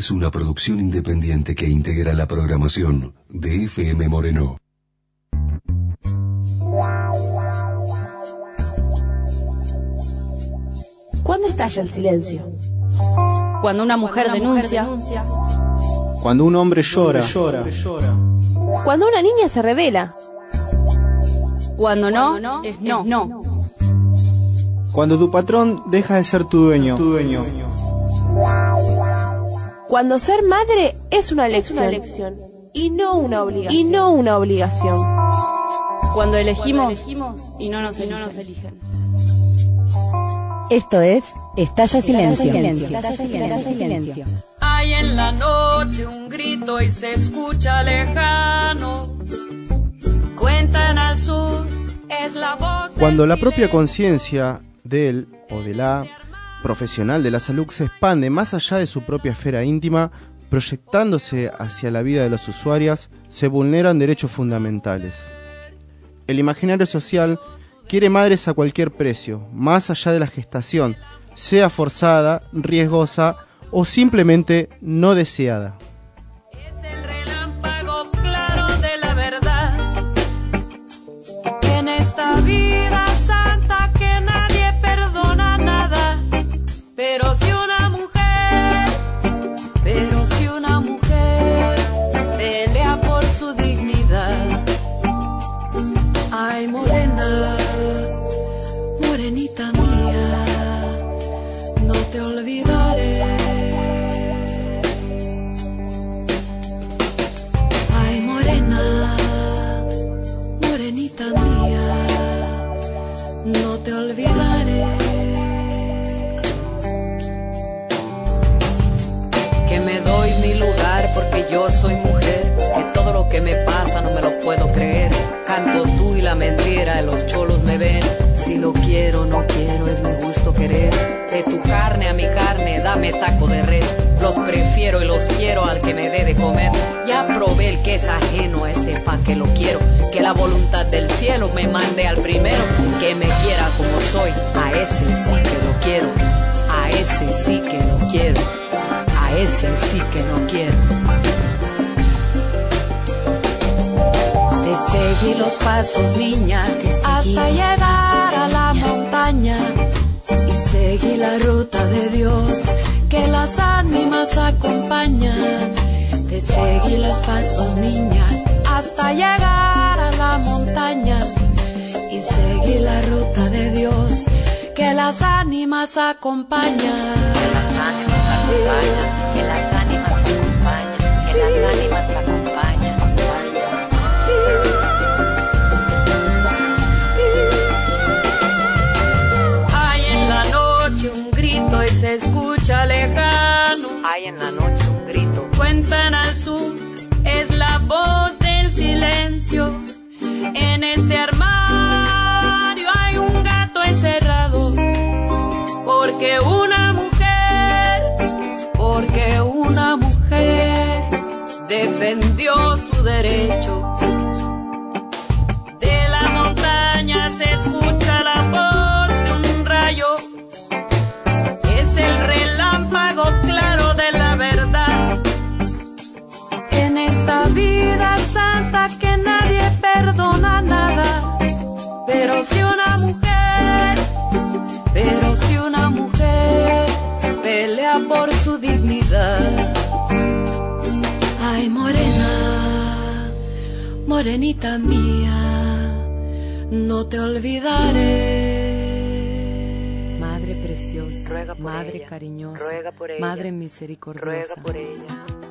es una producción independiente que integra la programación de FM Moreno. ¿Cuándo estalla el silencio? Cuando una mujer denuncia. Cuando un hombre llora. Cuando una niña se revela. Cuando no, es no. Cuando tu patrón deja de ser tu dueño. Cuando ser madre es una elección y no una obligación. Cuando elegimos y no nos eligen. Esto es Estalla Silencio. Hay en la noche un grito y se escucha lejano. Cuentan al sur, es la voz. Cuando la propia conciencia del o de la profesional de la salud se expande más allá de su propia esfera íntima, proyectándose hacia la vida de las usuarias, se vulneran derechos fundamentales. El imaginario social quiere madres a cualquier precio, más allá de la gestación, sea forzada, riesgosa o simplemente no deseada. Es el relámpago claro de la verdad. En esta vida santa que nadie perdona nada. Pero si una mujer pelea por su dignidad. Ay, morena, morenita mía, no te olvidaré. Ay, morena, morenita mía, no te olvidaré. Que me doy mi lugar porque yo soy mujer, que todo lo que me pasa no me lo puedo creer. Canto tú y la mentira, los cholos me ven. Si lo quiero, no quiero, es mi gusto querer. De tu carne a mi carne, dame taco de res. Los prefiero y los quiero al que me dé de comer. Ya probé el que es ajeno a ese pa' que lo quiero. Que la voluntad del cielo me mande al primero. Que me quiera como soy, a ese sí que lo quiero. A ese sí que lo quiero. A ese sí que no quiero. Te seguí los pasos, niña, hasta llegar a la montaña. Y seguí la ruta de Dios, que las ánimas acompañan. Te seguí los pasos, niña, hasta llegar a la montaña. Y seguí la ruta de Dios, que las ánimas acompañan. Que las ánimas acompañan, que las ánimas acompañan, que las ánimas acompañan. Y se escucha lejano. Hay en la noche un grito. Cuentan al sur, es la voz del silencio. En este armario hay un gato encerrado. Porque una mujer defendió su derecho. De la montaña se escucha la voz de un rayo. El relámpago claro de la verdad. En esta vida santa que nadie perdona nada. Pero si una mujer pelea por su dignidad. Ay, morena, morenita mía, no te olvidaré. Madre preciosa, ruega por madre ella, cariñosa, ruega por ella, madre misericordiosa, ruega por ella.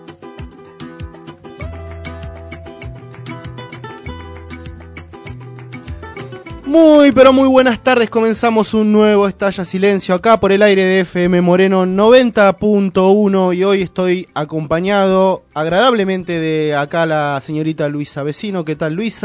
Muy, pero muy buenas tardes. Comenzamos un nuevo Estalla Silencio acá por el aire de FM Moreno 90.1 y hoy estoy acompañado agradablemente de acá la señorita Luisa Vecino. ¿Qué tal, Luisa?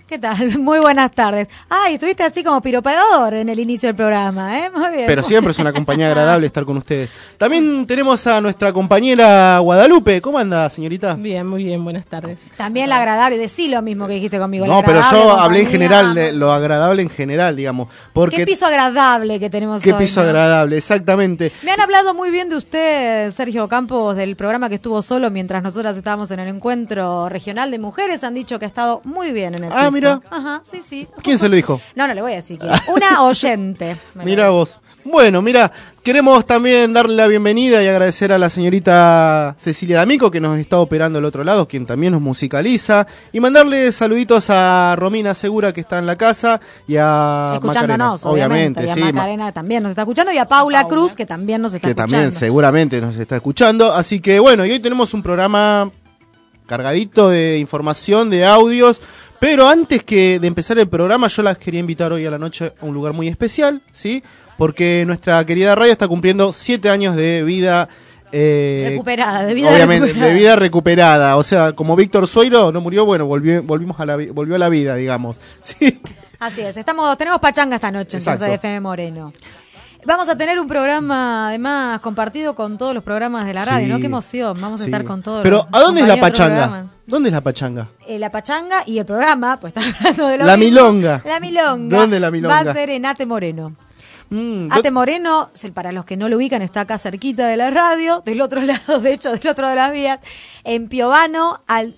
¿Qué tal? Muy buenas tardes. Ay, estuviste así como piropeador en el inicio del programa, ¿eh? Muy bien. Pero siempre es una compañía agradable estar con ustedes. También tenemos a nuestra compañera Guadalupe. ¿Cómo anda, señorita? Bien, muy bien, buenas tardes. También la agradable, decí lo mismo que dijiste conmigo. No, pero yo hablé en general, de lo agradable en general, digamos. Porque qué piso agradable que tenemos qué hoy. Qué piso agradable, exactamente. Me han hablado muy bien de usted, Sergio Campos, del programa que estuvo solo mientras nosotras estábamos en el encuentro regional de mujeres. Han dicho que ha estado muy bien en el piso. Mira. Ajá, sí. ¿Quién se lo dijo? No le voy a decir quién. Una oyente. Mira vos. Bueno, mira, queremos también darle la bienvenida y agradecer a la señorita Cecilia D'Amico, que nos está operando al otro lado, quien también nos musicaliza, y mandarle saluditos a Romina Segura, que está en la casa, y a escuchándonos, Macarena, obviamente, y a sí, Macarena también nos está escuchando, y a Paula Cruz, que también nos está escuchando. Que también seguramente nos está escuchando, así que bueno, y hoy tenemos un programa cargadito de información, de audios. Pero antes de empezar el programa, yo las quería invitar hoy a la noche a un lugar muy especial, ¿sí? Porque nuestra querida radio está cumpliendo 7 años de vida... recuperada, de vida obviamente, recuperada. De vida recuperada. O sea, como Víctor Sueiro no murió, bueno, volvió a la vida, digamos. ¿Sí? Así es, tenemos pachanga esta noche, Exacto. Entonces, FM Moreno. Vamos a tener un programa, además, compartido con todos los programas de la radio, Sí, ¿no? Qué emoción, vamos a estar con todos. Pero, ¿a dónde es la pachanga? Programas. ¿Dónde es la pachanga? La pachanga y el programa, pues está hablando de lo La mismo. milonga. La milonga. ¿Dónde la milonga? Va a ser en Ate Moreno. Ate Moreno, para los que no lo ubican, está acá cerquita de la radio, del otro lado, de hecho, del otro de las vías, en Piovano, al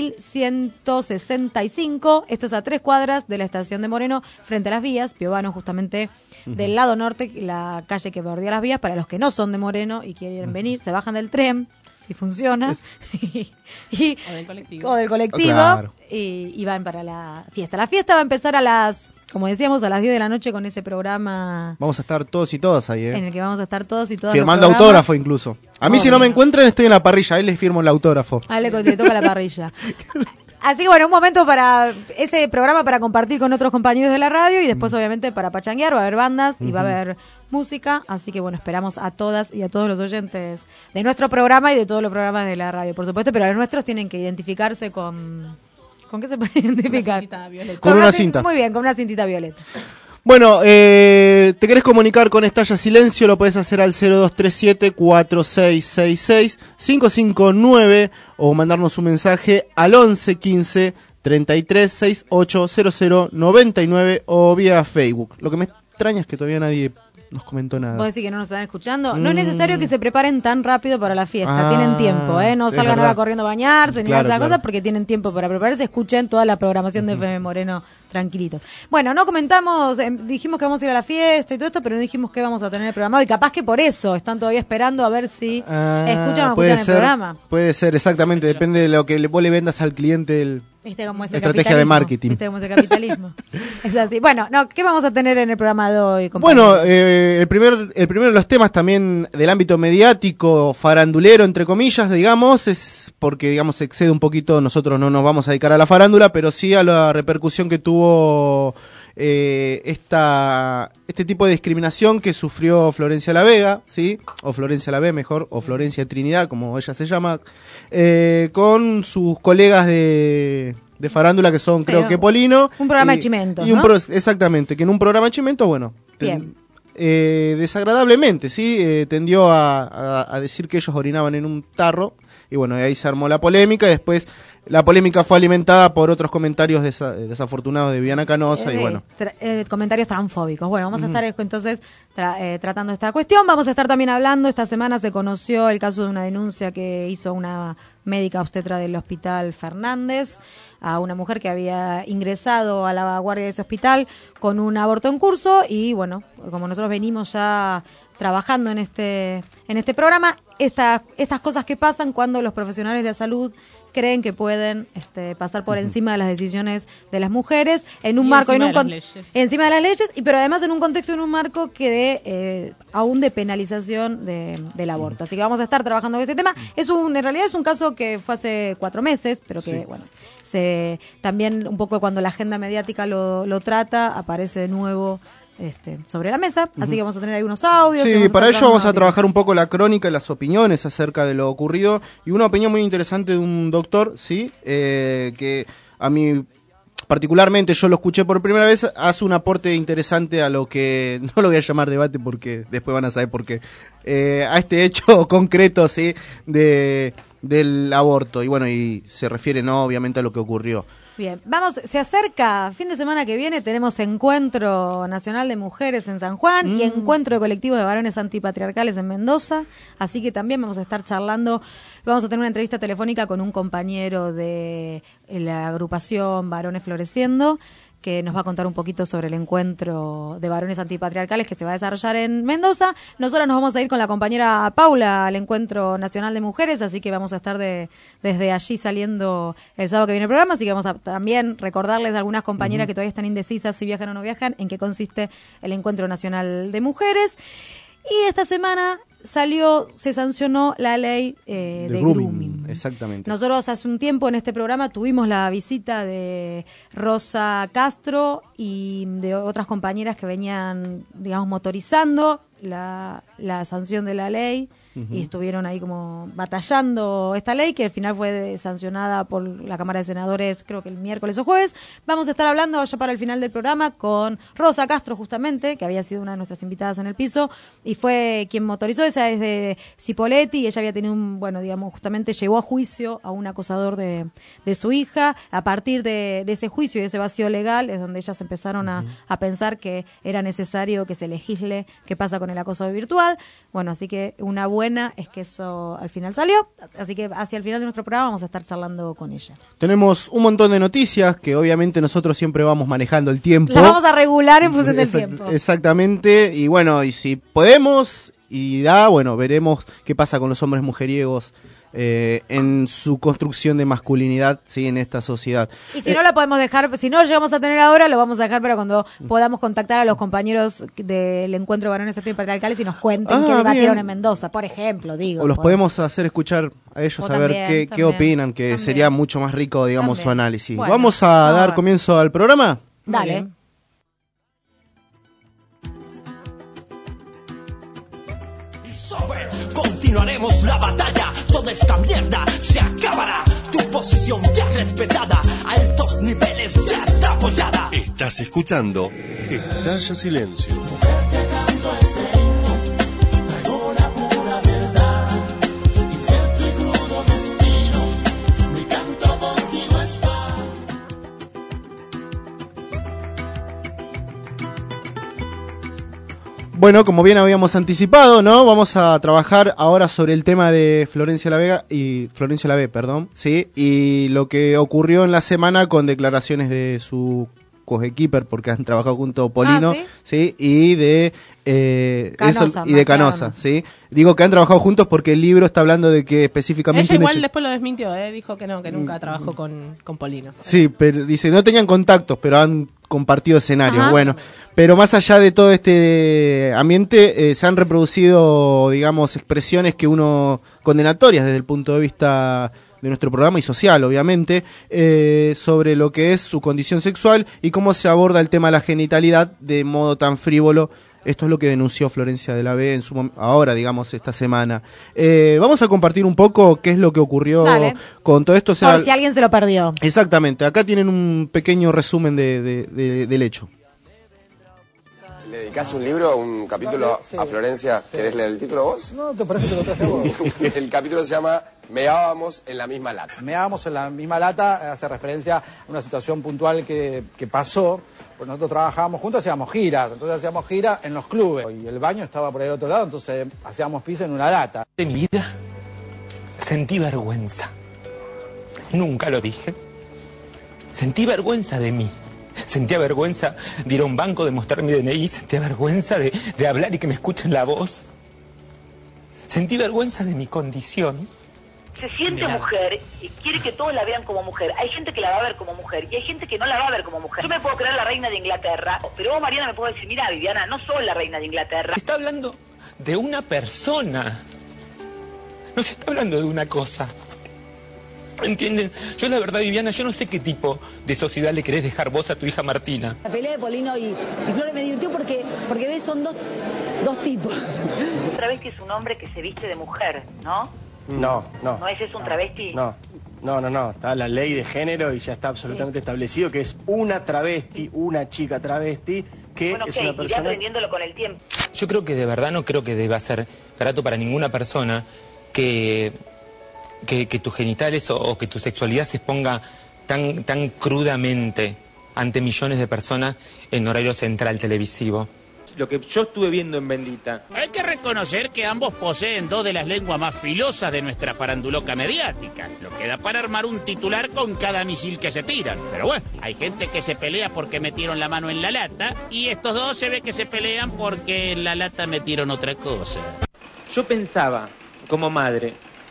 3165. Esto es a 3 cuadras de la estación de Moreno, frente a las vías. Piovano, justamente del lado norte, la calle que bordea las vías. Para los que no son de Moreno y quieren venir, se bajan del tren, si funciona, o del colectivo, claro. y van para la fiesta. La fiesta va a empezar como decíamos, a las 10 de la noche con ese programa. Vamos a estar todos y todas ahí, En el que vamos a estar todos y todas. firmando autógrafo incluso. A mí si no me encuentran estoy en la parrilla, ahí les firmo el autógrafo. Le toca la parrilla. Así que bueno, un momento para ese programa para compartir con otros compañeros de la radio y después obviamente para pachanguear, va a haber bandas y va a haber música, así que bueno, esperamos a todas y a todos los oyentes de nuestro programa y de todos los programas de la radio, por supuesto, pero los nuestros tienen que identificarse con... ¿Con qué se puede identificar? Con una cinta. Muy bien, con una cintita violeta. Bueno, ¿te querés comunicar con Estalla Silencio? Lo podés hacer al 0237-4666-559 o mandarnos un mensaje al 1115 33680099 o vía Facebook. Lo que me extraña es que todavía nadie nos comentó nada. ¿Vos decís que no nos están escuchando? No es necesario que se preparen tan rápido para la fiesta. Tienen tiempo, ¿eh? No salgan ahora corriendo a bañarse ni nada de esas cosas porque tienen tiempo para prepararse. Escuchen toda la programación de FM Moreno tranquilitos. Bueno, no comentamos, dijimos que vamos a ir a la fiesta y todo esto, pero no dijimos que vamos a tener el programa. Y capaz que por eso están todavía esperando a ver si escuchan o no escuchan el programa. Puede ser, exactamente. Depende de lo que vos le vendas al cliente ¿Viste cómo es estrategia de marketing. ¿Viste cómo es el capitalismo? Es así. Bueno, ¿qué vamos a tener en el programa de hoy, compañero? Bueno, el primero de los temas también del ámbito mediático, farandulero, entre comillas, digamos, es porque, digamos, excede un poquito, nosotros no nos vamos a dedicar a la farándula, pero sí a la repercusión que tuvo este tipo de discriminación que sufrió Florencia La Vega, ¿sí? O Florencia La B, mejor, o Florencia Trinidad, como ella se llama, con sus colegas de farándula que son, creo que Polino. Un programa de chimentos, ¿no? Exactamente, que en un programa de chimentos, bueno, desagradablemente, ¿sí? Tendió a decir que ellos orinaban en un tarro, y bueno, ahí se armó la polémica, y después la polémica fue alimentada por otros comentarios desafortunados de Viviana Canosa, y bueno. Comentarios transfóbicos. Bueno, vamos a estar entonces tratando esta cuestión. Vamos a estar también hablando, esta semana se conoció el caso de una denuncia que hizo una médica obstetra del Hospital Fernández a una mujer que había ingresado a la guardia de ese hospital con un aborto en curso y bueno, como nosotros venimos ya trabajando en este programa, estas cosas que pasan cuando los profesionales de la salud creen que pueden pasar por encima de las decisiones de las mujeres en un marco encima de las leyes, pero además en un contexto, en un marco que aún de penalización del aborto. Así que vamos a estar trabajando en este tema. En realidad es un caso que fue hace 4 meses, pero que bueno, también un poco cuando la agenda mediática lo trata, aparece de nuevo sobre la mesa, así que vamos a tener algunos audios. Sí, para ello vamos a trabajar un poco la crónica y las opiniones acerca de lo ocurrido, y una opinión muy interesante de un doctor, sí, que a mi particularmente yo lo escuché por primera vez, hace un aporte interesante a lo que, no lo voy a llamar debate porque después van a saber por qué, a este hecho concreto, ¿sí? Del aborto, y bueno, y se refiere, ¿no?, obviamente a lo que ocurrió. Bien, vamos, se acerca, fin de semana que viene tenemos Encuentro Nacional de Mujeres en San Juan y Encuentro de Colectivos de Varones Antipatriarcales en Mendoza, así que también vamos a estar charlando, vamos a tener una entrevista telefónica con un compañero de la agrupación Varones Floreciendo, que nos va a contar un poquito sobre el encuentro de varones antipatriarcales que se va a desarrollar en Mendoza. Nosotros nos vamos a ir con la compañera Paula al Encuentro Nacional de Mujeres, así que vamos a estar desde allí saliendo el sábado que viene el programa, así que vamos a también recordarles a algunas compañeras que todavía están indecisas si viajan o no viajan, en qué consiste el Encuentro Nacional de Mujeres. Y esta semana se sancionó la ley de grooming. Exactamente. Nosotros hace un tiempo en este programa tuvimos la visita de Rosa Castro y de otras compañeras que venían, digamos, motorizando la sanción de la ley. Y estuvieron ahí como batallando esta ley que al final fue sancionada por la Cámara de Senadores, creo que el miércoles o jueves. Vamos a estar hablando ya para el final del programa con Rosa Castro, justamente, que había sido una de nuestras invitadas en el piso y fue quien motorizó. Esa es de Cipolletti y ella había tenido justamente llevó a juicio a un acosador de su hija. A partir de ese juicio y de ese vacío legal es donde ellas empezaron a pensar que era necesario que se legisle qué pasa con el acoso virtual. Bueno, así que una buena es que eso al final salió, así que hacia el final de nuestro programa vamos a estar charlando con ella. Tenemos un montón de noticias que obviamente nosotros siempre vamos manejando el tiempo. Las vamos a regular en función del tiempo. Exactamente, y bueno, y si podemos veremos qué pasa con los hombres mujeriegos en su construcción de masculinidad, sí, en esta sociedad. Y si no lo podemos dejar, si no lo llegamos a tener ahora, lo vamos a dejar para cuando podamos contactar a los compañeros del Encuentro de Varones Antipatriarcales y nos cuenten qué debatieron en Mendoza, por ejemplo, digo. O los podemos hacer escuchar a ellos a ver qué opinan, que también sería mucho más rico, digamos, su análisis. Bueno, ¿Vamos a dar comienzo al programa? Dale. Continuaremos la batalla, toda esta mierda se acabará. Tu posición ya respetada, a altos niveles ya está apoyada. Estás escuchando Estalla Silencio. Bueno, como bien habíamos anticipado, ¿no? Vamos a trabajar ahora sobre el tema de Florencia Lavega y Florencia Lavé, sí, y lo que ocurrió en la semana con declaraciones de su coequiper, porque han trabajado junto Polino, ¿sí? Y de Canosa, ¿sí? Digo que han trabajado juntos porque el libro está hablando de que específicamente... Ella igual después lo desmintió, dijo que no, que nunca trabajó con Polino. Sí, pero dice, no tenían contactos, pero han compartido escenarios. Ajá. Bueno, pero más allá de todo este ambiente, se han reproducido, digamos, expresiones que uno condenatorias desde el punto de vista de nuestro programa y social, obviamente, sobre lo que es su condición sexual y cómo se aborda el tema de la genitalidad de modo tan frívolo. Esto es lo que denunció Florencia de la B ahora, digamos, esta semana. Vamos a compartir un poco qué es lo que ocurrió con todo esto. O sea, por si alguien se lo perdió. Exactamente, acá tienen un pequeño resumen del hecho. ¿Le dedicás un libro, un capítulo a Florencia? ¿Querés leer el título vos? No, te parece que lo traje a vos. El capítulo se llama Meábamos en la misma lata. Meábamos en la misma lata hace referencia a una situación puntual que pasó. Pues nosotros trabajábamos juntos, hacíamos giras, entonces hacíamos giras en los clubes. Y el baño estaba por ahí al otro lado, entonces hacíamos pis en una lata. En mi vida sentí vergüenza. Nunca lo dije. Sentí vergüenza de mí. Sentía vergüenza de ir a un banco, de mostrar mi DNI. Sentía vergüenza de hablar y que me escuchen la voz. Sentí vergüenza de mi condición. Se siente mujer y quiere que todos la vean como mujer. Hay gente que la va a ver como mujer y hay gente que no la va a ver como mujer. Yo me puedo creer la reina de Inglaterra, pero vos, Mariana, me puedo decir, mira, Viviana, no soy la reina de Inglaterra. Está hablando de una persona. No se está hablando de una cosa. ¿Entienden? Yo la verdad, Viviana, yo no sé qué tipo de sociedad le querés dejar vos a tu hija Martina. La pelea de Polino y Flores me divirtió porque ves, son dos tipos. Otra vez que es un hombre que se viste de mujer, ¿no? No. ¿No es eso un travesti? No. Está la ley de género y ya está absolutamente establecido que es una travesti, una chica travesti, que Bueno, es una iré persona... aprendiéndolo con el tiempo. Yo creo que de verdad no creo que deba ser grato para ninguna persona que tus genitales o que tu sexualidad se exponga tan crudamente ante millones de personas en horario central televisivo. Lo que yo estuve viendo en Bendita. Hay que reconocer que ambos poseen dos de las lenguas más filosas de nuestra faranduloca mediática, lo que da para armar un titular con cada misil que se tiran. Pero bueno, hay gente que se pelea porque metieron la mano en la lata, y estos dos se ve que se pelean porque en la lata metieron otra cosa. Yo pensaba, como madre,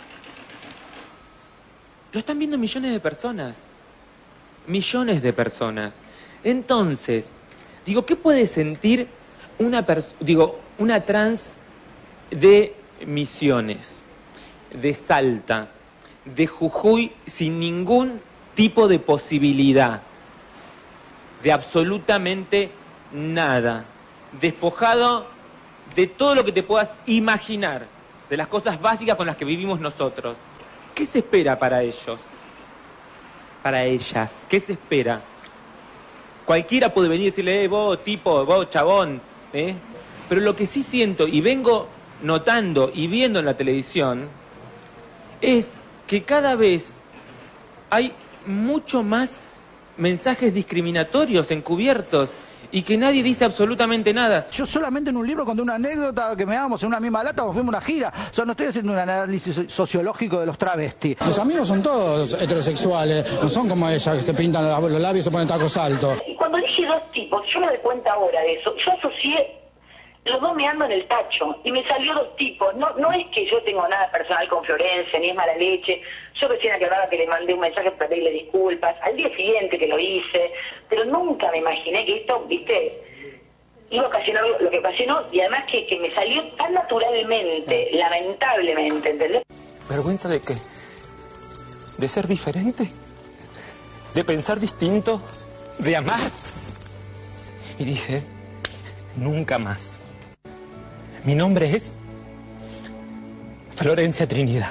lo están viendo millones de personas. Millones de personas. Entonces, digo, ¿qué puede sentir una trans de Misiones, de Salta, de Jujuy, sin ningún tipo de posibilidad, de absolutamente nada, despojado de todo lo que te puedas imaginar, de las cosas básicas con las que vivimos nosotros? ¿Qué se espera para ellos? Para ellas, ¿qué se espera? Cualquiera puede venir y decirle, vos tipo, vos chabón, Pero lo que sí siento y vengo notando y viendo en la televisión es que cada vez hay mucho más mensajes discriminatorios encubiertos y que nadie dice absolutamente nada. Yo solamente en un libro conté una anécdota que me dábamos en una misma lata o fuimos a una gira. O sea, no estoy haciendo un análisis sociológico de los travestis. Mis amigos son todos heterosexuales, no son como ella que se pintan los labios y se ponen tacos altos. Y cuando dije dos tipos, yo me doy cuenta ahora de eso, yo asocié los dos meando en el tacho y me salió dos tipos. No es que yo tengo nada personal con Florencia, ni es mala leche. Yo recién aclaraba que le mandé un mensaje para pedirle disculpas, al día siguiente que lo hice, pero nunca me imaginé que esto, viste, iba a ocasionar lo que ocasionó, y además que me salió tan naturalmente, lamentablemente, ¿entendés? ¿Vergüenza de qué? ¿De ser diferente? ¿De pensar distinto? ¿De amar? Y dije, nunca más. Mi nombre es Florencia Trinidad,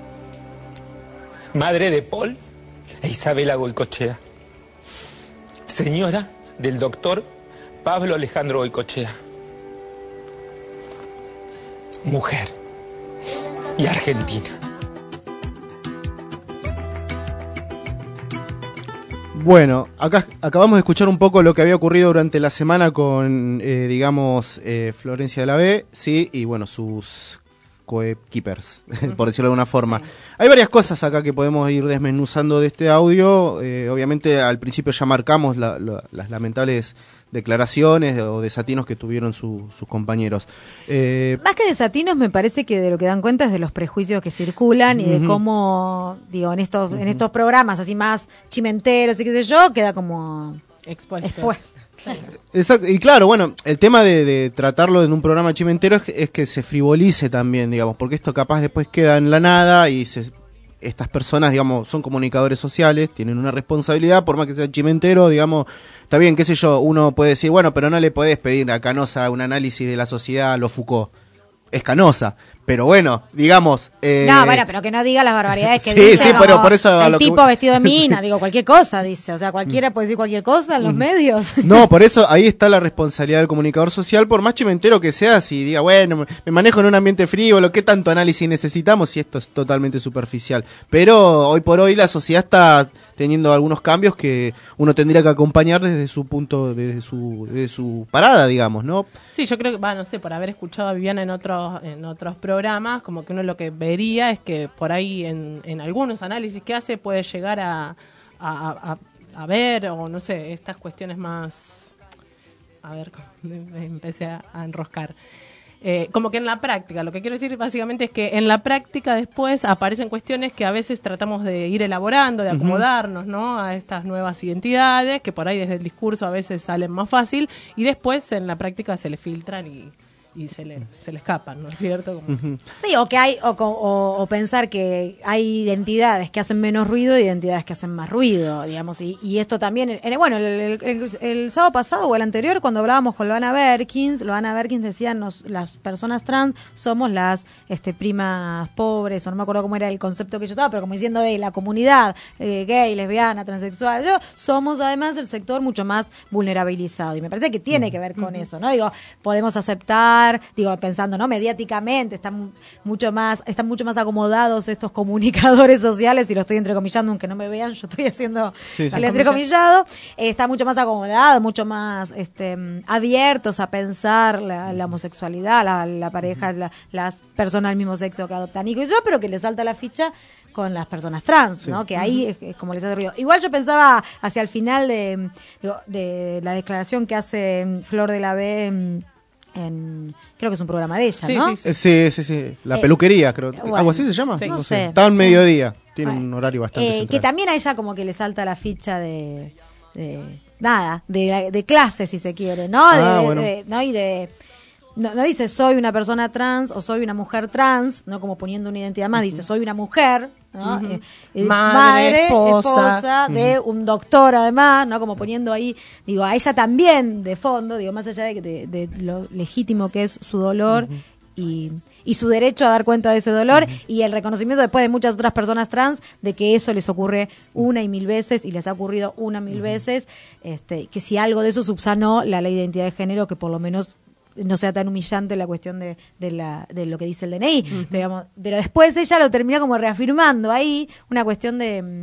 madre de Paul e Isabela Goicoechea, señora del doctor Pablo Alejandro Goicoechea, mujer y argentina. Bueno, acá acabamos de escuchar un poco lo que había ocurrido durante la semana con, Florencia de la B, sí, y bueno, sus coequippers, por decirlo de alguna forma. Sí. Hay varias cosas acá que podemos ir desmenuzando de este audio. Obviamente al principio ya marcamos las lamentables declaraciones o desatinos que tuvieron sus compañeros. Más que desatinos, me parece que de lo que dan cuenta es de los prejuicios que circulan y de cómo, digo, en estos programas así más chimenteros y qué sé yo, queda como expuesto. Exacto. Y claro, bueno, el tema de tratarlo en un programa chimentero es que se frivolice también, digamos, porque esto capaz después queda en la nada y estas personas, digamos, son comunicadores sociales, tienen una responsabilidad, por más que sea chimentero, digamos, está bien, qué sé yo, uno puede decir, bueno, pero no le podés pedir a Canosa un análisis de la sociedad a lo Foucault. Es Canosa, pero bueno, digamos... No, bueno, pero que no diga las barbaridades que sí, dice. Sí, pero por eso... El tipo vestido de mina, digo, cualquier cosa, dice. O sea, cualquiera puede decir cualquier cosa en los medios. No, por eso ahí está la responsabilidad del comunicador social, por más chimentero que sea, si diga, bueno, me manejo en un ambiente frívolo, ¿qué tanto análisis necesitamos? Si esto es totalmente superficial. Pero hoy por hoy la sociedad está teniendo algunos cambios que uno tendría que acompañar desde su punto, desde su parada, digamos, ¿no? Sí, yo creo que, no sé, por haber escuchado a Viviana en otros programas, como que uno lo que vería es que por ahí en algunos análisis que hace puede llegar a ver, o no sé, estas cuestiones más... A ver, me empecé a enroscar. Como que en la práctica, lo que quiero decir básicamente es que en la práctica después aparecen cuestiones que a veces tratamos de ir elaborando, de acomodarnos, ¿no?, a estas nuevas identidades, que por ahí desde el discurso a veces salen más fácil, y después en la práctica se le filtran y se le escapan, ¿no es cierto? Como... Sí, o que hay o pensar que hay identidades que hacen menos ruido y identidades que hacen más ruido, digamos, y esto también, bueno, el sábado pasado o el anterior, cuando hablábamos con Loana Berkins decía, las personas trans somos las primas pobres, o no me acuerdo cómo era el concepto que yo estaba, pero como diciendo de la comunidad gay, lesbiana, transexual, somos además el sector mucho más vulnerabilizado, y me parece que tiene que ver con eso, ¿no? Digo, podemos aceptar, pensando, ¿no? Mediáticamente están mucho más acomodados estos comunicadores sociales, y lo estoy entrecomillando aunque no me vean, yo estoy haciendo el entrecomillado, está mucho más acomodado, mucho más abiertos a pensar la homosexualidad, la pareja, las personas del mismo sexo que adoptan hijos y yo, pero que les salta la ficha con las personas trans, ¿no? Que ahí es como les hace ruido. Igual yo pensaba hacia el final de la declaración que hace Flor de la B creo que es un programa de ella, ¿no? Sí. La peluquería, creo. Bueno, ¿Algo así se llama? Sí. No sé. Está al mediodía. Tiene un horario bastante central. Que también a ella como que le salta la ficha de clase, si se quiere, ¿no? Bueno. No dice soy una persona trans o soy una mujer trans, no como poniendo una identidad más, dice soy una mujer, ¿no? Madre, esposa de un doctor además, ¿no? Como poniendo ahí, digo, a ella también de fondo, digo, más allá de lo legítimo que es su dolor y su derecho a dar cuenta de ese dolor y el reconocimiento después de muchas otras personas trans de que eso les ocurre una y mil veces y les ha ocurrido una mil veces, que si algo de eso subsanó la ley de identidad de género, que por lo menos no sea tan humillante la cuestión de lo que dice el DNI, digamos, pero después ella lo termina como reafirmando ahí una cuestión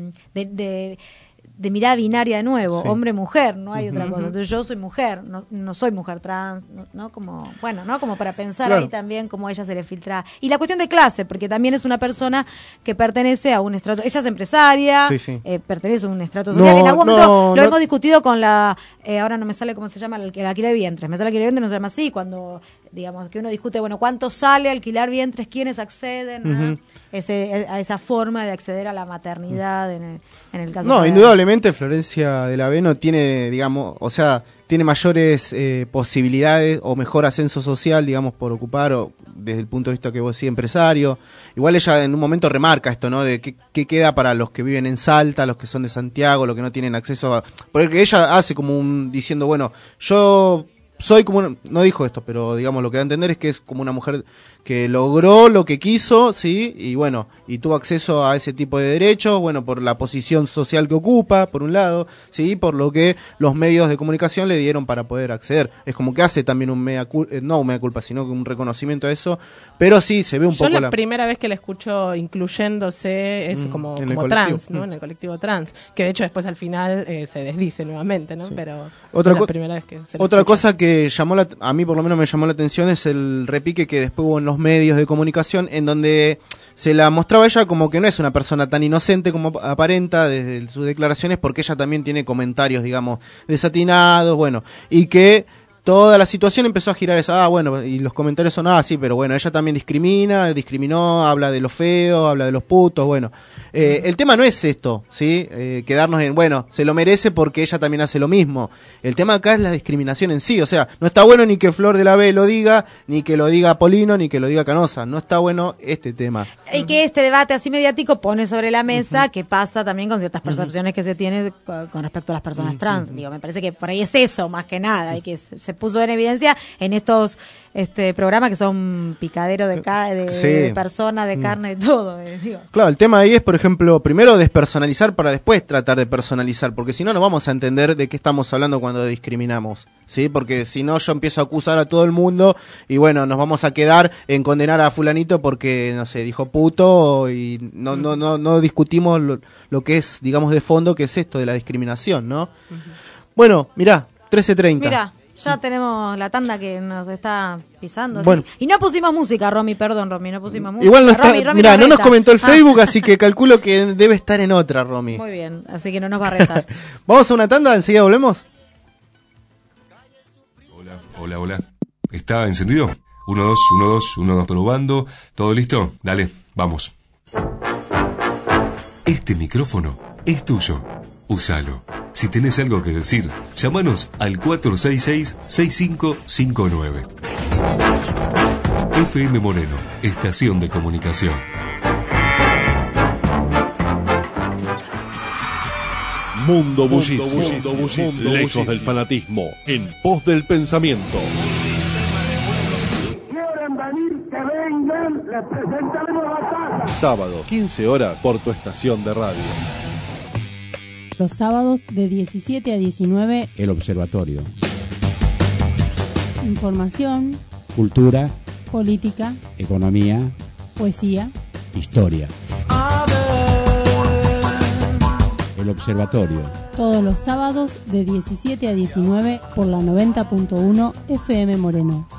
de mirada binaria de nuevo, hombre-mujer, no hay otra cosa. Entonces yo soy mujer, no soy mujer trans, no como, bueno, ¿no? Como para pensar ahí también cómo a ella se le filtra. Y la cuestión de clase, porque también es una persona que pertenece a un estrato, ella es empresaria, pertenece a un estrato social. En algún momento lo hemos discutido con ahora no me sale cómo se llama, el alquiler de vientres. Me sale alquiler de vientres, no se llama así, cuando digamos que uno discute, bueno, ¿cuánto sale alquilar vientres? ¿Quiénes acceden a esa forma de acceder a la maternidad en el caso? No, indudablemente Florencia de la B no tiene, digamos, o sea, tiene mayores posibilidades o mejor ascenso social, digamos, por ocupar, o desde el punto de vista que vos decís, empresario. Igual ella en un momento remarca esto, ¿no? De qué queda para los que viven en Salta, los que son de Santiago, los que no tienen acceso a... Porque ella hace como diciendo, bueno, yo soy como no dijo esto, pero digamos lo que da a entender es que es como una mujer que logró lo que quiso, sí, y bueno, y tuvo acceso a ese tipo de derechos, bueno, por la posición social que ocupa, por un lado, sí, por lo que los medios de comunicación le dieron para poder acceder. Es como que hace también no un mea culpa, sino que un reconocimiento a eso, pero sí se ve un poco la primera vez que la escucho incluyéndose es como trans, ¿no? En el colectivo trans, que de hecho después al final se desdice nuevamente, ¿no? Sí. Pero la primera vez que se otra cosa que a mí por lo menos me llamó la atención es el repique que después hubo en los medios de comunicación, en donde se la mostraba ella como que no es una persona tan inocente como aparenta desde sus declaraciones, porque ella también tiene comentarios, digamos, desatinados, bueno, y que toda la situación empezó a girar eso, bueno, y los comentarios son, sí, pero bueno, ella también discriminó, habla de los feos, habla de los putos, bueno. El tema no es esto, ¿sí? Quedarnos en, bueno, se lo merece porque ella también hace lo mismo. El tema acá es la discriminación en sí, o sea, no está bueno ni que Flor de la B lo diga, ni que lo diga Polino, ni que lo diga Canosa, no está bueno este tema. Y que este debate así mediático pone sobre la mesa que pasa también con ciertas percepciones que se tiene con respecto a las personas trans. Digo, me parece que por ahí es eso, más que nada, y que se puso en evidencia en estos programas que son picaderos de personas, de carne, de todo. Digo. Claro, el tema ahí es, por ejemplo, primero despersonalizar para después tratar de personalizar, porque si no, no vamos a entender de qué estamos hablando cuando discriminamos, ¿sí? Porque si no, yo empiezo a acusar a todo el mundo y bueno, nos vamos a quedar en condenar a fulanito porque, no sé, dijo puto y no discutimos lo que es, digamos, de fondo, que es esto de la discriminación, ¿no? Bueno, mirá, 13:30. Mirá. Ya tenemos la tanda que nos está pisando. Bueno. Y no pusimos música, Romy, perdón, Romy, no pusimos música. Igual no está, mirá, no nos comentó el Facebook, así que calculo que debe estar en otra, Romy. Muy bien, así que no nos va a retar. Vamos a una tanda, enseguida volvemos. Hola. ¿Está encendido? 1, 2, 1, 2, 1, 2, probando. ¿Todo listo? Dale, vamos. Este micrófono es tuyo. Úsalo. Si tenés algo que decir, llámanos al 466-6559. FM Moreno, estación de comunicación. Mundo Bullicio, lejos del fanatismo, en pos del pensamiento. ¿Quieren venir? Que vengan, les presentaremos la casa. Sábado, 15 horas, por tu estación de radio. Los sábados de 17 a 19, El Observatorio. información, Cultura, política, economía, poesía. historia. El Observatorio. Todos los sábados de 17 a 19 por la 90.1 FM Moreno.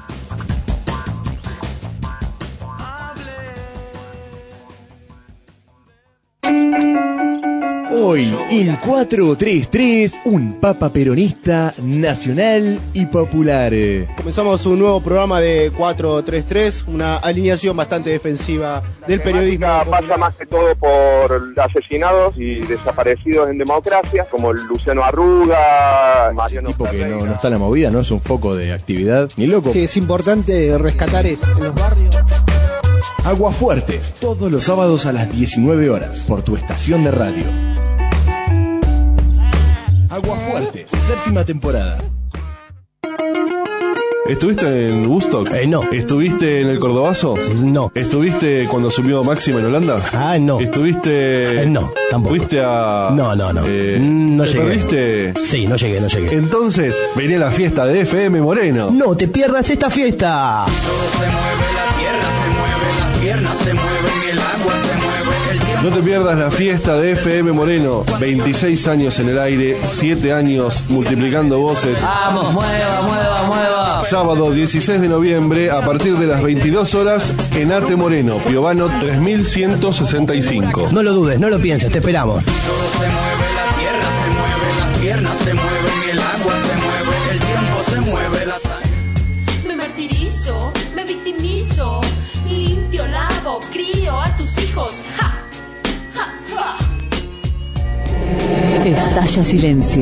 Hoy, en 433, un papa peronista nacional y popular. Comenzamos un nuevo programa de 433, una alineación bastante defensiva del periodismo. Pasa más que todo por asesinados y desaparecidos en democracia, como Luciano Arruga, Mariano Tipo que no está en la movida, no es un foco de actividad, ni loco. Sí, es importante rescatar eso en los barrios. Aguafuertes, todos los sábados a las 19 horas, por tu estación de radio. Aguafuertes, séptima temporada. ¿Estuviste en Woodstock? No. ¿Estuviste en el Cordobazo? No. ¿Estuviste cuando subió Máxima en Holanda? No. ¿Estuviste...? No, tampoco. ¿Fuiste a...? No. No ¿te llegué. perdiste? Sí, no llegué. Entonces, vení a la fiesta de FM Moreno. No te pierdas esta fiesta. Se mueven, el agua se mueve, el tiempo. No te pierdas la fiesta de FM Moreno. 26 años en el aire, 7 años multiplicando voces. Vamos, mueva. Sábado 16 de noviembre a partir de las 22 horas en Ate Moreno, Piovano 3165. No lo dudes, no lo pienses, te esperamos. Todo se mueve, la tierra se mueve, las piernas se mueven, el agua se mueve, el tiempo se mueve, la sangre. Me martirizo, me victimizo, limpio, lavo, crío a tus hijos. ¡Ja! ¡Ja! ¡Ja! Estalla silencio.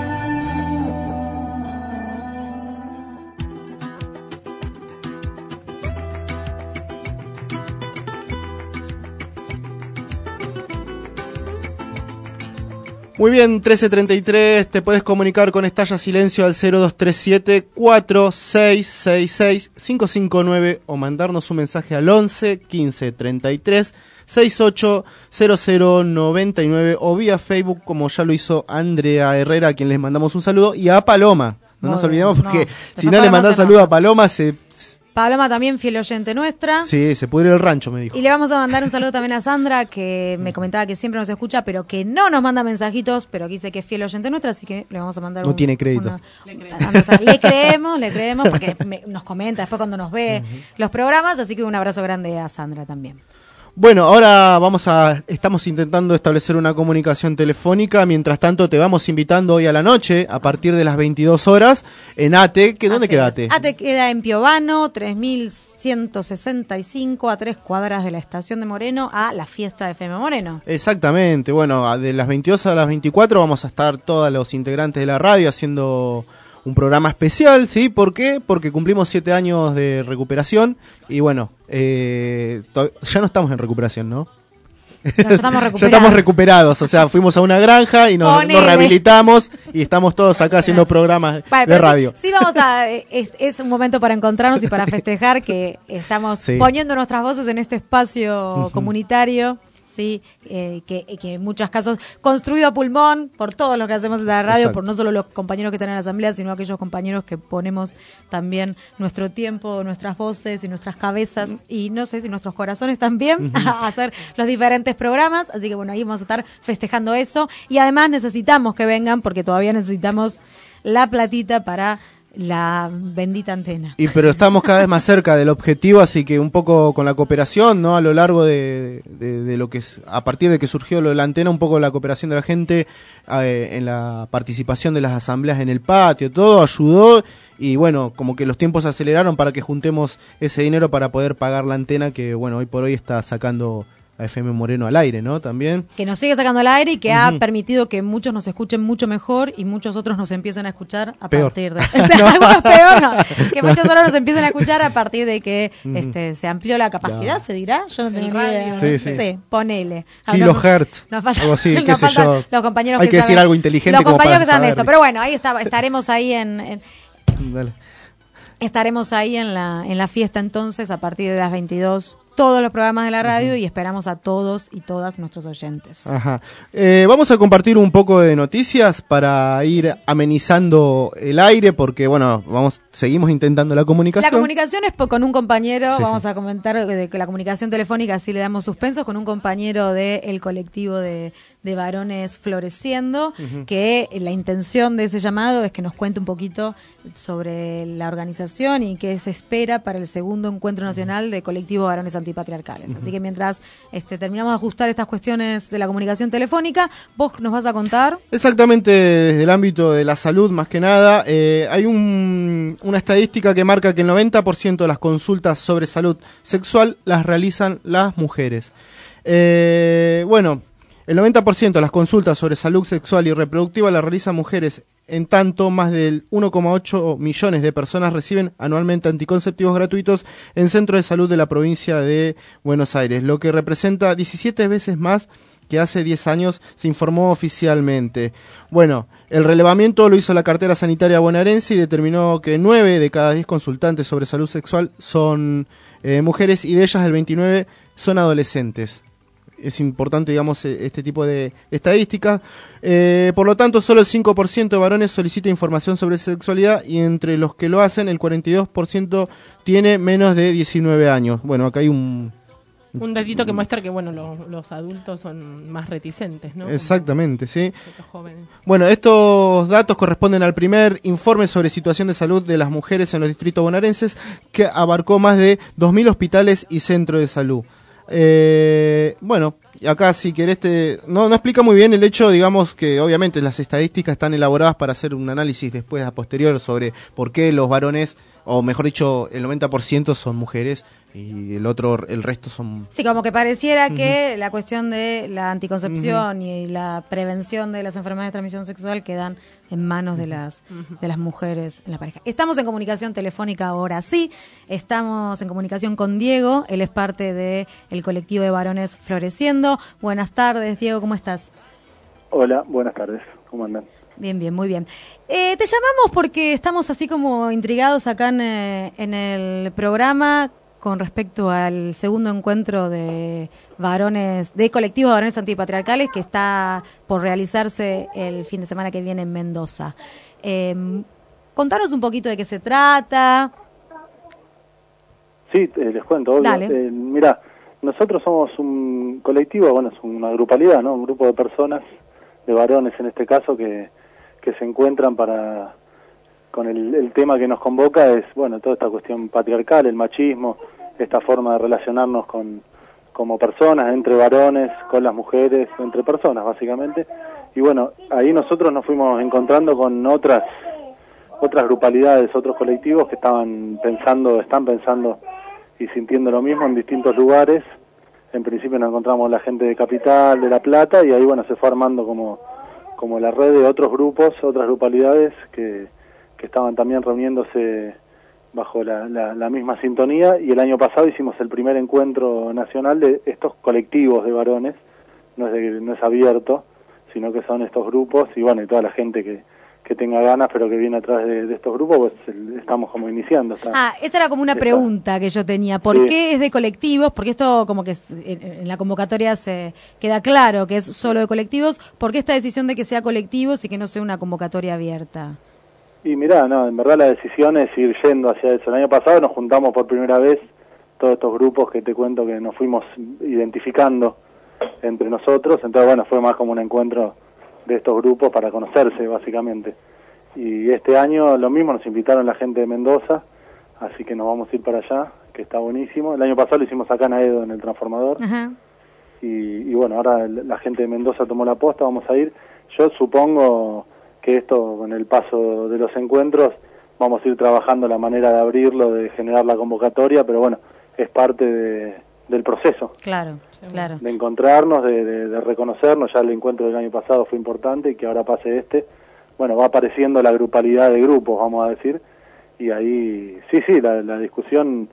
Muy bien, 13:33, te puedes comunicar con Estalla Silencio al 0237-4666-559 o mandarnos un mensaje al 11 15 33 680099 o vía Facebook, como ya lo hizo Andrea Herrera, a quien les mandamos un saludo, y a Paloma. No nos olvidemos, porque si no le mandás saludo a Paloma, Paloma también, fiel oyente nuestra. Sí, se pudre el rancho, me dijo. Y le vamos a mandar un saludo también a Sandra, que me comentaba que siempre nos escucha, pero que no nos manda mensajitos, pero que dice que es fiel oyente nuestra, así que le vamos a mandar No tiene crédito. Le creemos, porque nos comenta después cuando nos ve los programas, así que un abrazo grande a Sandra también. Bueno, ahora estamos intentando establecer una comunicación telefónica. Mientras tanto, te vamos invitando hoy a la noche, a partir de las 22 horas, en ATE. ¿Dónde queda ATE? ATE queda en Piovano, 3165, a 3 cuadras de la estación de Moreno, a la fiesta de FM Moreno. Exactamente. Bueno, de las 22 a las 24 vamos a estar todos los integrantes de la radio haciendo un programa especial, ¿sí? ¿Por qué? Porque cumplimos 7 años de recuperación y bueno, ya no estamos en recuperación, ¿no? Ya estamos recuperados, o sea, fuimos a una granja y nos rehabilitamos y estamos todos acá haciendo programas de radio. Sí, vamos es un momento para encontrarnos y para festejar que estamos poniendo nuestras voces en este espacio comunitario. Sí, que en muchos casos construido a pulmón por todos los que hacemos en la radio. Exacto. Por no solo los compañeros que están en la asamblea, sino aquellos compañeros que ponemos también nuestro tiempo, nuestras voces y nuestras cabezas y no sé si nuestros corazones también a hacer los diferentes programas. Así que bueno, ahí vamos a estar festejando eso y además necesitamos que vengan porque todavía necesitamos la platita para la bendita antena. Pero estamos cada vez más cerca del objetivo, así que un poco con la cooperación, ¿no? A lo largo de lo que es, a partir de que surgió lo de la antena, un poco la cooperación de la gente en la participación de las asambleas en el patio, todo ayudó y bueno, como que los tiempos se aceleraron para que juntemos ese dinero para poder pagar la antena que bueno, hoy por hoy está sacando a FM Moreno al aire, ¿no? También. Que nos sigue sacando al aire y que ha permitido que muchos nos escuchen mucho mejor y muchos otros nos empiecen a escuchar a partir de... Algunos peor, no. Que muchos otros nos empiecen a escuchar a partir de que se amplió la capacidad, ¿se dirá? Yo no tengo ni idea. Sí, ponele. Kilohertz, algo así, qué sé yo. Los compañeros hay que decir algo inteligente los como para compañeros que saben saber. esto. Pero bueno, ahí estaremos ahí Dale. Estaremos ahí en la fiesta entonces a partir de las 22, todos los programas de la radio y esperamos a todos y todas nuestros oyentes. Ajá. Vamos a compartir un poco de noticias para ir amenizando el aire porque, bueno, seguimos intentando la comunicación. La comunicación es con un compañero, vamos a comentar de que la comunicación telefónica, así le damos suspensos, con un compañero del colectivo de varones Floreciendo, que la intención de ese llamado es que nos cuente un poquito sobre la organización y qué se espera para el segundo encuentro nacional de colectivos varones antipatriarcales. Así que mientras terminamos de ajustar estas cuestiones de la comunicación telefónica, vos nos vas a contar. Exactamente, desde el ámbito de la salud más que nada, hay una estadística que marca que el 90% de las consultas sobre salud sexual las realizan las mujeres. El 90% de las consultas sobre salud sexual y reproductiva las realizan mujeres, en tanto más del 1,8 millones de personas reciben anualmente anticonceptivos gratuitos en centros de salud de la provincia de Buenos Aires, lo que representa 17 veces más que hace 10 años se informó oficialmente. Bueno, el relevamiento lo hizo la cartera sanitaria bonaerense y determinó que 9 de cada 10 consultantes sobre salud sexual son mujeres y de ellas el 29 son adolescentes. Es importante, digamos, este tipo de estadísticas. Por lo tanto, solo el 5% de varones solicita información sobre sexualidad y entre los que lo hacen, el 42% tiene menos de 19 años. Bueno, acá hay un datito que muestra que, bueno, los adultos son más reticentes, ¿no? Exactamente, sí. Los jóvenes. Bueno, estos datos corresponden al primer informe sobre situación de salud de las mujeres en los distritos bonaerenses, que abarcó más de 2.000 hospitales y centros de salud. Bueno, acá si querés no explica muy bien el hecho, digamos que obviamente las estadísticas están elaboradas para hacer un análisis después a posterior sobre por qué los varones, o mejor dicho, el 90% son mujeres y el resto son... Sí, como que pareciera que la cuestión de la anticoncepción y la prevención de las enfermedades de transmisión sexual quedan en manos de las mujeres en la pareja. Estamos en comunicación telefónica ahora, sí. Estamos en comunicación con Diego. Él es parte del colectivo de varones Floreciendo. Buenas tardes, Diego, ¿cómo estás? Hola, buenas tardes. ¿Cómo andan? Bien, muy bien. Te llamamos porque estamos así como intrigados acá en el programa con respecto al segundo encuentro de colectivos de varones antipatriarcales que está por realizarse el fin de semana que viene en Mendoza. Contanos un poquito de qué se trata. Sí, les cuento, obvio. Mira, nosotros somos un colectivo, bueno, es una grupalidad, ¿no? Un grupo de personas, de varones en este caso, que se encuentran con el tema que nos convoca es, bueno, toda esta cuestión patriarcal, el machismo, esta forma de relacionarnos como personas, entre varones, con las mujeres, entre personas básicamente. Y bueno, ahí nosotros nos fuimos encontrando con otras grupalidades, otros colectivos que están pensando y sintiendo lo mismo en distintos lugares. En principio nos encontramos la gente de Capital, de La Plata, y ahí bueno, se fue armando como la red de otros grupos, otras grupalidades que estaban también reuniéndose bajo la misma sintonía, y el año pasado hicimos el primer encuentro nacional de estos colectivos de varones. No es abierto, sino que son estos grupos, y bueno, y toda la gente que tenga ganas, pero que viene atrás de estos grupos, pues estamos como iniciando. Esa era como una pregunta que yo tenía. ¿Por qué es de colectivos? Porque esto como que en la convocatoria se queda claro que es solo de colectivos. ¿Por qué esta decisión de que sea colectivos y que no sea una convocatoria abierta? Y mirá, no, en verdad la decisión es ir yendo hacia eso. El año pasado nos juntamos por primera vez todos estos grupos que te cuento que nos fuimos identificando entre nosotros. Entonces, bueno, fue más como un encuentro de estos grupos para conocerse, básicamente. Y este año lo mismo, nos invitaron la gente de Mendoza, así que nos vamos a ir para allá, que está buenísimo. El año pasado lo hicimos acá en Aedo, en el Transformador. Ajá. Y bueno, ahora la gente de Mendoza tomó la posta, vamos a ir. Yo supongo que esto, con el paso de los encuentros, vamos a ir trabajando la manera de abrirlo, de generar la convocatoria, pero bueno, es parte de del proceso. Claro, claro. De encontrarnos, de reconocernos. Ya el encuentro del año pasado fue importante y que ahora pase este. Bueno, va apareciendo la grupalidad de grupos, vamos a decir, y ahí, sí, la discusión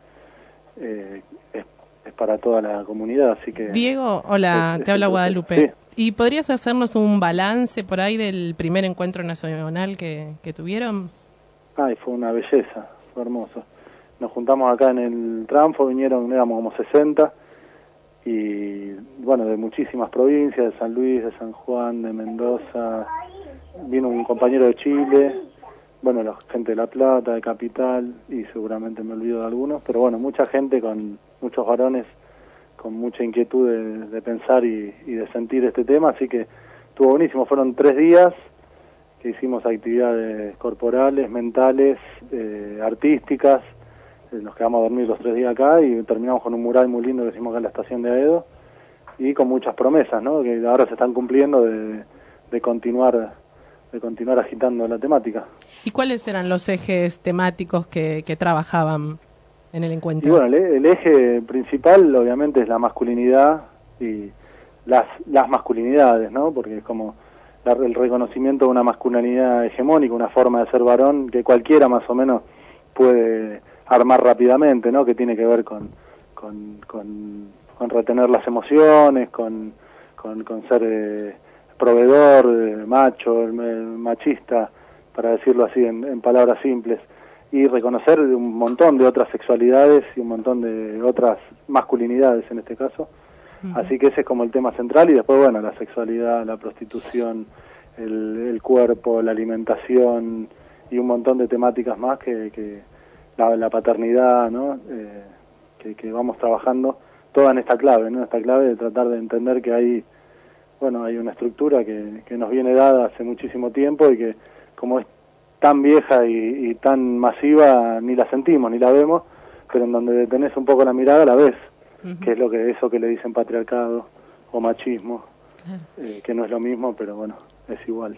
es para toda la comunidad, así que... Diego, hola, te habla Guadalupe. Sí. ¿Y podrías hacernos un balance por ahí del primer encuentro nacional que tuvieron? Ay, fue una belleza, fue hermoso. Nos juntamos acá en el Tranfo, éramos como 60, y bueno, de muchísimas provincias, de San Luis, de San Juan, de Mendoza, vino un compañero de Chile, bueno, la gente de La Plata, de Capital, y seguramente me olvido de algunos, pero bueno, mucha gente, con muchos varones, con mucha inquietud de pensar y de sentir este tema, así que estuvo buenísimo. Fueron 3 días que hicimos actividades corporales, mentales, artísticas. Nos quedamos a dormir los 3 días acá y terminamos con un mural muy lindo que hicimos acá en la estación de Aedo, y con muchas promesas, ¿no?, que ahora se están cumpliendo de continuar agitando la temática. ¿Y cuáles eran los ejes temáticos que trabajaban en el encuentro? Y bueno, el eje principal obviamente es la masculinidad y las masculinidades, ¿no? Porque es como el reconocimiento de una masculinidad hegemónica, una forma de ser varón que cualquiera más o menos puede armar rápidamente, ¿no? Que tiene que ver con retener las emociones, con ser proveedor, macho, machista, para decirlo así en palabras simples, y reconocer un montón de otras sexualidades y un montón de otras masculinidades en este caso. Así que ese es como el tema central, y después, bueno, la sexualidad, la prostitución, el cuerpo, la alimentación y un montón de temáticas más que la paternidad, ¿no? Que vamos trabajando toda en esta clave, ¿no? Esta clave de tratar de entender que hay una estructura que nos viene dada hace muchísimo tiempo y que, como es tan vieja y tan masiva, ni la sentimos ni la vemos, pero en donde detenés un poco la mirada la ves, que es eso que le dicen patriarcado o machismo, que no es lo mismo, pero bueno, es igual.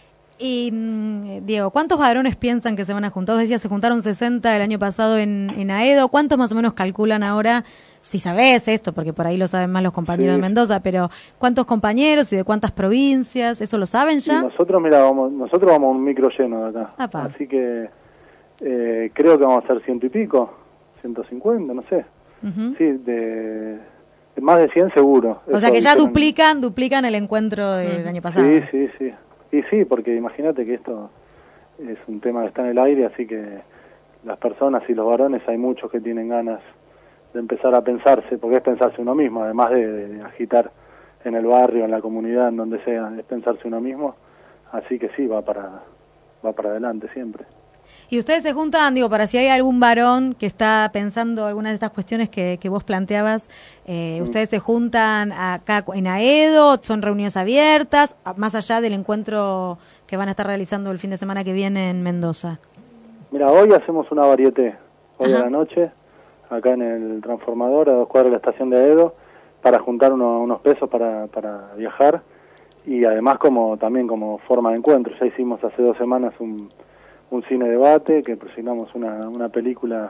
Y Diego, ¿cuántos varones piensan que se van a juntar? Vos decías, se juntaron 60 el año pasado en Aedo. ¿Cuántos más o menos calculan ahora? Si sabés esto, porque por ahí lo saben más los compañeros de Mendoza, pero ¿cuántos compañeros y de cuántas provincias? ¿Eso lo saben ya? Sí, nosotros vamos a un micro lleno de acá. Apa. Así que creo que vamos a ser 100 y pico, 150, no sé. Sí, de más de 100 seguro. O sea que ya duplican el encuentro del año pasado. Sí. Y sí, porque imagínate que esto es un tema que está en el aire, así que las personas y los varones, hay muchos que tienen ganas de empezar a pensarse, porque es pensarse uno mismo, además de agitar en el barrio, en la comunidad, en donde sea, es pensarse uno mismo, así que sí, va para adelante siempre. Y ustedes se juntan, digo, para si hay algún varón que está pensando algunas de estas cuestiones que vos planteabas, ustedes se juntan acá en Aedo, son reuniones abiertas, más allá del encuentro que van a estar realizando el fin de semana que viene en Mendoza. Mira, hoy hacemos una varieté, hoy a la noche, acá en el Transformador, a 2 cuadras de la estación de Aedo, para juntar unos pesos para viajar, y además también como forma de encuentro. Ya hicimos hace 2 semanas un cine debate, que proyectamos una película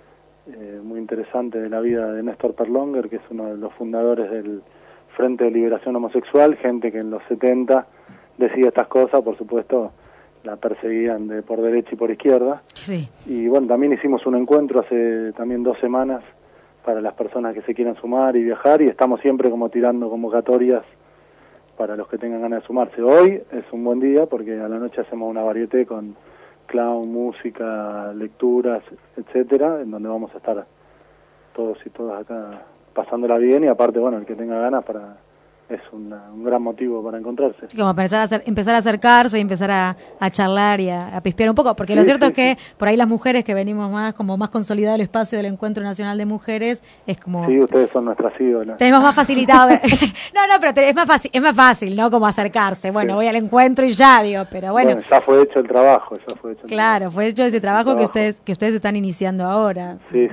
muy interesante de la vida de Néstor Perlonger, que es uno de los fundadores del Frente de Liberación Homosexual, gente que en los 70 decía estas cosas, por supuesto la perseguían por derecha y por izquierda. Sí. Y bueno, también hicimos un encuentro hace también 2 semanas para las personas que se quieran sumar y viajar, y estamos siempre como tirando convocatorias para los que tengan ganas de sumarse. Hoy es un buen día porque a la noche hacemos una varieté con clown, música, lecturas, etcétera, en donde vamos a estar todos y todas acá pasándola bien, y aparte, bueno, el que tenga ganas es un gran motivo para encontrarse. Como empezar a acercarse y empezar a charlar y a pispear un poco, porque lo cierto es que por ahí las mujeres que venimos más consolidado el espacio del Encuentro Nacional de Mujeres, es como... Sí, ustedes son nuestras ídolas. Tenemos más facilitado... no, pero es más fácil, ¿no? Como acercarse. Bueno, voy al encuentro y ya, digo, pero bueno. Ya fue hecho el trabajo, Claro, fue hecho ese trabajo que ustedes están iniciando ahora. Sí.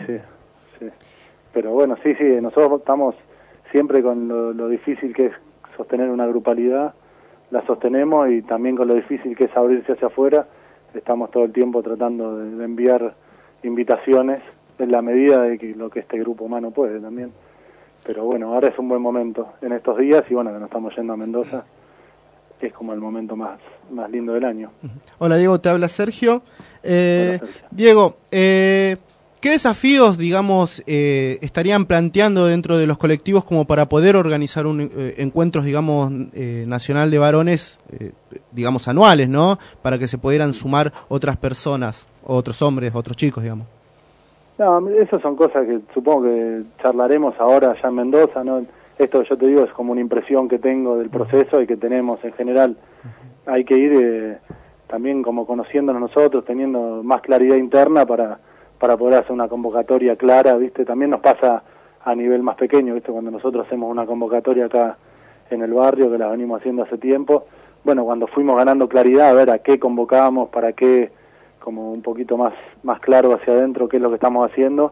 Pero bueno, sí, nosotros estamos siempre con lo difícil que es sostener una grupalidad, la sostenemos, y también con lo difícil que es abrirse hacia afuera, estamos todo el tiempo tratando de enviar invitaciones en la medida de lo que este grupo humano puede también. pero bueno, ahora es un buen momento en estos días y bueno, que nos estamos yendo a Mendoza, es como el momento más lindo del año. Hola Diego, te habla Sergio. Diego, ¿qué desafíos, digamos, estarían planteando dentro de los colectivos como para poder organizar encuentros, digamos, nacional de varones, digamos, anuales, ¿no? Para que se pudieran sumar otras personas, otros hombres, otros chicos, digamos. No, esas son cosas que supongo que charlaremos ahora allá en Mendoza, ¿no? Esto yo te digo es como una impresión que tengo del proceso y que tenemos en general. Hay que ir también como conociéndonos nosotros, teniendo más claridad interna para poder hacer una convocatoria clara, ¿viste? También nos pasa a nivel más pequeño, ¿viste? Cuando nosotros hacemos una convocatoria acá en el barrio, que la venimos haciendo hace tiempo, bueno, cuando fuimos ganando claridad, a ver a qué convocábamos, para qué, como un poquito más claro hacia adentro qué es lo que estamos haciendo,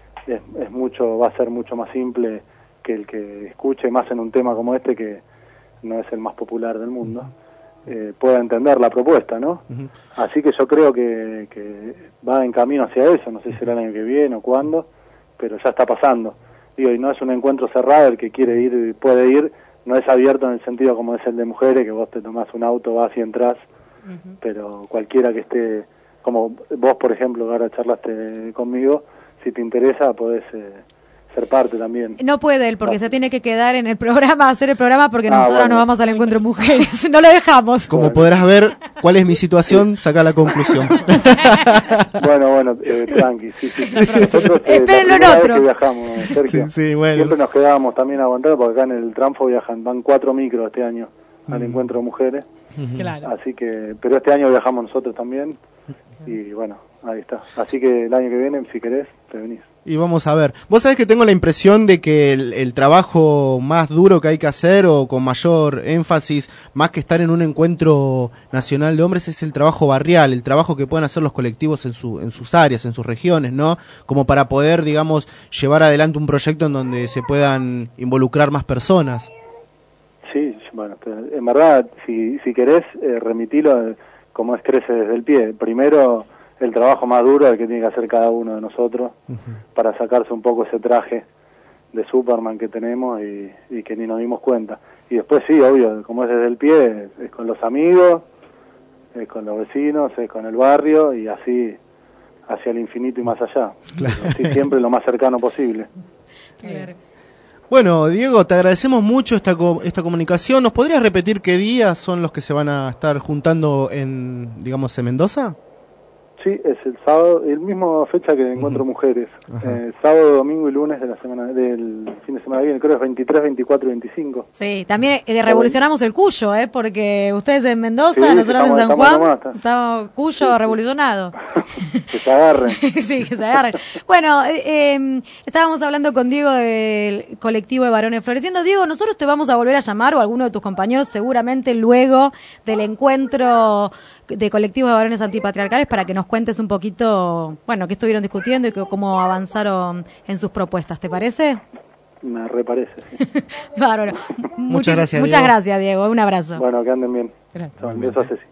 va a ser mucho más simple que el que escuche más en un tema como este, que no es el más popular del mundo, pueda entender la propuesta, ¿no? Así que yo creo que va en camino hacia eso, no sé si será el año que viene o cuándo, pero ya está pasando. Digo, y no es un encuentro cerrado, el que quiere ir puede ir, no es abierto en el sentido como es el de mujeres, que vos te tomás un auto, vas y entras, pero cualquiera que esté, como vos por ejemplo, que ahora charlaste conmigo, si te interesa podés ser parte también. No puede él, porque se tiene que quedar en el programa, hacer el programa, porque nosotros nos vamos al encuentro de mujeres. No lo dejamos. Como podrás ver, cuál es mi situación, saca la conclusión. Bueno, tranqui, sí. Nosotros, espérenlo en otro. Que viajamos, Sergio, sí, bueno. Siempre nos quedábamos también aguantando, porque acá en el Tranfo van 4 micros este año al encuentro de mujeres. Claro. Así que, pero este año viajamos nosotros también, y bueno, ahí está. Así que el año que viene, si querés, te venís. Y vamos a ver. Vos sabés que tengo la impresión de que el trabajo más duro que hay que hacer, o con mayor énfasis, más que estar en un encuentro nacional de hombres, es el trabajo barrial, el trabajo que pueden hacer los colectivos en sus áreas, en sus regiones, ¿no? Como para poder, digamos, llevar adelante un proyecto en donde se puedan involucrar más personas. Sí, bueno, en verdad, si querés, remitilo como es Crece desde el Pie. Primero, el trabajo más duro el que tiene que hacer cada uno de nosotros para sacarse un poco ese traje de Superman que tenemos y que ni nos dimos cuenta. Y después sí, obvio, como es desde el pie, es con los amigos, es con los vecinos, es con el barrio y así hacia el infinito y más allá. Claro. Así siempre lo más cercano posible. Bueno, Diego, te agradecemos mucho esta comunicación. ¿Nos podrías repetir qué días son los que se van a estar juntando en Mendoza? Sí, es el sábado, el mismo fecha que Encuentro Mujeres. Sábado, domingo y lunes de la semana, del fin de semana que viene, creo que es 23, 24 y 25. Sí, también revolucionamos el Cuyo, porque ustedes en Mendoza, nosotros en San Juan, estamos Cuyo revolucionado. Que se agarren. Sí, que se agarren. Bueno, estábamos hablando con Diego del colectivo de varones Floreciendo. Diego, nosotros te vamos a volver a llamar, o alguno de tus compañeros, seguramente luego del encuentro de colectivos de varones antipatriarcales, para que nos cuentes un poquito, qué estuvieron discutiendo y cómo avanzaron en sus propuestas. ¿Te parece? Me reparece, sí. Bárbaro. Muchas gracias, Muchas Diego. Gracias, Diego. Un abrazo. Bueno, que anden bien. Un beso a Ceci.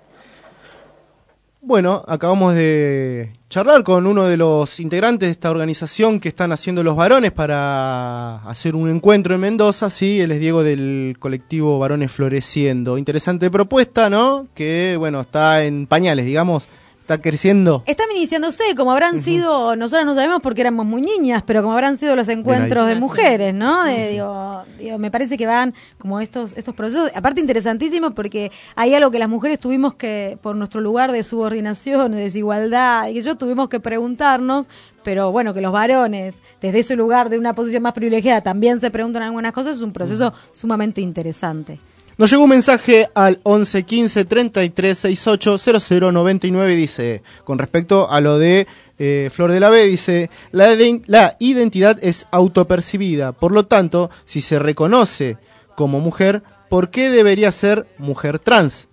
Bueno, acabamos de charlar con uno de los integrantes de esta organización que están haciendo los varones para hacer un encuentro en Mendoza. Sí, él es Diego del colectivo Varones Floreciendo. Interesante propuesta, ¿no? Que, está en pañales, digamos. Está creciendo. Están iniciándose, como habrán sido, nosotras no sabemos porque éramos muy niñas, pero como habrán sido los encuentros de mujeres, ¿no? Digo, me parece que van como estos procesos, aparte interesantísimos, porque hay algo que las mujeres tuvimos que, por nuestro lugar de subordinación, de desigualdad, y que tuvimos que preguntarnos, pero que los varones, desde ese lugar de una posición más privilegiada, también se preguntan algunas cosas, es un proceso sumamente interesante. Nos llegó un mensaje al 11 15 33 68 00 99, dice, con respecto a lo de Flor de la B, dice, la identidad es autopercibida, por lo tanto, si se reconoce como mujer, ¿por qué debería ser mujer trans?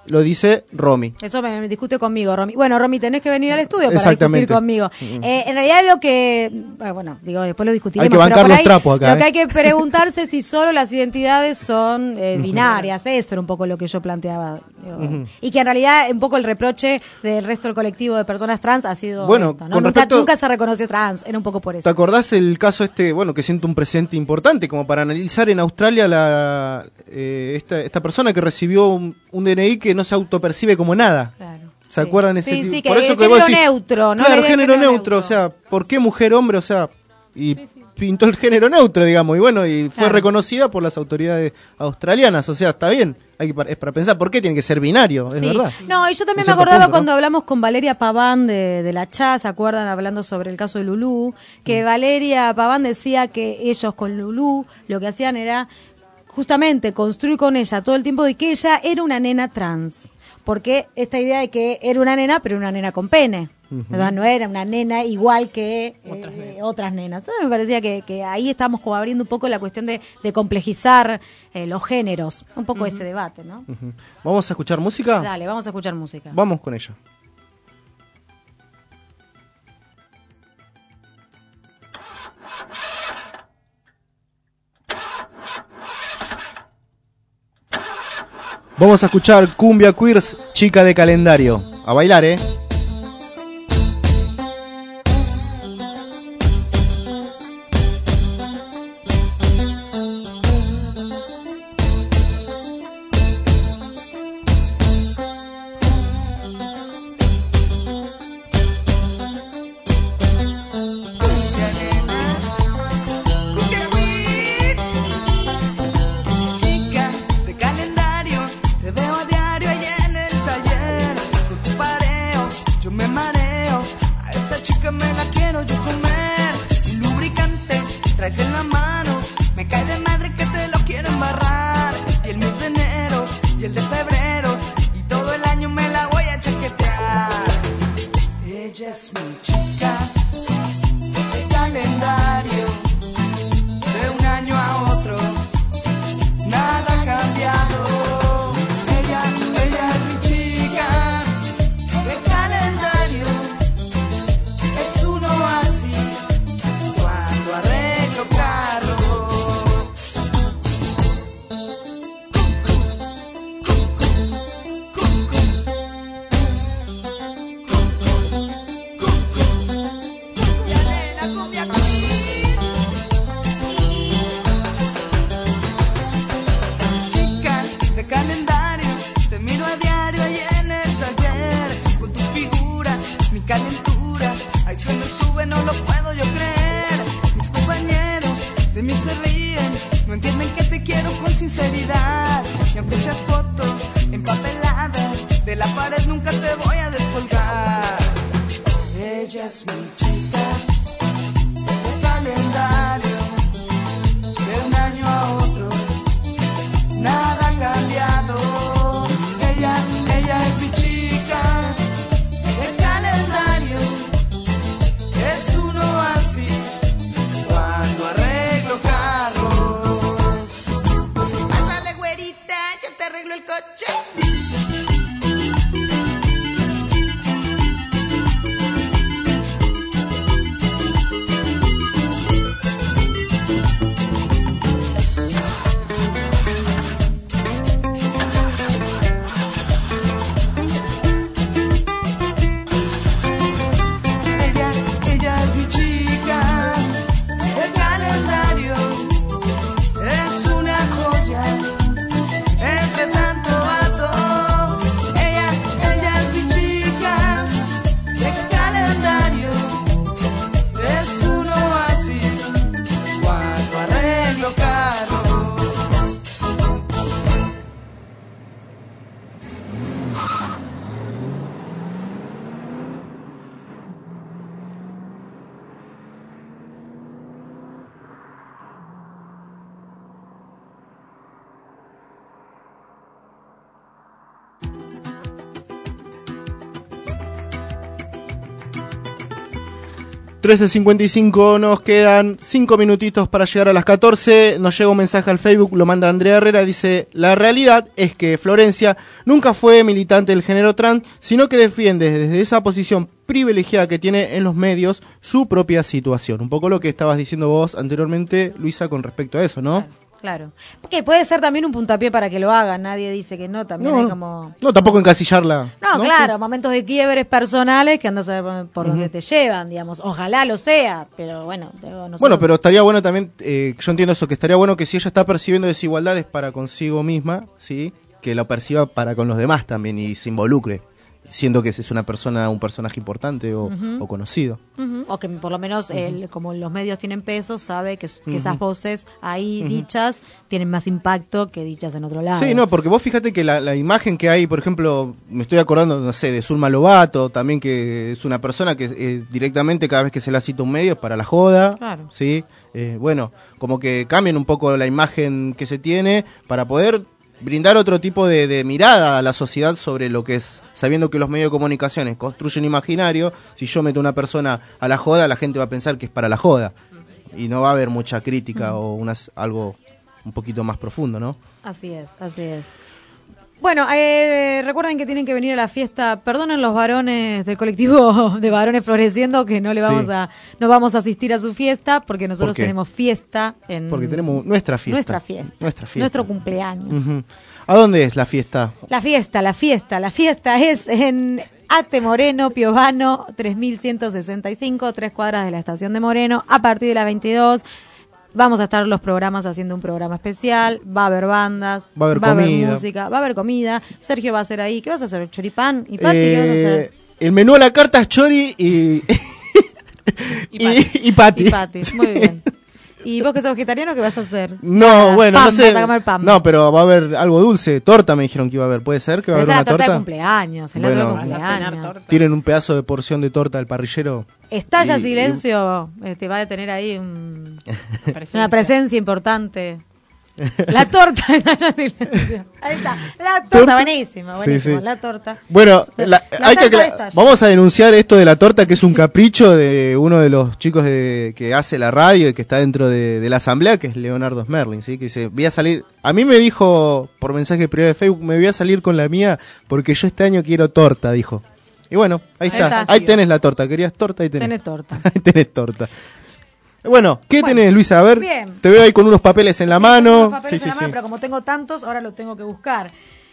lo dice Romy. Eso me discute conmigo, Romy. Bueno, Romy, tenés que venir al estudio para Exactamente. discutir conmigo. En realidad lo que... Bueno, digo, después lo discutiremos. Hay que bancar pero por los ahí, trapos acá. Lo que hay que preguntarse es si solo las identidades son binarias. Eso era un poco lo que yo planteaba. Digo, y que en realidad un poco el reproche del resto del colectivo de personas trans ha sido Bueno, esto, ¿no? con nunca, respecto- nunca se reconoció trans, era un poco por eso. ¿Te acordás el caso que siente un precedente importante como para analizar en Australia esta persona que recibió un DNI que no se autopercibe como nada? Claro. ¿Se acuerdan ese Sí, tipo? sí, que Por eso género vos decís, neutro, ¿no? Claro, La idea de género género neutro, o sea, ¿por qué mujer, hombre? O sea, y pintó el género neutro, digamos, y bueno, y fue Claro. reconocida por las autoridades australianas, o sea, está bien, es para pensar, ¿por qué tiene que ser binario? Es Sí. verdad. No, y yo también En me cierto acordaba punto, cuando ¿no? hablamos con Valeria Paván de la CHA, ¿se acuerdan? Hablando sobre el caso de Lulú, que Valeria Paván decía que ellos con Lulú lo que hacían era justamente construir con ella todo el tiempo de que ella era una nena trans. Porque esta idea de que era una nena, pero una nena con pene. ¿Verdad? No era una nena igual que otras nenas. Entonces me parecía que ahí estamos como abriendo un poco la cuestión de complejizar los géneros. Un poco ese debate, ¿no? ¿Vamos a escuchar música? Dale, vamos a escuchar música. Vamos con ella. Vamos a escuchar Cumbia Queers, Chica de Calendario. A bailar, ¿eh? Chica de calendario, te veo a diario allá en el taller. Con tu pareo, yo me mareo. A esa chica me la quiero yo comer. Un lubricante traes en la mano. Me cae de madre que te lo quiero embarrar. Y el mes de enero, y el de febrero. Y todo el año me la voy a chaquetear. Ella es mi chica de calendario. De un año a otro nada ha cambiado. Ella es mi chica de calendario. Es un oasis cuando arreglo carro. Chica de calendario, te miro a diario ahí en el taller. Con tu figura, mi calentura, ahí se me sube, no lo puedo yo creer. Mis compañeros de mí se ríen, no entienden que te quiero con sinceridad. Y aunque seas fotos empapeladas, de la pared nunca te voy a descolgar. Ella es mi chica de calendario, de un año a otro nada ha cambiado. Ella es mi chica de calendario. Es un oasis cuando arreglo carros. Pásale, güerita, yo te arreglo el coche. Ella es mi chica de calendario. Es una joya entre tanto vato. 13:55, nos quedan 5 minutitos para llegar a las 14. Nos llega un mensaje al Facebook, lo manda Andrea Herrera, dice: la realidad es que Florencia nunca fue militante del género trans, sino que defiende desde esa posición privilegiada que tiene en los medios su propia situación. Un poco lo que estabas diciendo vos anteriormente, Luisa, con respecto a eso, ¿no? Claro. Que puede ser también un puntapié para que lo hagan, nadie dice que no, también hay como... No, tampoco encasillarla. No, claro, momentos de quiebres personales que andas a ver por dónde te llevan, digamos. Ojalá lo sea, pero bueno. Nosotros... Bueno, pero estaría bueno también, yo entiendo eso, que estaría bueno que si ella está percibiendo desigualdades para consigo misma, ¿sí? Que lo perciba para con los demás también y se involucre, siendo que es una persona, un personaje importante o conocido. O que por lo menos, como los medios tienen peso, sabe que esas voces ahí dichas tienen más impacto que dichas en otro lado. Sí, no, porque vos fíjate que la imagen que hay, por ejemplo, me estoy acordando, no sé, de Zulma Lobato, también, que es una persona que directamente cada vez que se la cita un medio es para la joda, claro. ¿sí? Bueno, como que cambian un poco la imagen que se tiene para poder brindar otro tipo de mirada a la sociedad sobre lo que es, sabiendo que los medios de comunicaciones construyen imaginario. Si yo meto a una persona a la joda, la gente va a pensar que es para la joda y no va a haber mucha crítica o algo un poquito más profundo, ¿no? Así es, así es. Bueno, recuerden que tienen que venir a la fiesta. Perdonen los varones del colectivo de Varones Floreciendo que no no vamos a asistir a su fiesta porque nosotros tenemos fiesta porque tenemos nuestra fiesta, nuestro cumpleaños. ¿A dónde es la fiesta? La fiesta es en Ate Moreno, Piovano 3165, 3 cuadras de la estación de Moreno, a partir de las 22. Vamos a estar los programas haciendo un programa especial, va a haber bandas, va a haber música, va a haber comida. Sergio va a hacer ahí, ¿qué vas a hacer? ¿Choripán? ¿Y Pati qué vas a hacer? El menú a la carta es chori y Pati. Y Pati, muy bien. ¿Y vos que sos vegetariano qué vas a hacer? No, bueno, no sé. Vas a comer pan. No, pero va a haber algo dulce, torta me dijeron que iba a haber. ¿Puede ser que va a haber una torta? Es la torta de cumpleaños, ¿Tienen un pedazo de porción de torta del parrillero? Estalla silencio, va a tener ahí una presencia importante. La torta, ahí está, la torta, buenísima, sí. La torta. Bueno, vamos a denunciar esto de la torta, que es un capricho de uno de los chicos que hace la radio y que está dentro de la asamblea, que es Leonardo Smerling, ¿sí? Que dice, voy a salir, a mí me dijo por mensaje privado de Facebook, me voy a salir con la mía porque yo este año quiero torta, dijo. Y bueno, ahí está, ahí tenés la torta, querías torta, ahí tenés. Tenés torta. Ahí tenés torta. Bueno, ¿qué tenés, Luisa? A ver, bien. Te veo ahí con unos papeles en la mano. Unos papeles en la mano, pero como tengo tantos, ahora los tengo que buscar.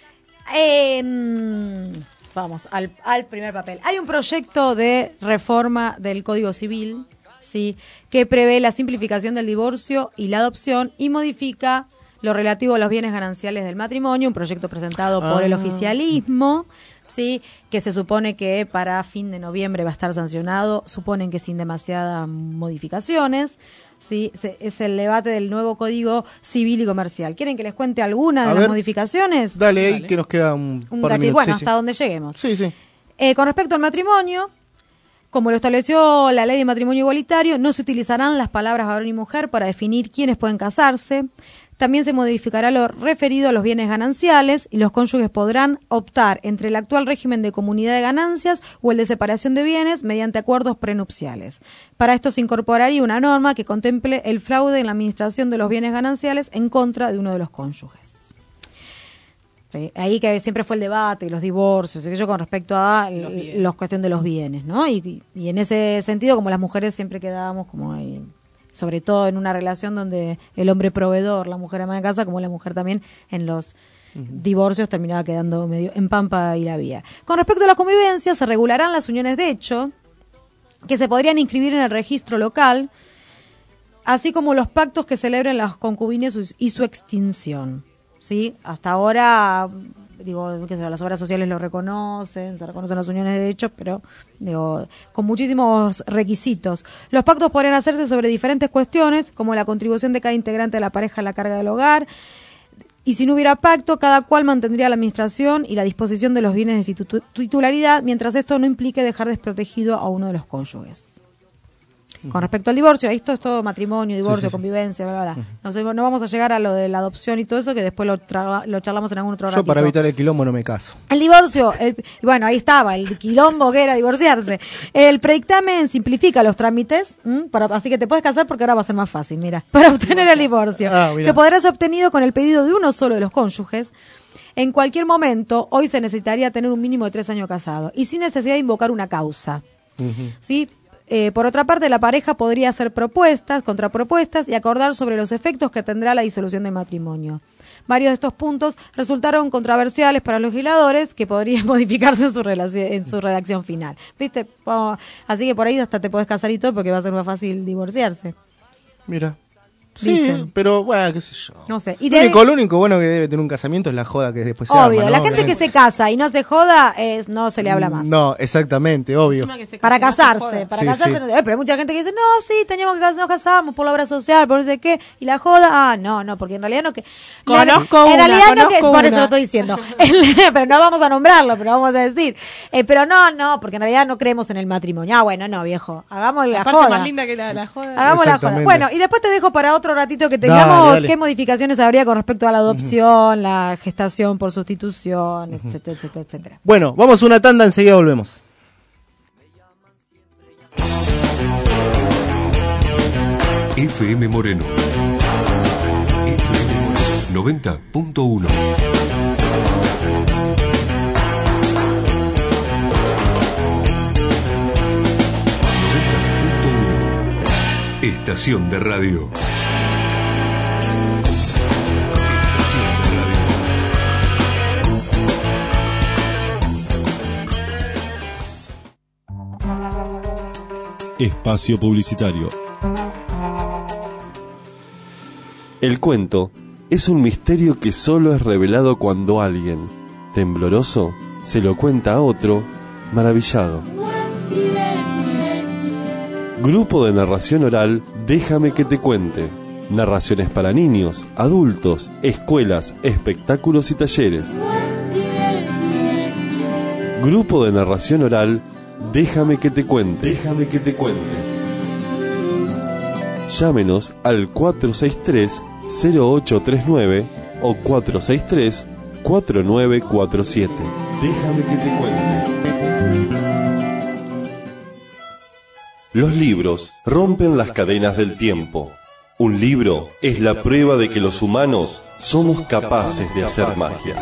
Vamos al primer papel. Hay un proyecto de reforma del Código Civil, ¿sí? Que prevé la simplificación del divorcio y la adopción y modifica lo relativo a los bienes gananciales del matrimonio, un proyecto presentado por el oficialismo, ¿sí? Que se supone que para fin de noviembre va a estar sancionado, suponen que sin demasiadas modificaciones, ¿sí? Es el debate del nuevo Código Civil y Comercial. ¿Quieren que les cuente alguna de las modificaciones? Dale, ahí que nos queda un par de minutos. Bueno, hasta donde lleguemos. Sí. Con respecto al matrimonio, como lo estableció la Ley de Matrimonio Igualitario, no se utilizarán las palabras varón y mujer para definir quiénes pueden casarse. También se modificará lo referido a los bienes gananciales y los cónyuges podrán optar entre el actual régimen de comunidad de ganancias o el de separación de bienes mediante acuerdos prenupciales. Para esto se incorporaría una norma que contemple el fraude en la administración de los bienes gananciales en contra de uno de los cónyuges. Sí, ahí que siempre fue el debate, los divorcios, aquello con respecto a la cuestión de los bienes, ¿no? Y en ese sentido, como las mujeres siempre quedábamos como ahí, sobre todo en una relación donde el hombre proveedor, la mujer ama de casa, como la mujer también en los divorcios terminaba quedando medio en pampa y la vía. Con respecto a la convivencia, se regularán las uniones de hecho, que se podrían inscribir en el registro local, así como los pactos que celebren las concubinas y su extinción. ¿Sí? Hasta ahora, las obras sociales lo reconocen, se reconocen las uniones de hecho, pero con muchísimos requisitos. Los pactos podrían hacerse sobre diferentes cuestiones, como la contribución de cada integrante de la pareja a la carga del hogar, y si no hubiera pacto, cada cual mantendría la administración y la disposición de los bienes de titularidad, mientras esto no implique dejar desprotegido a uno de los cónyuges. Con respecto al divorcio, esto es todo matrimonio, divorcio, convivencia, bla, bla, bla. No vamos a llegar a lo de la adopción y todo eso, que después lo charlamos en algún otro ratito. Yo para evitar el quilombo no me caso. El divorcio, bueno, ahí estaba, el quilombo que era divorciarse. El predictamen simplifica los trámites, así que te puedes casar porque ahora va a ser más fácil, mira, para obtener el divorcio. Que podrás ser obtenido con el pedido de uno solo de los cónyuges. En cualquier momento, hoy se necesitaría tener un mínimo de 3 años casado y sin necesidad de invocar una causa. ¿Sí? Por otra parte, la pareja podría hacer propuestas, contrapropuestas y acordar sobre los efectos que tendrá la disolución del matrimonio. Varios de estos puntos resultaron controversiales para los legisladores, que podrían modificarse en su redacción final. ¿Viste? Así que por ahí hasta te podés casar y todo, porque va a ser más fácil divorciarse. Mira. Sí, Dicen. pero bueno, qué sé yo. No sé. Lo único bueno que debe tener un casamiento es la joda que después se obvio, arma, ¿no? la gente que se casa y no se joda, no se le habla más. No, exactamente, obvio. Para casarse, Sí. no, pero hay mucha gente que dice, no, sí, teníamos que casarnos, nos casamos por la obra social, por no sé qué, y la joda, no, porque en realidad no que... Conozco en realidad una, no que, por eso lo estoy diciendo, pero no vamos a nombrarlo, pero vamos a decir, pero no, porque en realidad no creemos en el matrimonio. Bueno, no, viejo, hagamos la parte joda. más linda que la joda. Hagamos la joda. Bueno, y después te dejo para otro ratito que tengamos qué modificaciones habría con respecto a la adopción, la gestación por sustitución, etcétera, etcétera. Bueno, vamos a una tanda, enseguida volvemos. FM Moreno. FM Moreno 90.1. Estación de radio. Espacio publicitario. El cuento es un misterio que solo es revelado cuando alguien, tembloroso, se lo cuenta a otro, maravillado. Grupo de narración oral, Déjame que te cuente. Narraciones para niños, adultos, escuelas, espectáculos y talleres. Grupo de narración oral, Déjame que te cuente. Déjame que te cuente. Llámenos al 463-0839 o 463-4947. Déjame que te cuente. Los libros rompen las cadenas del tiempo. Un libro es la prueba de que los humanos somos capaces de hacer magia.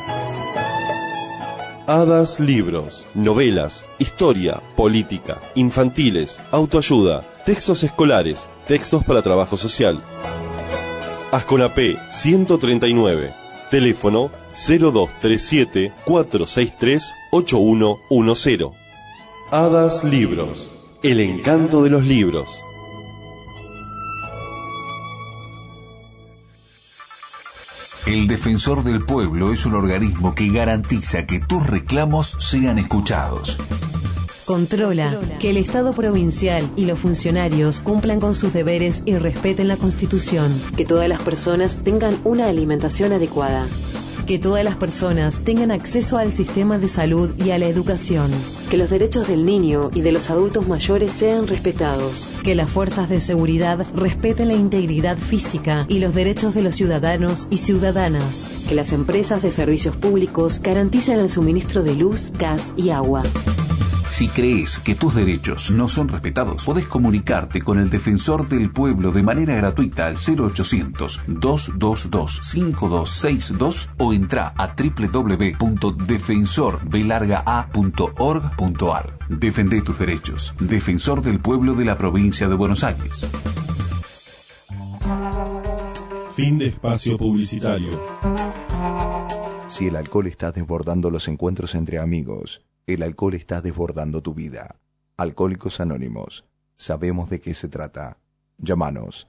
Hadas Libros, novelas, historia, política, infantiles, autoayuda, textos escolares, textos para trabajo social. Asconapé 139, teléfono 0237-463-8110. Hadas Libros, el encanto de los libros. El Defensor del Pueblo es un organismo que garantiza que tus reclamos sean escuchados. Controla que el Estado provincial y los funcionarios cumplan con sus deberes y respeten la Constitución. Que todas las personas tengan una alimentación adecuada. Que todas las personas tengan acceso al sistema de salud y a la educación. Que los derechos del niño y de los adultos mayores sean respetados. Que las fuerzas de seguridad respeten la integridad física y los derechos de los ciudadanos y ciudadanas. Que las empresas de servicios públicos garanticen el suministro de luz, gas y agua. Si crees que tus derechos no son respetados, podés comunicarte con el Defensor del Pueblo de manera gratuita al 0800-222-5262 o entra a www.defensorbelargaa.org.ar. Defendé tus derechos. Defensor del Pueblo de la Provincia de Buenos Aires. Fin de espacio publicitario. Si el alcohol está desbordando los encuentros entre amigos, el alcohol está desbordando tu vida. Alcohólicos Anónimos. Sabemos de qué se trata. Llámanos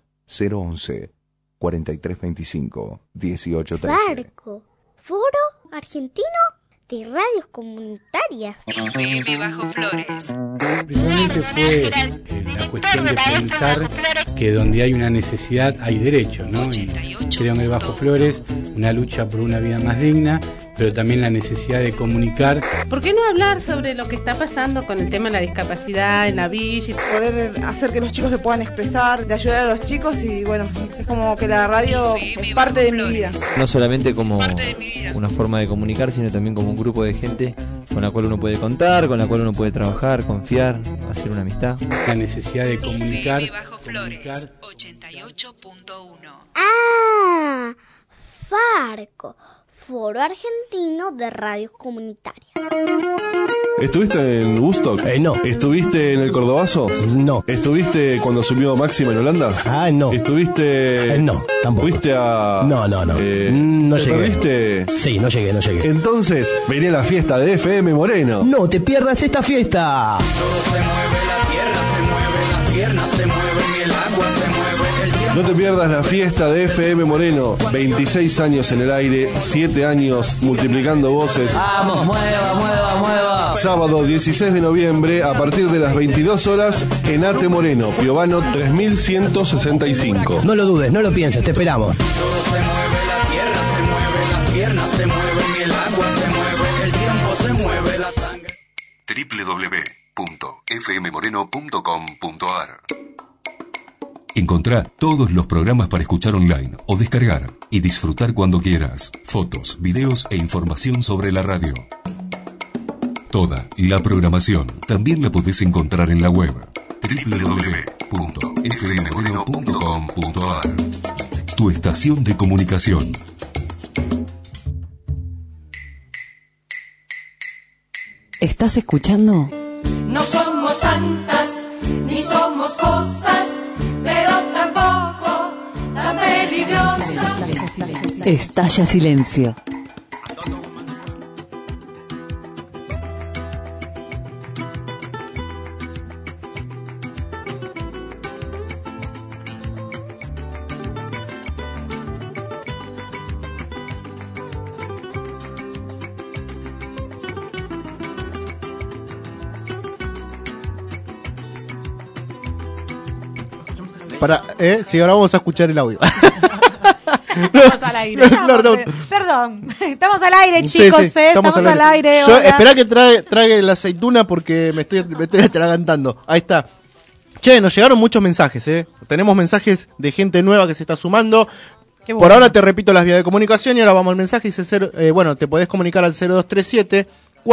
011-4325-1813. Barco, Foro Argentino de Radios Comunitarias. FM Bajo Flores. Precisamente fue la cuestión de pensar que donde hay una necesidad hay derecho, ¿no? Y creo en el Bajo Flores una lucha por una vida más digna pero también la necesidad de comunicar. ¿Por qué no hablar sobre lo que está pasando con el tema de la discapacidad en la villa? Poder hacer que los chicos se puedan expresar, de ayudar a los chicos y bueno, es como que la radio es parte de mi vida. No solamente como una forma de comunicar, sino también como un grupo de gente con la cual uno puede contar, con la cual uno puede trabajar, confiar, hacer una amistad. La necesidad de comunicar. Flores 88.1. Ah, Farco, Foro Argentino de Radios Comunitarias. ¿Estuviste en Woodstock? No. ¿Estuviste en el Cordobazo? No. ¿Estuviste cuando subió Máxima en Holanda? No. ¿Estuviste...? No, tampoco. ¿Fuiste a...? No. No ¿te llegué. perdiste? Sí, no llegué. Entonces, vení a la fiesta de FM Moreno. No te pierdas esta fiesta. Todo se mueve, la tierra se mueve, las piernas se mueven, el agua se mueve, el tiempo. No te pierdas la fiesta de FM Moreno. 26 años en el aire, 7 años multiplicando voces. Vamos, mueva. Sábado 16 de noviembre a partir de las 22 horas en Ate Moreno, Piovano 3165. No lo dudes, no lo pienses, te esperamos. Todo se mueve, la tierra se mueve, las piernas se mueven, el agua se mueve, el tiempo se mueve, la sangre. www.fmmoreno.com.ar. Encontrá todos los programas para escuchar online o descargar y disfrutar cuando quieras. Fotos, videos e información sobre la radio. Toda la programación también la podés encontrar en la web www.fmmoreno.com.ar. Tu estación de comunicación. ¿Estás escuchando? No somos santas, ni somos cosas, pero tampoco tan peligrosas. Estalla Silencio. Sí, ahora vamos a escuchar el audio. Estamos al aire. Perdón, estamos al aire, chicos, sí, estamos al aire. Esperá que trague la aceituna porque me estoy atragantando. Ahí está. Che, nos llegaron muchos mensajes, Tenemos mensajes de gente nueva que se está sumando. Bueno. Por ahora te repito las vías de comunicación y ahora vamos al mensaje. Te podés comunicar al 0237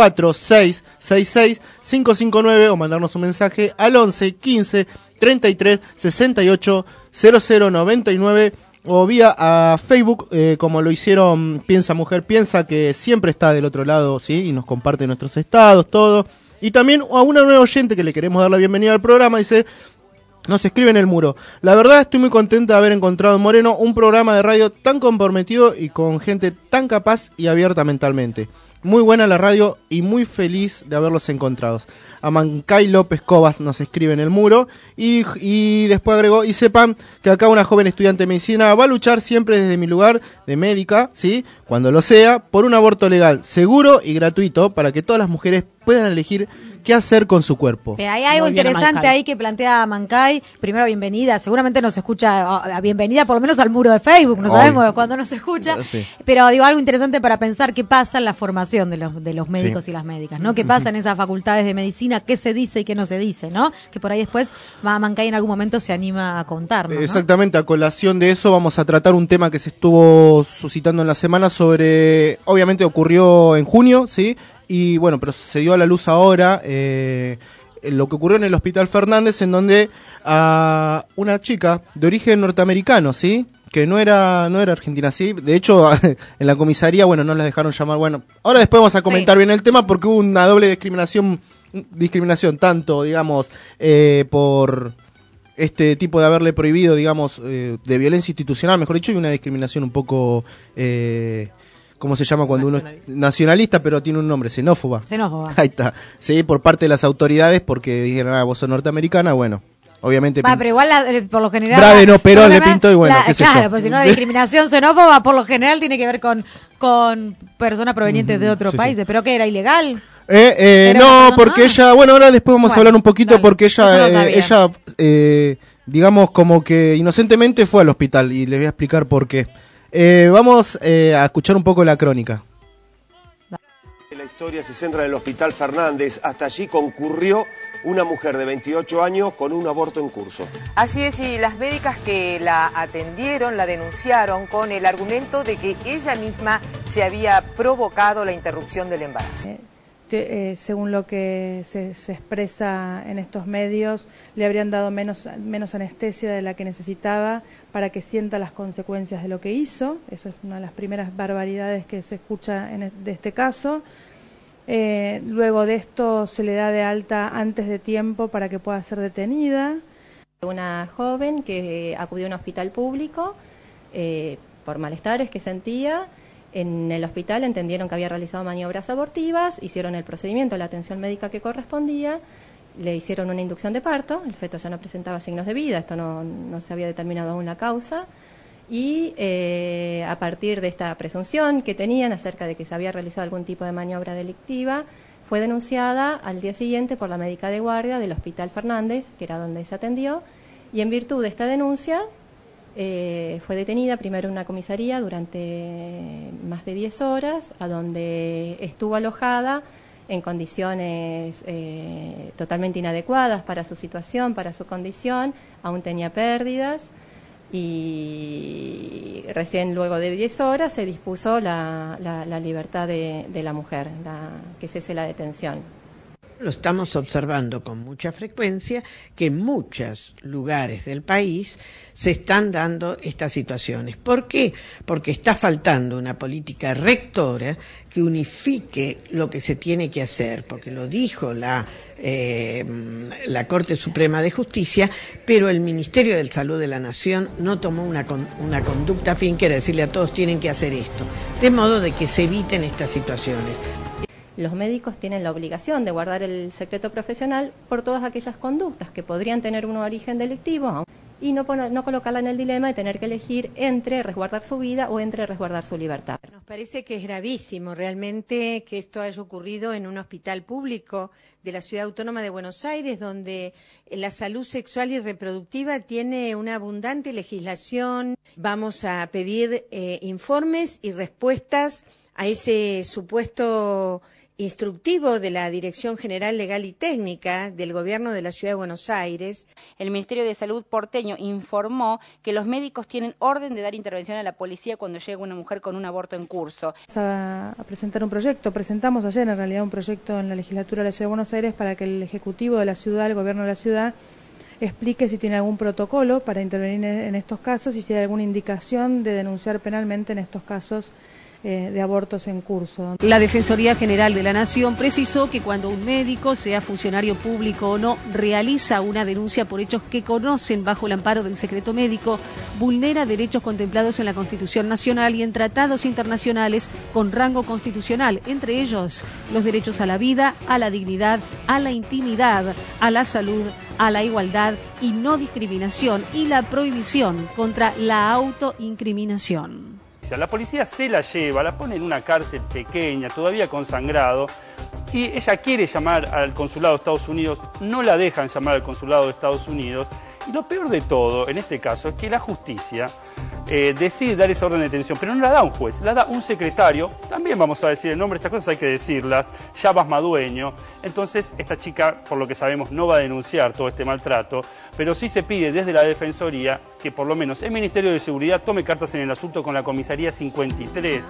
4666 559 o mandarnos un mensaje al 11 15 33 68 0099 o vía a Facebook, como lo hicieron Piensa Mujer Piensa, que siempre está del otro lado, ¿sí? Y nos comparte nuestros estados, todo. Y también a una nueva oyente que le queremos dar la bienvenida al programa, dice, nos escribe en el muro: la verdad estoy muy contenta de haber encontrado en Moreno un programa de radio tan comprometido y con gente tan capaz y abierta mentalmente. Muy buena la radio y muy feliz de haberlos encontrado. Amancay López Cobas nos escribe en el muro y después agregó: y sepan que acá una joven estudiante de medicina va a luchar siempre desde mi lugar de médica, ¿sí? Cuando lo sea, por un aborto legal, seguro y gratuito para que todas las mujeres puedan elegir qué hacer con su cuerpo. Hay algo interesante ahí que plantea Mancay. Primero, bienvenida. Seguramente nos escucha, bienvenida por lo menos al muro de Facebook. No sabemos cuándo nos escucha. Sí. Pero digo, algo interesante para pensar qué pasa en la formación de los médicos y las médicas, ¿no? ¿Qué pasa en esas facultades de medicina? ¿Qué se dice y qué no se dice, no? Que por ahí después Mancay en algún momento se anima a contarnos, ¿no? Exactamente. A colación de eso vamos a tratar un tema que se estuvo suscitando en la semana sobre... Obviamente ocurrió en junio, ¿sí? Y bueno, pero se dio a la luz ahora lo que ocurrió en el Hospital Fernández, en donde a una chica de origen norteamericano, ¿sí? Que no era argentina, ¿sí? De hecho, en la comisaría, bueno, no la dejaron llamar. Bueno, ahora después vamos a comentar bien el tema porque hubo una doble discriminación tanto, digamos, por este tipo de haberle prohibido, digamos, de violencia institucional, mejor dicho, y una discriminación un poco... ¿cómo se llama cuando uno es nacionalista, pero tiene un nombre? Xenófoba. Ahí está. Sí, por parte de las autoridades, porque dijeron, vos sos norteamericana, bueno, obviamente... pero igual, por lo general... Brave no, pero le pintó y bueno, qué sé claro, yo. pues si no, la discriminación xenófoba, por lo general, tiene que ver con personas provenientes de otros países. ¿Sí? ¿Pero qué, era ilegal? No, porque ella... Bueno, ahora después vamos a hablar un poquito, porque ella digamos, como que inocentemente fue al hospital, y les voy a explicar por qué. Vamos a escuchar un poco la crónica. La historia se centra en el Hospital Fernández. Hasta allí concurrió una mujer de 28 años con un aborto en curso. Así es, y las médicas que la atendieron la denunciaron con el argumento de que ella misma se había provocado la interrupción del embarazo. Según lo que se expresa en estos medios, le habrían dado menos anestesia de la que necesitaba para que sienta las consecuencias de lo que hizo. Eso es una de las primeras barbaridades que se escucha de este caso. Luego de esto se le da de alta antes de tiempo para que pueda ser detenida. Una joven que acudió a un hospital público por malestares que sentía. En el hospital entendieron que había realizado maniobras abortivas, hicieron el procedimiento, la atención médica que correspondía, le hicieron una inducción de parto, el feto ya no presentaba signos de vida, esto no se había determinado aún la causa, y a partir de esta presunción que tenían acerca de que se había realizado algún tipo de maniobra delictiva, fue denunciada al día siguiente por la médica de guardia del Hospital Fernández, que era donde se atendió, y en virtud de esta denuncia fue detenida primero en una comisaría durante más de 10 horas, a donde estuvo alojada en condiciones totalmente inadecuadas para su situación, para su condición, aún tenía pérdidas, y recién luego de 10 horas se dispuso la libertad de la mujer, que cese la detención. Lo estamos observando con mucha frecuencia, que en muchos lugares del país se están dando estas situaciones. ¿Por qué? Porque está faltando una política rectora que unifique lo que se tiene que hacer, porque lo dijo la Corte Suprema de Justicia, pero el Ministerio de Salud de la Nación no tomó una conducta fin, que era decirle a todos tienen que hacer esto, de modo de que se eviten estas situaciones. Los médicos tienen la obligación de guardar el secreto profesional por todas aquellas conductas que podrían tener un origen delictivo y no colocarla en el dilema de tener que elegir entre resguardar su vida o entre resguardar su libertad. Nos parece que es gravísimo realmente que esto haya ocurrido en un hospital público de la Ciudad Autónoma de Buenos Aires, donde la salud sexual y reproductiva tiene una abundante legislación. Vamos a pedir informes y respuestas a ese supuesto instructivo de la Dirección General Legal y Técnica del Gobierno de la Ciudad de Buenos Aires. El Ministerio de Salud porteño informó que los médicos tienen orden de dar intervención a la policía cuando llega una mujer con un aborto en curso. Vamos a presentar un proyecto, presentamos ayer en realidad un proyecto en la legislatura de la Ciudad de Buenos Aires para que el Ejecutivo de la ciudad, el Gobierno de la ciudad, explique si tiene algún protocolo para intervenir en estos casos y si hay alguna indicación de denunciar penalmente en estos casos de abortos en curso. La Defensoría General de la Nación precisó que cuando un médico, sea funcionario público o no, realiza una denuncia por hechos que conocen bajo el amparo del secreto médico, vulnera derechos contemplados en la Constitución Nacional y en tratados internacionales con rango constitucional, entre ellos los derechos a la vida, a la dignidad, a la intimidad, a la salud, a la igualdad y no discriminación, y la prohibición contra la autoincriminación. La policía se la lleva, la pone en una cárcel pequeña, todavía con sangrado, y ella quiere llamar al consulado de Estados Unidos, no la dejan llamar al consulado de Estados Unidos, y lo peor de todo, en este caso, es que la justicia decide dar esa orden de detención, pero no la da un juez, la da un secretario, también vamos a decir el nombre, estas cosas hay que decirlas, Yabas Madueño. Entonces, esta chica, por lo que sabemos, no va a denunciar todo este maltrato, pero sí se pide desde la Defensoría que por lo menos el Ministerio de Seguridad tome cartas en el asunto con la Comisaría 53.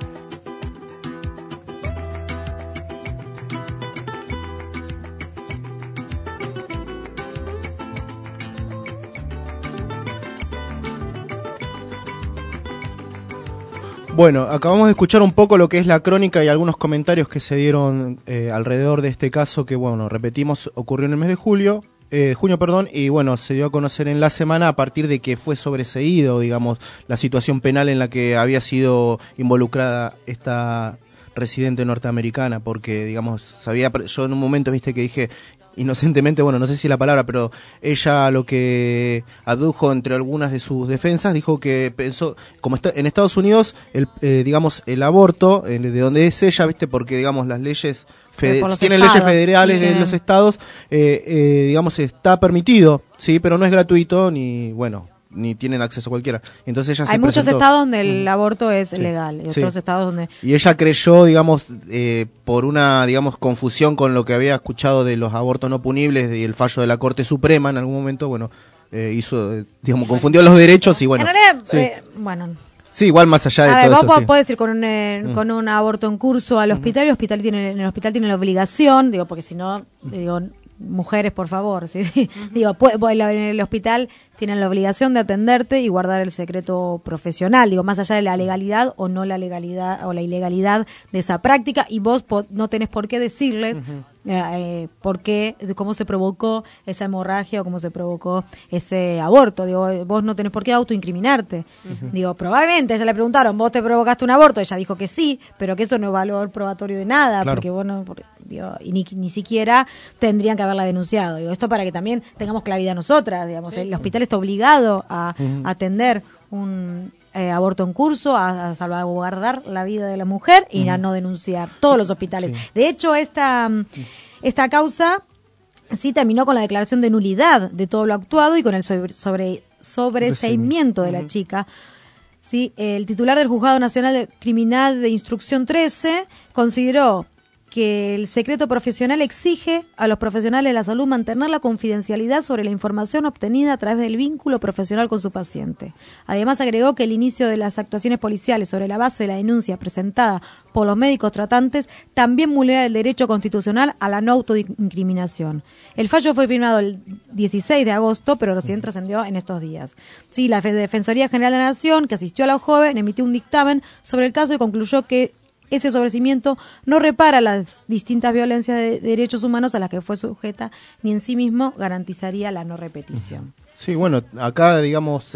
Bueno, acabamos de escuchar un poco lo que es la crónica y algunos comentarios que se dieron alrededor de este caso que, bueno, repetimos, ocurrió en el mes de junio, y bueno, se dio a conocer en la semana a partir de que fue sobreseído, digamos, la situación penal en la que había sido involucrada esta residente norteamericana, porque, digamos, yo en un momento, viste, que dije inocentemente, bueno, no sé si la palabra, pero ella lo que adujo entre algunas de sus defensas, dijo que pensó, como está en Estados Unidos, digamos, el aborto, de donde es ella, viste, porque, digamos, las leyes tienen leyes federales de los estados, digamos, está permitido, sí, pero no es gratuito, ni, bueno, ni tienen acceso a cualquiera. Entonces ella Hay se muchos presentó. estados donde el aborto es legal, y Sí. otros estados donde... Y ella creyó, digamos, por una, digamos, confusión con lo que había escuchado de los abortos no punibles y el fallo de la Corte Suprema en algún momento, bueno, digamos, confundió los derechos y bueno. En realidad, sí. bueno... Sí, igual más allá de A ver, todo vos eso. Sí. podés ir con un aborto en curso al hospital, y en el hospital tiene la obligación, digo, porque si no, digo, mujeres, por favor, ¿sí? Digo, en el hospital tienen la obligación de atenderte y guardar el secreto profesional, digo, más allá de la legalidad o no la legalidad o la ilegalidad de esa práctica, y vos no tenés por qué decirles por qué, cómo se provocó esa hemorragia o cómo se provocó ese aborto. Digo, vos no tenés por qué autoincriminarte. Digo, probablemente a ella le preguntaron, ¿vos te provocaste un aborto? Ella dijo que sí, pero que eso no es valor probatorio de nada, Claro. porque vos no, digo, y ni siquiera tendrían que haberla denunciado. Digo, esto para que también tengamos claridad nosotras, digamos, el hospital está obligado a atender un aborto en curso, a salvaguardar la vida de la mujer y a no denunciar. Todos los hospitales. Sí. De hecho, esta causa sí terminó con la declaración de nulidad de todo lo actuado y con el sobreseimiento de la chica. Sí, el titular del Juzgado Nacional Criminal de Instrucción 13 consideró que el secreto profesional exige a los profesionales de la salud mantener la confidencialidad sobre la información obtenida a través del vínculo profesional con su paciente. Además, agregó que el inicio de las actuaciones policiales sobre la base de la denuncia presentada por los médicos tratantes también vulnera el derecho constitucional a la no autoincriminación. El fallo fue firmado el 16 de agosto, pero recién trascendió en estos días. Sí, la Defensoría General de la Nación, que asistió a la joven, emitió un dictamen sobre el caso y concluyó que ese sobreseimiento no repara las distintas violencias de derechos humanos a las que fue sujeta, ni en sí mismo garantizaría la no repetición. Sí, bueno, acá, digamos,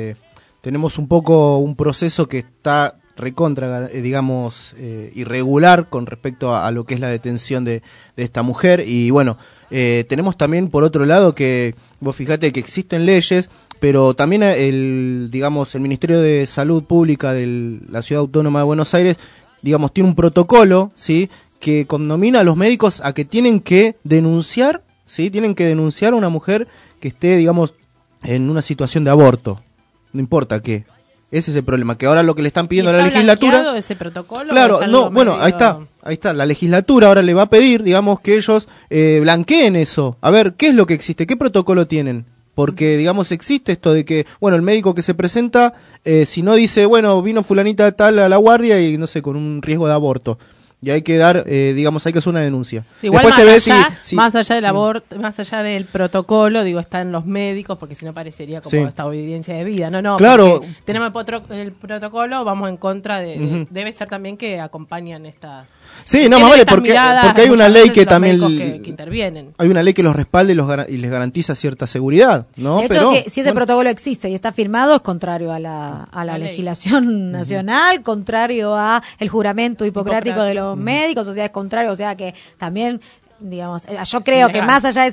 tenemos un poco un proceso que está recontra, digamos, irregular con respecto a lo que es la detención de esta mujer. Y bueno, tenemos también, por otro lado, que vos fíjate que existen leyes, pero también el Ministerio de Salud Pública de la Ciudad Autónoma de Buenos Aires, digamos, tiene un protocolo, ¿sí?, que condomina a los médicos a que tienen que denunciar, ¿sí?, tienen que denunciar a una mujer que esté, digamos, en una situación de aborto, no importa qué. Ese es el problema, que ahora lo que le están pidiendo a la legislatura... ese protocolo? Claro, no, bueno, ahí está, la legislatura ahora le va a pedir, digamos, que ellos blanqueen eso, a ver, ¿qué es lo que existe? ¿Qué protocolo tienen? Porque, digamos, existe esto de que, bueno, el médico que se presenta, si no dice, bueno, vino fulanita tal a la guardia y, no sé, con un riesgo de aborto. Y hay que dar, digamos, hay que hacer una denuncia. Sí, igual después más se allá, ve si más allá del aborto, más allá del protocolo, digo, está en los médicos, porque si no parecería como Sí. esta obediencia de vida. No, Claro. porque tenemos el protocolo, vamos en contra de, debe ser también que acompañan estas... Sí, no, más vale, porque hay una ley que los también... médicos que intervienen. Hay una ley que los respalda y les garantiza cierta seguridad, ¿no? De hecho, Pero, si ese protocolo existe y está firmado, es contrario a la legislación nacional, contrario a el juramento hipocrático de los médicos, o sea, es contrario, o sea que también, digamos, yo creo que más allá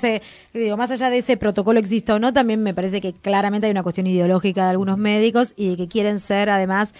de ese protocolo exista o no, también me parece que claramente hay una cuestión ideológica de algunos médicos y de que quieren ser, además,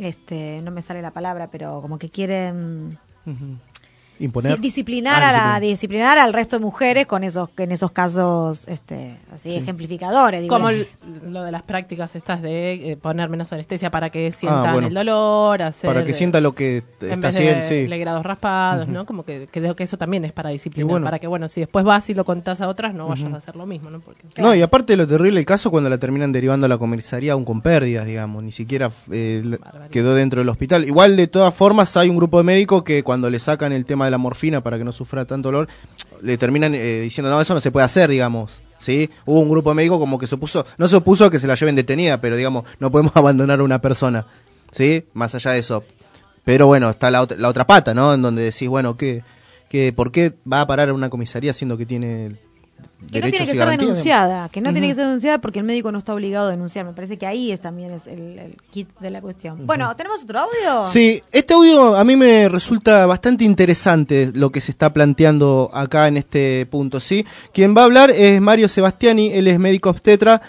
no me sale la palabra, pero como que quieren... imponer. Sí, disciplinar al resto de mujeres con en esos casos así ejemplificadores, digo. Como lo de las prácticas estas de poner menos anestesia para que sientan el dolor, hacer para que sienta lo que está haciendo, sí. legrados raspados, ¿no? Como que creo que eso también es para disciplinar, para que, bueno, si después vas y lo contás a otras, no vayas a hacer lo mismo, ¿no? Porque, No, y aparte lo terrible el caso cuando la terminan derivando a la comisaría aún con pérdidas, digamos, ni siquiera quedó dentro del hospital. Igual, de todas formas, hay un grupo de médicos que cuando le sacan el tema de la morfina para que no sufra tanto dolor, le terminan diciendo, no, eso no se puede hacer, digamos, ¿sí? Hubo un grupo de médicos como que no se opuso a que se la lleven detenida, pero, digamos, no podemos abandonar a una persona, ¿sí? Más allá de eso. Pero bueno, está la otra pata, ¿no? En donde decís, bueno, ¿por qué va a parar a una comisaría siendo que tiene... Que no tiene que ser denunciada, tiene que ser denunciada porque el médico no está obligado a denunciar. Me parece que ahí también es el kit de la cuestión. Bueno, ¿tenemos otro audio? Sí, este audio a mí me resulta bastante interesante lo que se está planteando acá en este punto, ¿sí? Quien va a hablar es Mario Sebastiani, él es médico obstetra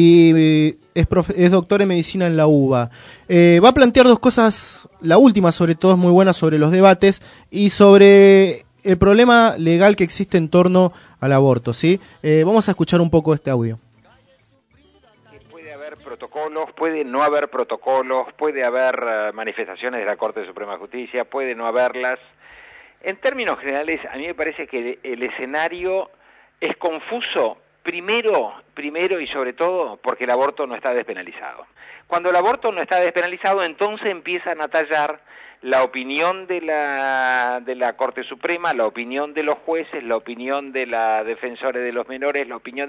y es doctor en medicina en la UBA. Va a plantear dos cosas, la última sobre todo es muy buena, sobre los debates y sobre el problema legal que existe en torno al aborto, ¿sí? Vamos a escuchar un poco este audio. Puede haber protocolos, puede no haber protocolos, puede haber manifestaciones de la Corte Suprema de Justicia, puede no haberlas. En términos generales, a mí me parece que el escenario es confuso, primero y sobre todo porque el aborto no está despenalizado. Cuando el aborto no está despenalizado, entonces empiezan a tallar la opinión de la Corte Suprema, la opinión de los jueces, la opinión de la defensora de los menores,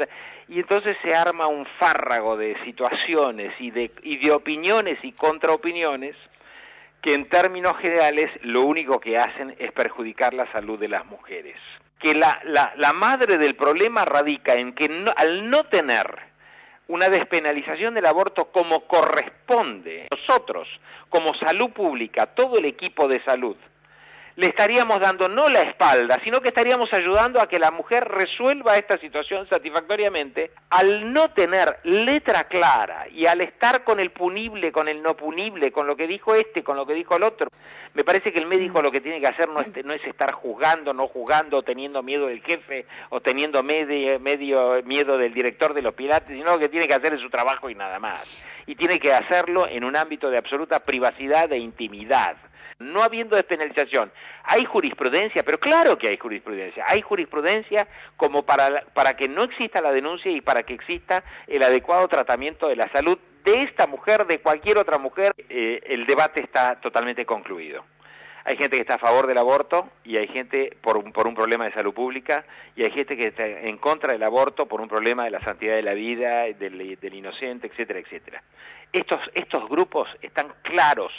y entonces se arma un fárrago de situaciones y de opiniones y contraopiniones que en términos generales lo único que hacen es perjudicar la salud de las mujeres. Que la madre del problema radica en que al no tener una despenalización del aborto como corresponde, nosotros, como salud pública, todo el equipo de salud, le estaríamos dando no la espalda, sino que estaríamos ayudando a que la mujer resuelva esta situación satisfactoriamente. Al no tener letra clara y al estar con el punible, con el no punible, con lo que dijo con lo que dijo el otro, me parece que el médico lo que tiene que hacer no es estar juzgando, no juzgando, teniendo miedo del jefe o teniendo medio miedo del director de los pilates, sino lo que tiene que hacer es su trabajo y nada más. Y tiene que hacerlo en un ámbito de absoluta privacidad e intimidad. No habiendo despenalización, hay jurisprudencia, pero claro que hay jurisprudencia como para que no exista la denuncia y para que exista el adecuado tratamiento de la salud de esta mujer, de cualquier otra mujer. El debate está totalmente concluido. Hay gente que está a favor del aborto y hay gente por un problema de salud pública y hay gente que está en contra del aborto por un problema de la santidad de la vida, del inocente, etcétera, etcétera. Estos grupos están claros.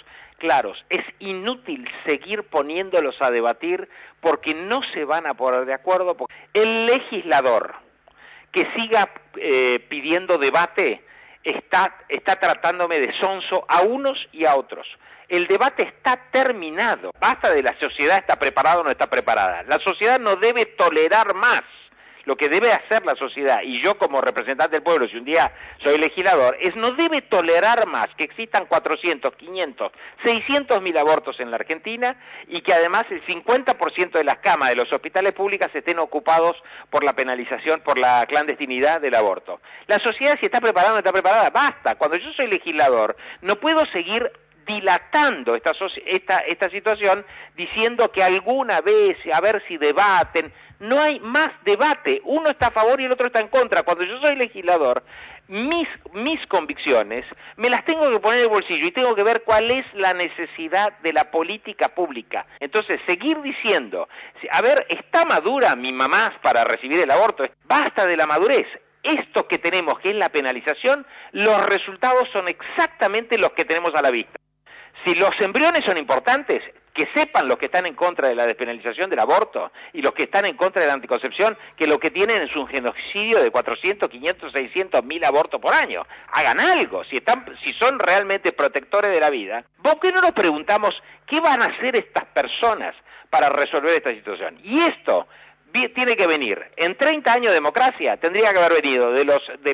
Es inútil seguir poniéndolos a debatir porque no se van a poner de acuerdo. El legislador que siga pidiendo debate está tratándome de sonso a unos y a otros. El debate está terminado. Basta de la sociedad está preparada o no está preparada. La sociedad no debe tolerar más. Lo que debe hacer la sociedad, y yo como representante del pueblo, si un día soy legislador, no debe tolerar más que existan 400, 500, 600.000 abortos en la Argentina y que además el 50% de las camas de los hospitales públicos estén ocupados por la penalización, por la clandestinidad del aborto. La sociedad, si está preparada o no está preparada, basta. Cuando yo soy legislador, no puedo seguir dilatando esta situación diciendo que alguna vez, a ver si debaten. No hay más debate, uno está a favor y el otro está en contra. Cuando yo soy legislador, mis convicciones me las tengo que poner en el bolsillo y tengo que ver cuál es la necesidad de la política pública. Entonces, seguir diciendo, a ver, ¿está madura mi mamá para recibir el aborto? Basta de la madurez. Esto que tenemos, que es la penalización, los resultados son exactamente los que tenemos a la vista. Si los embriones son importantes, que sepan los que están en contra de la despenalización del aborto y los que están en contra de la anticoncepción que lo que tienen es un genocidio de 400, 500, 600.000 abortos por año. Hagan algo, si son realmente protectores de la vida. ¿Por qué no nos preguntamos qué van a hacer estas personas para resolver esta situación? Y esto tiene que venir. En 30 años de democracia tendría que haber venido de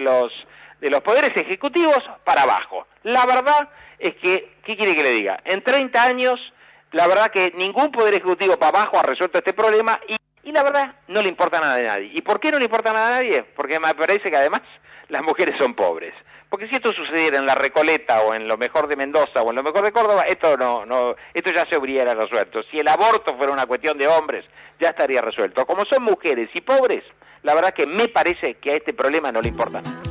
los poderes ejecutivos para abajo. La verdad es que, ¿qué quiere que le diga? En 30 años... La verdad que ningún poder ejecutivo para abajo ha resuelto este problema y la verdad no le importa nada a nadie. ¿Y por qué no le importa nada a nadie? Porque me parece que además las mujeres son pobres. Porque si esto sucediera en La Recoleta o en lo mejor de Mendoza o en lo mejor de Córdoba, esto ya se hubiera resuelto. Si el aborto fuera una cuestión de hombres, ya estaría resuelto. Como son mujeres y pobres, la verdad que me parece que a este problema no le importa nada.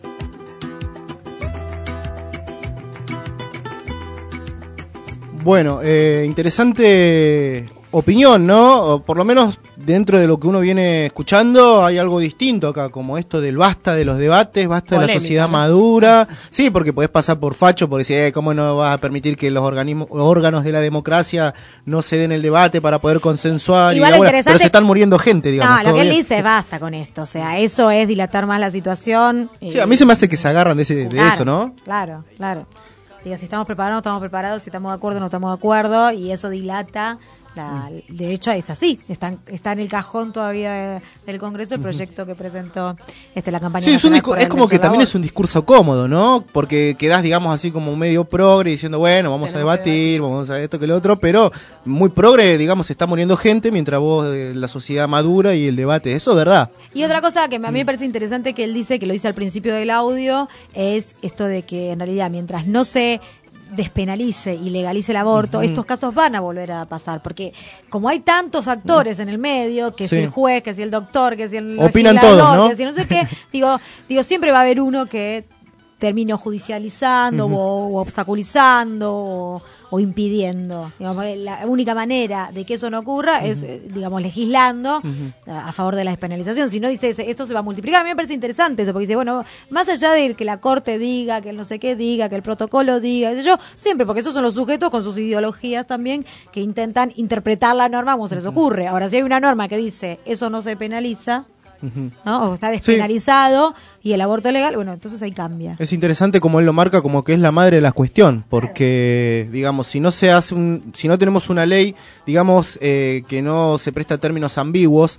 Bueno, interesante opinión, ¿no? O por lo menos dentro de lo que uno viene escuchando hay algo distinto acá, como esto del basta de los debates, basta de la sociedad madura. Sí, porque podés pasar por facho, porque decir, ¿cómo no vas a permitir que los órganos de la democracia no se den el debate para poder consensuar? Igual pero se están muriendo gente, digamos. No, lo que él dice, basta con esto, o sea, eso es dilatar más la situación. Sí, a mí se me hace que se agarran de eso, ¿no? Claro. Digo, si estamos preparados, no estamos preparados, si estamos de acuerdo, no estamos de acuerdo, y eso dilata De hecho es así, está en el cajón todavía del Congreso el proyecto que presentó la campaña. Sí, nacional es como que también es un discurso cómodo, ¿no? Porque quedás, digamos, así como medio progre diciendo, bueno, vamos a debatir, vamos a esto que lo otro, pero muy progre, digamos, está muriendo gente mientras vos la sociedad madura y el debate, eso es verdad. Y otra cosa que a mí me parece interesante que él dice, que lo dice al principio del audio, es esto de que en realidad mientras no se despenalice y legalice el aborto, estos casos van a volver a pasar, porque como hay tantos actores en el medio, que si el juez, que si el doctor, que si el opinan todos, ¿no? Que si no sé qué, digo, siempre va a haber uno que termine judicializando o obstaculizando o impidiendo. Digamos, la única manera de que eso no ocurra es, digamos, legislando a favor de la despenalización. Si no, dice, esto se va a multiplicar. A mí me parece interesante eso, porque dice, bueno, más allá de que la Corte diga, que el no sé qué diga, que el protocolo diga, siempre, porque esos son los sujetos con sus ideologías también, que intentan interpretar la norma como se les ocurre. Ahora, si hay una norma que dice, eso no se penaliza, ¿no? O está despenalizado y el aborto es legal, bueno, entonces ahí cambia. Es interesante como él lo marca como que es la madre de la cuestión, porque digamos, si no tenemos una ley, digamos, que no se presta a términos ambiguos,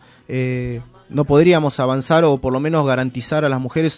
no podríamos avanzar o por lo menos garantizar a las mujeres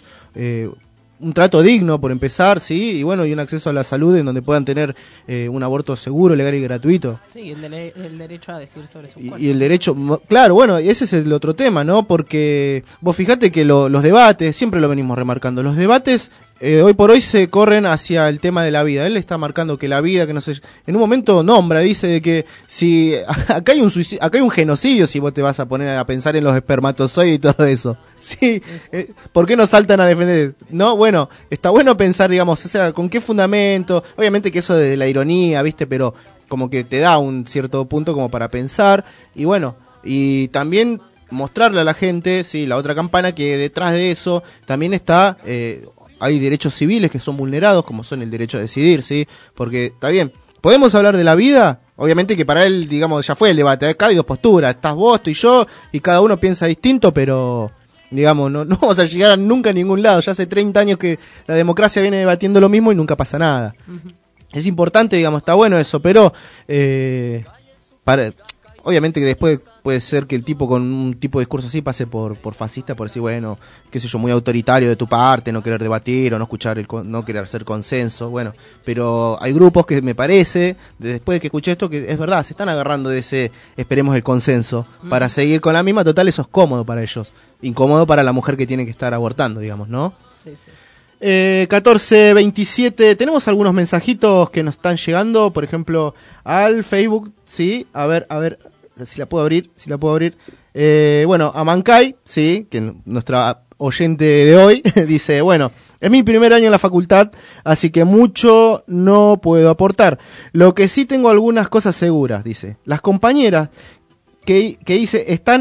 un trato digno, por empezar, sí, y bueno, y un acceso a la salud en donde puedan tener un aborto seguro, legal y gratuito. Sí, el derecho a decidir sobre su cuerpo. Y el derecho, claro, bueno, ese es el otro tema, ¿no? Porque vos fijate que los debates, siempre lo venimos remarcando, los debates hoy por hoy se corren hacia el tema de la vida. Él está marcando que la vida, que no sé, en un momento nombra, dice de que si acá hay un suicidio, acá hay un genocidio si vos te vas a poner a pensar en los espermatozoides y todo eso. Sí, ¿por qué no saltan a defender? No, bueno, está bueno pensar, digamos, o sea, con qué fundamento, obviamente que eso de la ironía, ¿viste? Pero como que te da un cierto punto como para pensar y bueno, y también mostrarle a la gente, sí, la otra campana, que detrás de eso también está hay derechos civiles que son vulnerados, como son el derecho a decidir, ¿sí? Porque, está bien, ¿podemos hablar de la vida? Obviamente que para él, digamos, ya fue el debate. Acá hay dos posturas, estás vos, estoy yo, y cada uno piensa distinto, pero, digamos, no vamos a llegar nunca a ningún lado. Ya hace 30 años que la democracia viene debatiendo lo mismo y nunca pasa nada. Es importante, digamos, está bueno eso, pero obviamente que después puede ser que el tipo con un tipo de discurso así pase por fascista, por decir, bueno, qué sé yo, muy autoritario de tu parte, no querer debatir o no escuchar, no querer hacer consenso, bueno, pero hay grupos que me parece, después de que escuché esto, que es verdad, se están agarrando de ese, esperemos, el consenso, para seguir con la misma. Total, eso es cómodo para ellos, incómodo para la mujer que tiene que estar abortando, digamos, ¿no? Sí, sí. 14:27, tenemos algunos mensajitos que nos están llegando, por ejemplo, al Facebook, sí, a ver, si la puedo abrir. Bueno, a Mancay, sí, que nuestra oyente de hoy, dice, bueno, es mi primer año en la facultad, así que mucho no puedo aportar. Lo que sí tengo algunas cosas seguras, dice. Las compañeras que hice están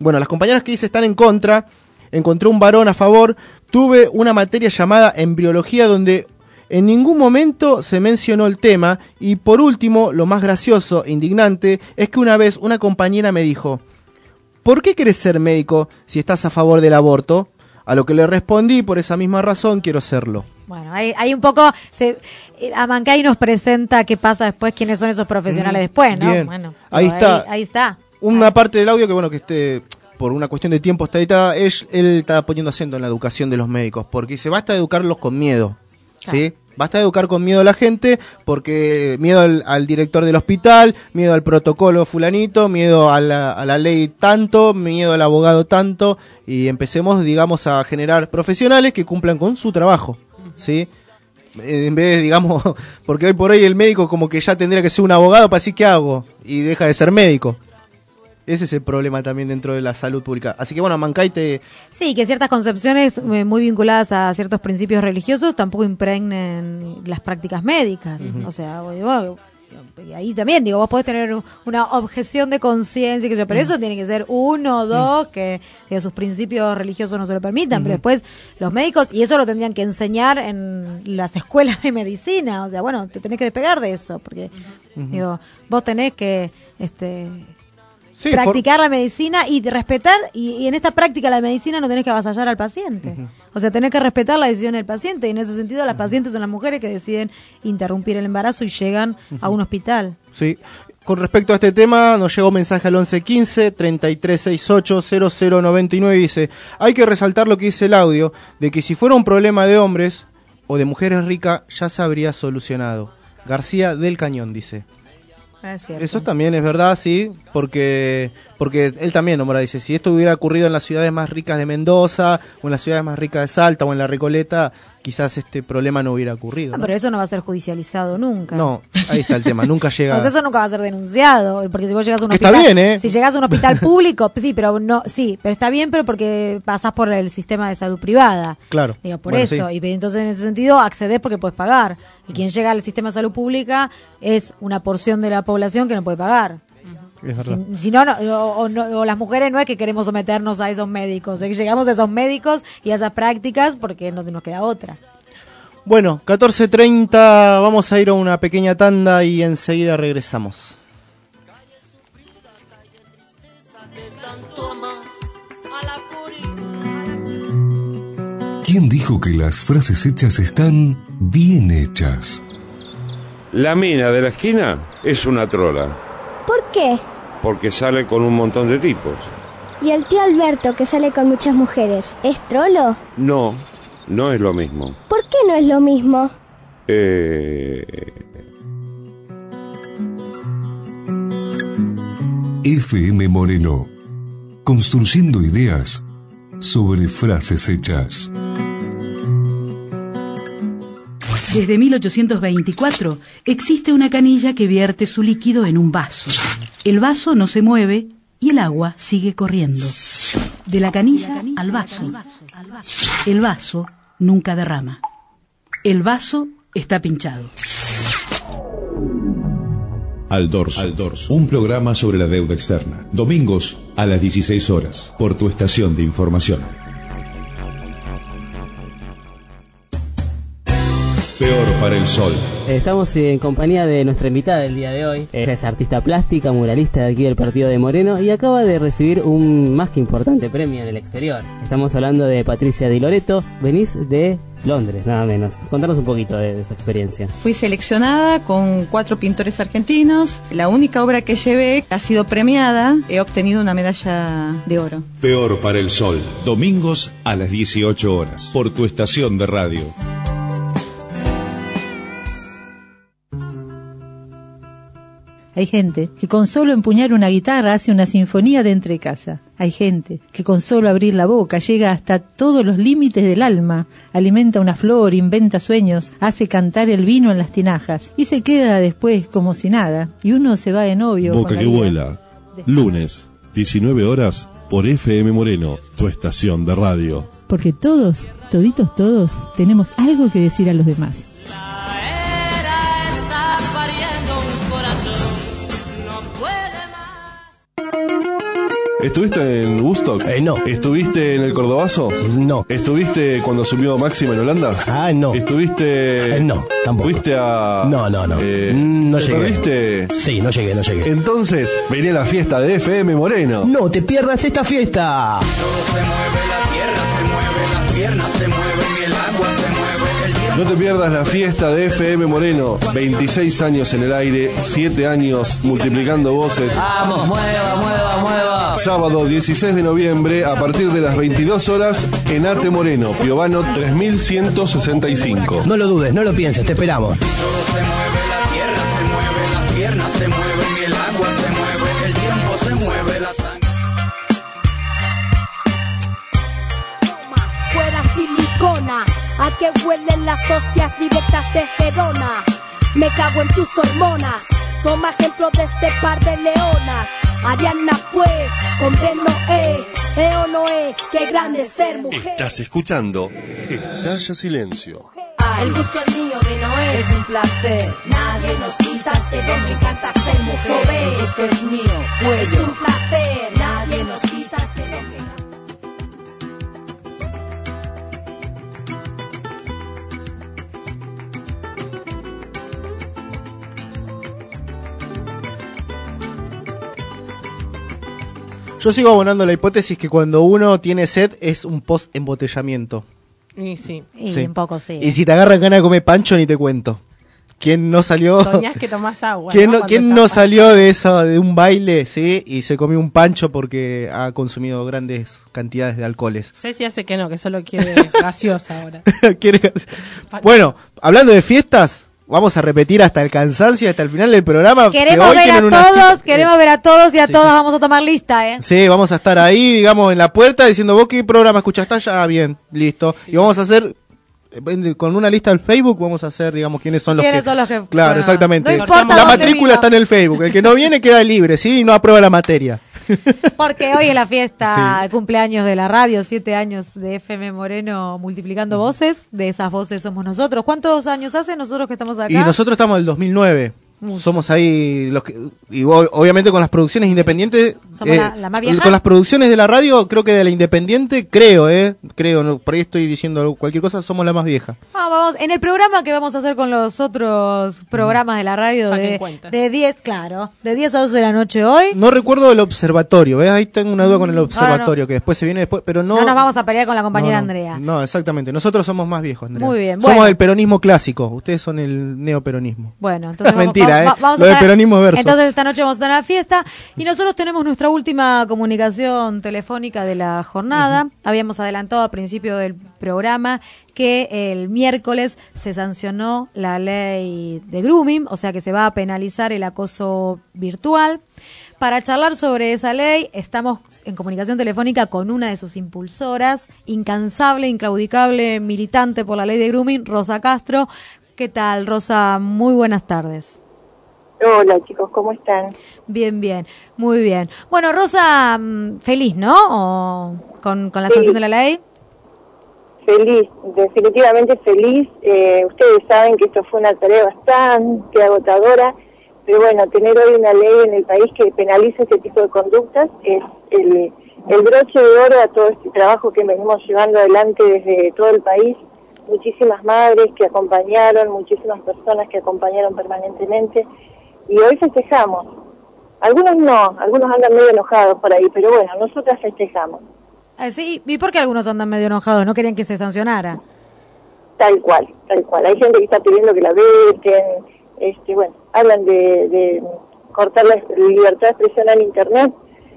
en contra, encontré un varón a favor, tuve una materia llamada embriología donde en ningún momento se mencionó el tema, y por último, lo más gracioso e indignante, es que una vez una compañera me dijo, ¿por qué querés ser médico si estás a favor del aborto? A lo que le respondí, por esa misma razón quiero serlo. Bueno, hay un poco, Amancay nos presenta qué pasa después, quiénes son esos profesionales después, ¿no? Bien. Bueno, ahí está. Una parte del audio que, bueno, que por una cuestión de tiempo está editada, él está poniendo acento en la educación de los médicos, porque se basta de educarlos con miedo. ¿Sí? Basta de educar con miedo a la gente, porque miedo al director del hospital, miedo al protocolo fulanito, miedo a la ley tanto, miedo al abogado tanto, y empecemos, digamos, a generar profesionales que cumplan con su trabajo, ¿sí? En vez de, digamos, porque hoy por hoy el médico como que ya tendría que ser un abogado para decir qué hago, y deja de ser médico. Ese es el problema también dentro de la salud pública. Así que bueno, Mancay Sí, que ciertas concepciones muy vinculadas a ciertos principios religiosos tampoco impregnen las prácticas médicas. O sea, ahí también, vos podés tener una objeción de conciencia, pero eso tiene que ser 1 o 2, que sus principios religiosos no se lo permitan, pero después los médicos, y eso lo tendrían que enseñar en las escuelas de medicina, o sea, bueno, te tenés que despegar de eso, porque vos tenés que practicar la medicina y respetar, y en esta práctica de la medicina no tenés que avasallar al paciente. O sea, tenés que respetar la decisión del paciente, y en ese sentido las pacientes son las mujeres que deciden interrumpir el embarazo y llegan a un hospital. Sí. con respecto a este tema, nos llegó un mensaje al 1115-3368-0099 y dice: hay que resaltar lo que dice el audio, de que si fuera un problema de hombres o de mujeres ricas, ya se habría solucionado. García del Cañón dice. Eso también es verdad, sí, porque él también nombra, dice, si esto hubiera ocurrido en las ciudades más ricas de Mendoza, o en las ciudades más ricas de Salta, o en La Recoleta, quizás este problema no hubiera ocurrido, ¿no? Pero eso no va a ser judicializado nunca. No, ahí está el tema, nunca llega. Pues eso nunca va a ser denunciado, porque si vos llegas a un hospital, está bien, si llegas a un hospital público, pero está bien, pero porque pasás por el sistema de salud privada. Claro. Digo, por eso, sí. Y entonces en ese sentido accedés porque puedes pagar. Y quien llega al sistema de salud pública es una porción de la población que no puede pagar. Es verdad. Si no, o las mujeres no es que queremos someternos a esos médicos, es que llegamos a esos médicos y a esas prácticas porque no nos queda otra. Bueno, 14:30, vamos a ir a una pequeña tanda y enseguida regresamos. ¿Quién dijo que las frases hechas están bien hechas? La mina de la esquina es una trola. ¿Por qué? Porque sale con un montón de tipos. ¿Y el tío Alberto, que sale con muchas mujeres, es trolo? No, no es lo mismo. ¿Por qué no es lo mismo? FM Moreno, construyendo ideas sobre frases hechas. Desde 1824 existe una canilla que vierte su líquido en un vaso. El vaso no se mueve y el agua sigue corriendo. De la canilla al vaso. El vaso nunca derrama. El vaso está pinchado. Al Dorso, un programa sobre la deuda externa. Domingos a las 16 horas, por tu estación de información. Peor para el sol. Estamos en compañía de nuestra invitada del día de hoy. Ella es artista plástica, muralista de aquí del partido de Moreno y acaba de recibir un más que importante premio en el exterior. Estamos hablando de Patricia Di Loreto. Venís de Londres, nada menos. Contanos un poquito de esa experiencia. Fui seleccionada con 4 pintores argentinos. La única obra que llevé ha sido premiada. He obtenido una medalla de oro. Peor para el sol. Domingos a las 18 horas, por tu estación de radio. Hay gente que con solo empuñar una guitarra hace una sinfonía de entrecasa. Hay gente que con solo abrir la boca llega hasta todos los límites del alma, alimenta una flor, inventa sueños, hace cantar el vino en las tinajas y se queda después como si nada. Y uno se va de novio. Boca que vuela. Lunes, 19 horas, por FM Moreno, tu estación de radio. Porque todos, toditos todos, tenemos algo que decir a los demás. ¿Estuviste en Woodstock? No. ¿Estuviste en el Cordobazo? No. ¿Estuviste cuando subió Máxima en Holanda? No. ¿Estuviste...? No, tampoco. ¿Fuiste a...? No. No llegué. ¿Perdiste? Sí, no llegué. Entonces, vení a la fiesta de FM Moreno. No te pierdas esta fiesta. Todo se mueve, la tierra se mueve, las piernas se mueven, el agua se mueve, el tiempo. No te pierdas la fiesta de FM Moreno. 26 años en el aire, 7 años multiplicando voces. ¡Vamos, mueva! Sábado 16 de noviembre a partir de las 22 horas en Ate Moreno, Piovano 3165. No lo dudes, no lo pienses, te esperamos. Todo se mueve, la tierra se mueve, las piernas se mueven, el agua se mueve, el tiempo se mueve, la sangre. Fuera silicona, a que huelen las hostias directas de Gerona. Me cago en tus hormonas, toma ejemplo de este par de leonas. Ariana pues, condeno o no qué grande ser mujer. Estás escuchando Estalla Silencio. El gusto es mío de Noé, es un placer. Nadie nos quita este don, me encanta ser mujer. El gusto es mío, pues es un placer. Nadie nos quita este don, me encanta. Yo sigo abonando la hipótesis que cuando uno tiene sed es un post-embotellamiento. Y sí. Y un poco sí. Y si te agarran ganas de comer pancho, ni te cuento. ¿Quién no salió? Soñás que tomás agua. ¿Quién no salió de eso, de un baile, sí, y se comió un pancho porque ha consumido grandes cantidades de alcoholes? Ceci hace que no, que solo quiere gaseosa ahora. Bueno, hablando de fiestas, vamos a repetir hasta el cansancio, hasta el final del programa. Queremos ver a todos y a todas vamos a tomar lista, Sí, vamos a estar ahí, digamos, en la puerta diciendo, ¿vos qué programa escuchaste? Ya, bien, listo. Y vamos a hacer, con una lista del Facebook, vamos a hacer, digamos, quiénes son los que... Claro, bueno, exactamente. No la matrícula está en el Facebook. El que no viene queda libre, ¿sí? Y no aprueba la materia. Porque hoy es la fiesta de cumpleaños de la radio, 7 años de FM Moreno multiplicando voces. De esas voces somos nosotros. ¿Cuántos años hace nosotros que estamos acá? Y nosotros estamos del 2009. Somos ahí los que, y obviamente con las producciones independientes, somos la más vieja. Con las producciones de la radio, creo que de la independiente, creo, no, por ahí estoy diciendo cualquier cosa, somos la más vieja. Vamos, en el programa que vamos a hacer con los otros programas de la radio de 10, claro, de 10 a 12 de la noche hoy. No recuerdo el observatorio, ¿ves? Ahí tengo una duda con el observatorio, que después se viene después, pero no. No nos vamos a pelear con la compañera Andrea. No, exactamente, nosotros somos más viejos, Andrea. Muy bien. Somos del peronismo clásico, ustedes son el neoperonismo. Bueno, entonces mentira. Vamos lo del peronismo verso. Entonces esta noche vamos a tener la fiesta y nosotros tenemos nuestra última comunicación telefónica de la jornada. Habíamos adelantado al principio del programa que el miércoles se sancionó la ley de grooming, o sea que se va a penalizar el acoso virtual. Para charlar sobre esa ley estamos en comunicación telefónica con una de sus impulsoras, incansable, inclaudicable, militante por la ley de grooming, Rosa Castro. ¿Qué tal, Rosa? Muy buenas tardes. Hola chicos, ¿cómo están? Bien, muy bien. Bueno, Rosa, feliz, ¿no? Con la sanción de la ley. Feliz, definitivamente feliz. Ustedes saben que esto fue una tarea bastante agotadora, pero bueno, tener hoy una ley en el país que penalice este tipo de conductas es el broche de oro a todo este trabajo que venimos llevando adelante desde todo el país. Muchísimas madres que acompañaron, muchísimas personas que acompañaron permanentemente. Y hoy festejamos. Algunos no, algunos andan medio enojados por ahí, pero bueno, nosotras festejamos. Sí, ¿y por qué algunos andan medio enojados? ¿No querían que se sancionara? Tal cual. Hay gente que está pidiendo que la veten, bueno, hablan de cortar la libertad de expresión en Internet,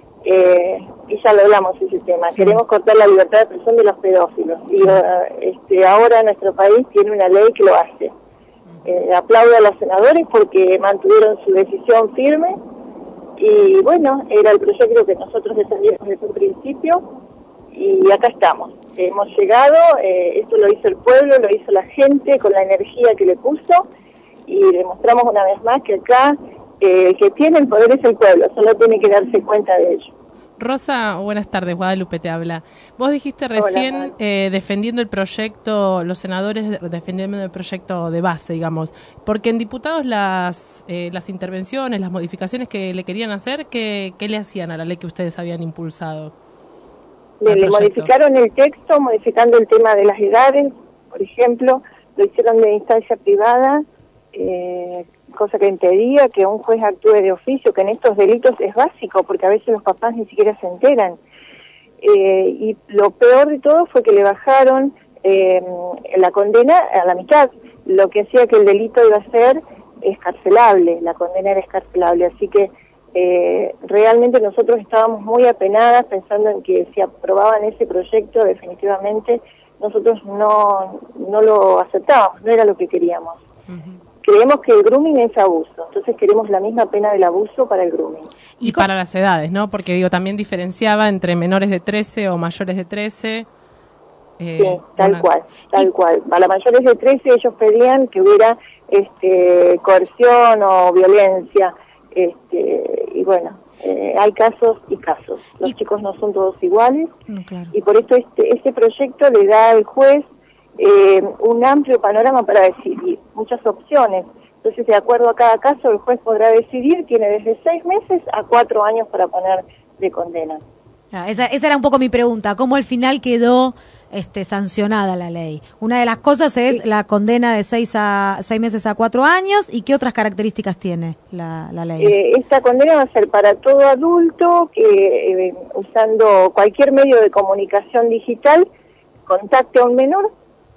y ya lo hablamos ese tema. Sí. Queremos cortar la libertad de expresión de los pedófilos, y ahora nuestro país tiene una ley que lo hace. Aplaudo a los senadores porque mantuvieron su decisión firme y bueno, era el proyecto que nosotros defendíamos desde un principio y acá estamos. Hemos llegado, esto lo hizo el pueblo, lo hizo la gente con la energía que le puso y demostramos una vez más que acá el que tiene el poder es el pueblo, solo tiene que darse cuenta de ello. Rosa, buenas tardes, Guadalupe te habla. Vos dijiste recién defendiendo el proyecto, los senadores defendiendo el proyecto de base, digamos, porque en diputados las intervenciones, las modificaciones que le querían hacer, ¿qué le hacían a la ley que ustedes habían impulsado? Le modificaron el texto, modificando el tema de las edades, por ejemplo, lo hicieron de instancia privada, cosa que impedía que un juez actúe de oficio, que en estos delitos es básico, porque a veces los papás ni siquiera se enteran. Y lo peor de todo fue que le bajaron la condena a la mitad, lo que hacía que el delito iba a ser escarcelable, la condena era escarcelable. Así que realmente nosotros estábamos muy apenadas pensando en que si aprobaban ese proyecto, definitivamente nosotros no lo aceptábamos, no era lo que queríamos. Creemos que el grooming es abuso, entonces queremos la misma pena del abuso para el grooming. Y para las edades, ¿no? Porque también diferenciaba entre menores de 13 o mayores de 13. Sí, tal cual. Para mayores de 13 ellos pedían que hubiera coerción o violencia, y bueno, hay casos y casos. Los chicos no son todos iguales, claro. Y por esto este proyecto le da al juez un amplio panorama para decidir, muchas opciones. Entonces, de acuerdo a cada caso, el juez podrá decidir, tiene desde 6 meses a 4 años para poner de condena. Esa era un poco mi pregunta, ¿cómo al final quedó sancionada la ley? Una de las cosas es la condena de 6 meses a 4 años, ¿y qué otras características tiene la ley? Esta condena va a ser para todo adulto que usando cualquier medio de comunicación digital contacte a un menor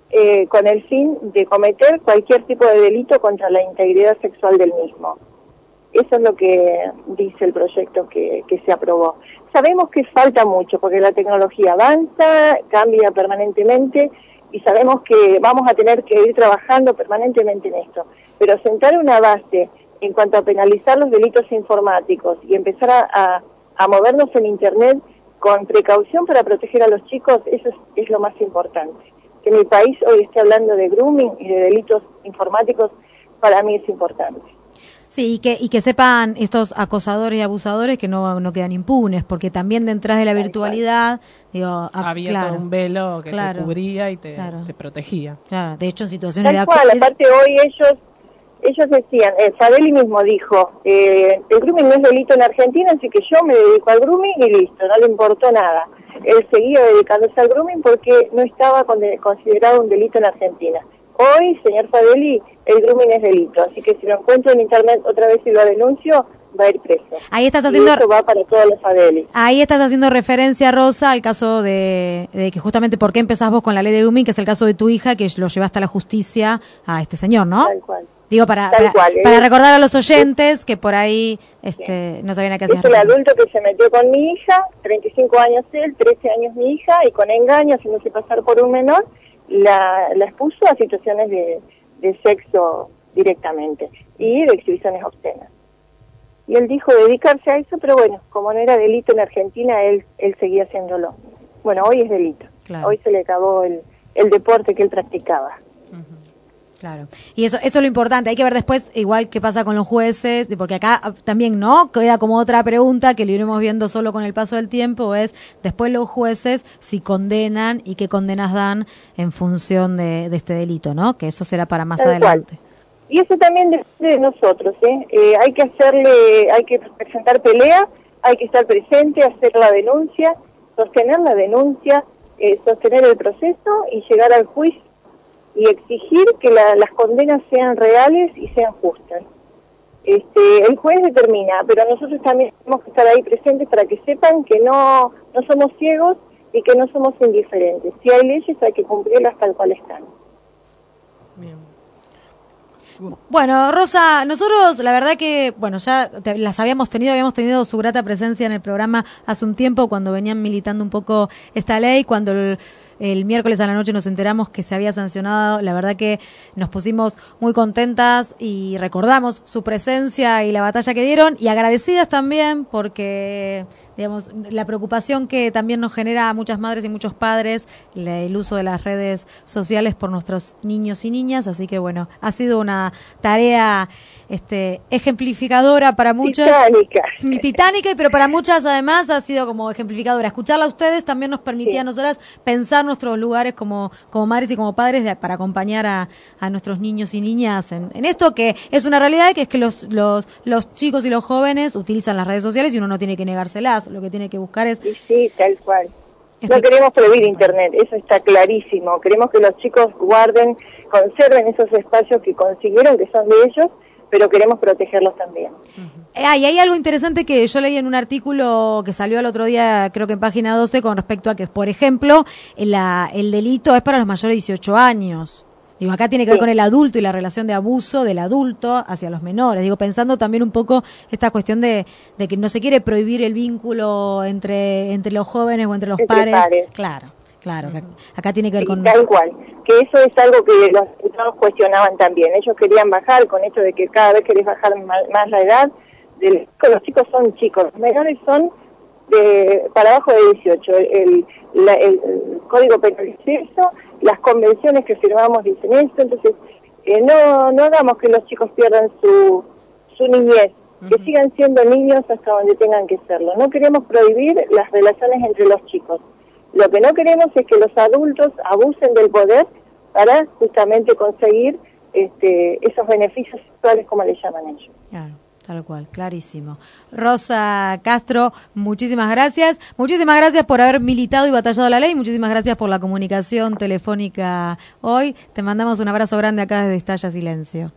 con el fin de cometer cualquier tipo de delito contra la integridad sexual del mismo. Eso es lo que dice el proyecto que se aprobó. Sabemos que falta mucho porque la tecnología avanza, cambia permanentemente y sabemos que vamos a tener que ir trabajando permanentemente en esto. Pero sentar una base en cuanto a penalizar los delitos informáticos y empezar a movernos en Internet con precaución para proteger a los chicos, eso es lo más importante. Que mi país hoy esté hablando de grooming y de delitos informáticos, para mí es importante. Sí, y que sepan estos acosadores y abusadores que no quedan impunes, porque también detrás de la virtualidad, digo, había todo un velo que te cubría y te protegía. Claro, de hecho, en situaciones tal cual, aparte hoy ellos decían, Fadeli mismo dijo, el grooming no es delito en Argentina, así que yo me dedico al grooming y listo, no le importó nada. Él seguía dedicándose al grooming porque no estaba considerado un delito en Argentina. Hoy, señor Fadeli, el grooming es delito, así que si lo encuentro en Internet otra vez y lo denuncio, va a ir preso. Ahí estás haciendo, y eso va para todos los Fadeli. Ahí estás haciendo referencia, Rosa, al caso de que justamente por qué empezás vos con la ley de grooming, que es el caso de tu hija, que lo llevaste a la justicia a este señor, ¿no? Tal cual. Digo, para recordar a los oyentes que por ahí no sabían a qué hacer. Es el adulto que se metió con mi hija, 35 años él, 13 años mi hija, y con engaño, haciéndose pasar por un menor, la expuso a situaciones de sexo directamente y de exhibiciones obscenas. Y él dijo dedicarse a eso, pero bueno, como no era delito en Argentina, él seguía haciéndolo. Bueno, hoy es delito. Claro. Hoy se le acabó el deporte que él practicaba. Claro. Y eso es lo importante. Hay que ver después, igual qué pasa con los jueces, porque acá también, ¿no? Queda como otra pregunta que lo iremos viendo solo con el paso del tiempo, es después los jueces si condenan y qué condenas dan en función de este delito, ¿no? Que eso será para más adelante. Y eso también depende de nosotros, hay que presentar pelea, hay que estar presente, hacer la denuncia, sostener el proceso y llegar al juicio y exigir que las condenas sean reales y sean justas. El juez determina, pero nosotros también tenemos que estar ahí presentes para que sepan que no somos ciegos y que no somos indiferentes. Si hay leyes hay que cumplirlas tal cual están. Bien. Bueno, Rosa, nosotros la verdad que, ya las habíamos tenido su grata presencia en el programa hace un tiempo cuando venían militando un poco esta ley, cuando el miércoles a la noche nos enteramos que se había sancionado. La verdad que nos pusimos muy contentas y recordamos su presencia y la batalla que dieron, y agradecidas también porque, digamos, la preocupación que también nos genera a muchas madres y muchos padres el uso de las redes sociales por nuestros niños y niñas. Así que bueno, ha sido una tarea ejemplificadora para muchas, titánica, pero para muchas además ha sido como ejemplificadora. Escucharla a ustedes también nos permitía a nosotras pensar nuestros lugares como madres y como padres para acompañar a nuestros niños y niñas en esto, que es una realidad, que es que los chicos y los jóvenes utilizan las redes sociales y uno no tiene que negárselas, lo que tiene que buscar es... Sí, tal cual. No queremos prohibir Internet, eso está clarísimo. Queremos que los chicos conserven esos espacios que consiguieron, que son de ellos, pero queremos protegerlos también. Y hay algo interesante que yo leí en un artículo que salió el otro día, creo que en página 12, con respecto a que, por ejemplo, el delito es para los mayores de 18 años. Digo, acá tiene que ver con el adulto y la relación de abuso del adulto hacia los menores. Digo, pensando también un poco esta cuestión de que no se quiere prohibir el vínculo entre los jóvenes o entre los pares. Claro. Acá tiene que ver con... Tal cual, que eso es algo que los diputados cuestionaban también. Ellos querían bajar con esto de que cada vez querés bajar más la edad. Los chicos son chicos, los menores son para abajo de 18. El Código Penal dice eso, las convenciones que firmamos dicen eso, entonces no hagamos que los chicos pierdan su niñez, que sigan siendo niños hasta donde tengan que serlo. No queremos prohibir las relaciones entre los chicos. Lo que no queremos es que los adultos abusen del poder para justamente conseguir esos beneficios sexuales, como le llaman ellos. Claro, tal cual, clarísimo. Rosa Castro, muchísimas gracias. Muchísimas gracias por haber militado y batallado la ley. Muchísimas gracias por la comunicación telefónica hoy. Te mandamos un abrazo grande acá desde Estalla Silencio.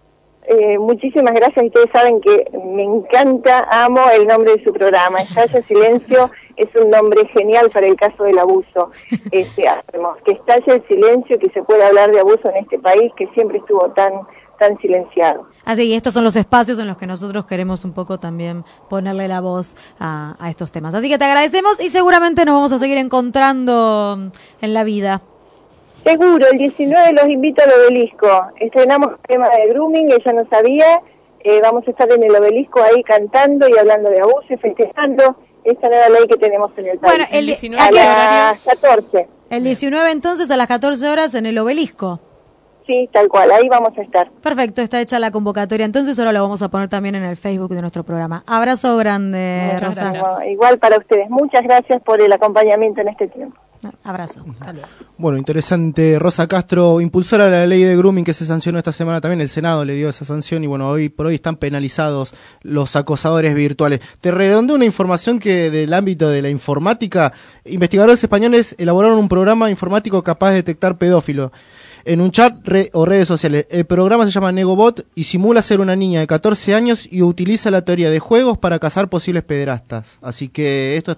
Muchísimas gracias. Ustedes saben que me encanta, amo el nombre de su programa, Estalla Silencio. es un nombre genial para el caso del abuso. Hacemos que estalle el silencio, que se pueda hablar de abuso en este país que siempre estuvo tan silenciado. Así, y estos son los espacios en los que nosotros queremos un poco también ponerle la voz a estos temas. Así que te agradecemos y seguramente nos vamos a seguir encontrando en la vida. Seguro, el 19 los invito al Obelisco. Estrenamos el tema de grooming, ella no sabía. Vamos a estar en el Obelisco ahí cantando y hablando de abuso y festejando esta nueva ley que tenemos en el país. Bueno, el 19 a las 14. El 19 entonces a las 14 horas en el Obelisco. Sí, tal cual, ahí vamos a estar. Perfecto, está hecha la convocatoria, entonces ahora lo vamos a poner también en el Facebook de nuestro programa. Abrazo grande, Rosa. Igual para ustedes, muchas gracias por el acompañamiento en este tiempo. Abrazo. Bueno, interesante. Rosa Castro, impulsora de la ley de grooming que se sancionó esta semana también, el Senado le dio esa sanción y bueno, hoy por hoy están penalizados los acosadores virtuales. Te redondeo una información que del ámbito de la informática, investigadores españoles elaboraron un programa informático capaz de detectar pedófilos en un chat o redes sociales. El programa se llama Negobot y simula ser una niña de 14 años y utiliza la teoría de juegos para cazar posibles pederastas. Así que esto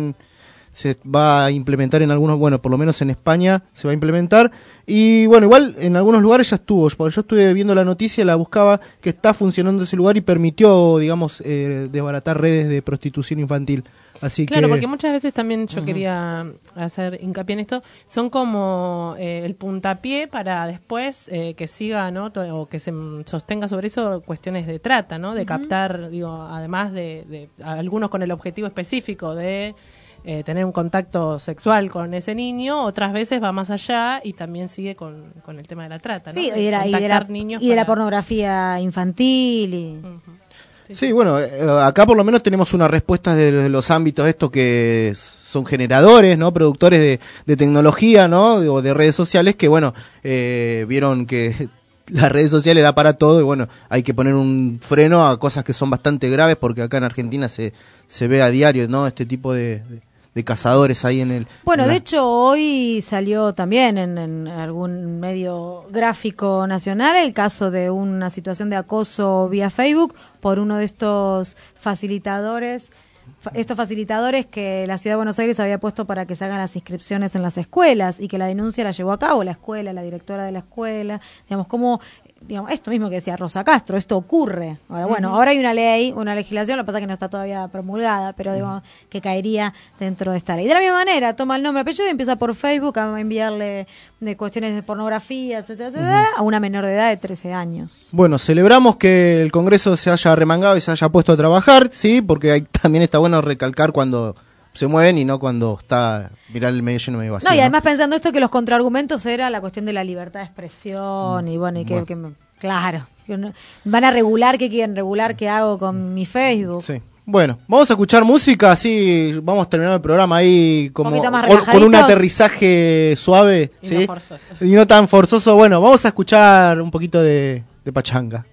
se va a implementar en algunos, bueno, por lo menos en España se va a implementar. Y bueno, igual en algunos lugares ya estuvo, porque yo estuve viendo la noticia, la buscaba, que está funcionando ese lugar y permitió, digamos, desbaratar redes de prostitución infantil. Así claro, que... porque muchas veces también yo quería hacer hincapié en esto, son como el puntapié para después que siga, ¿no? O que se sostenga sobre eso cuestiones de trata, ¿no? De captar, digo, además de algunos con el objetivo específico de tener un contacto sexual con ese niño, otras veces va más allá y también sigue con el tema de la trata, ¿no? Sí, y de la pornografía infantil. Sí, bueno, acá por lo menos tenemos una respuesta de los ámbitos estos que son generadores, ¿no? Productores de tecnología, ¿no? O de redes sociales que, bueno, vieron que las redes sociales da para todo y, bueno, hay que poner un freno a cosas que son bastante graves porque acá en Argentina se ve a diario, ¿no? Este tipo de cazadores ahí en el... Bueno, de hecho, hoy salió también en algún medio gráfico nacional el caso de una situación de acoso vía Facebook por uno de estos facilitadores que la Ciudad de Buenos Aires había puesto para que se hagan las inscripciones en las escuelas y que la denuncia la llevó a cabo la escuela, la directora de la escuela, digamos, como... Digamos, esto mismo que decía Rosa Castro, esto ocurre. Ahora, bueno, ahora hay una ley, una legislación, lo que pasa es que no está todavía promulgada, pero digamos que caería dentro de esta ley. De la misma manera, toma el nombre, apellido y empieza por Facebook a enviarle de cuestiones de pornografía, etcétera, etcétera, a una menor de edad de 13 años. Bueno, celebramos que el Congreso se haya remangado y se haya puesto a trabajar, sí, porque también está bueno recalcar cuando se mueven y no cuando está mirar el medio lleno medio vacío. No, y además pensando esto que los contraargumentos era la cuestión de la libertad de expresión y bueno, y que claro, van a regular, ¿qué quieren regular? ¿Qué hago con mi Facebook? Sí. Bueno, vamos a escuchar música, así vamos a terminar el programa ahí como con un aterrizaje suave, y ¿sí? No forzoso. Y no tan forzoso. Bueno, vamos a escuchar un poquito de pachanga.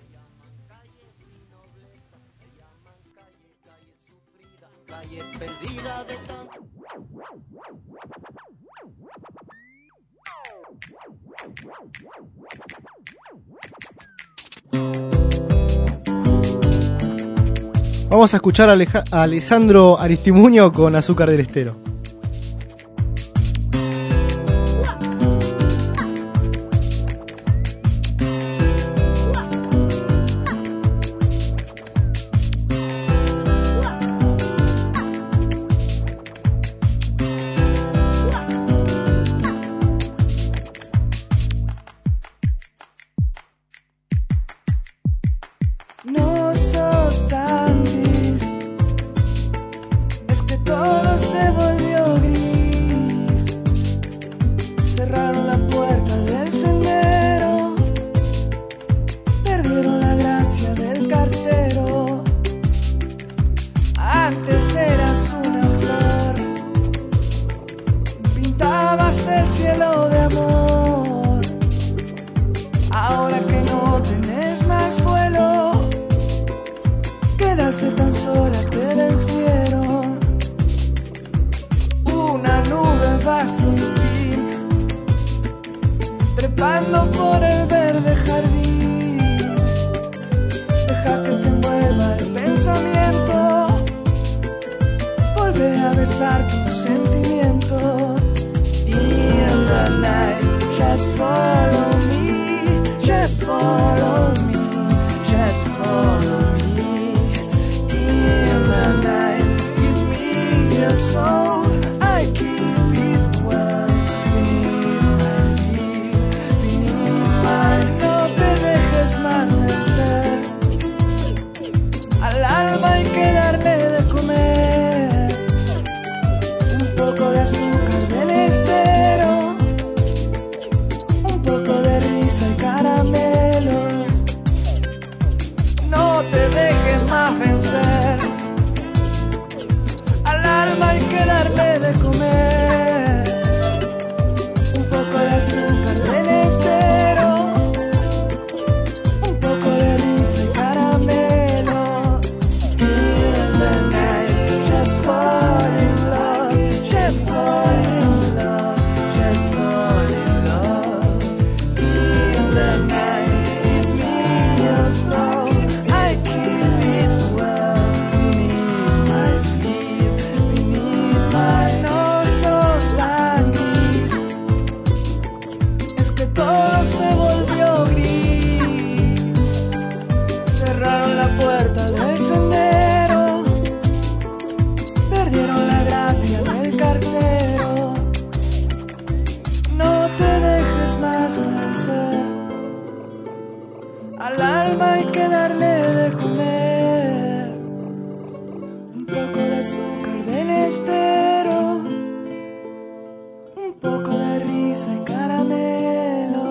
Vamos a escuchar a Alessandro Aristimuño con Azúcar del Estero. No sos tan gris, es que todo se volvió gris. Cerraron la puerta del sendero, perdieron la gracia del cartero. Antes eras una flor, pintabas el cielo de amor. Ahora que no tenés más vuelo, quedaste tan sola, te vencieron. Una nube va sin fin, trepando por el verde jardín. Deja que te envuelva el pensamiento, volvé a besar expresar tu sentimiento. In the night, just follow me, just follow me, just follow me. In the night, give me your soul, I keep it well beneath my feet, beneath my. No te dejes más vencer. Al alma hay que darle de comer un poco de azúcar del estero, un poco de risa y caramelos. No te dejes más vencer. Al alma hay que darle de comer un poco de azúcar del estero, un poco de risa y caramelos. In the night, just fall in love, just fall in love, just fall in love. In the night, give me your soul, I keep it well beneath my feet, beneath my nose. Sos tan gris, es que todo se volvió gris. Cerraron la puerta del sendero, perdieron la gracia del cartero. No te dejes más vencer. Al alma hay que darle de comer un poco de azúcar del estero, un poco de risa y caramelos.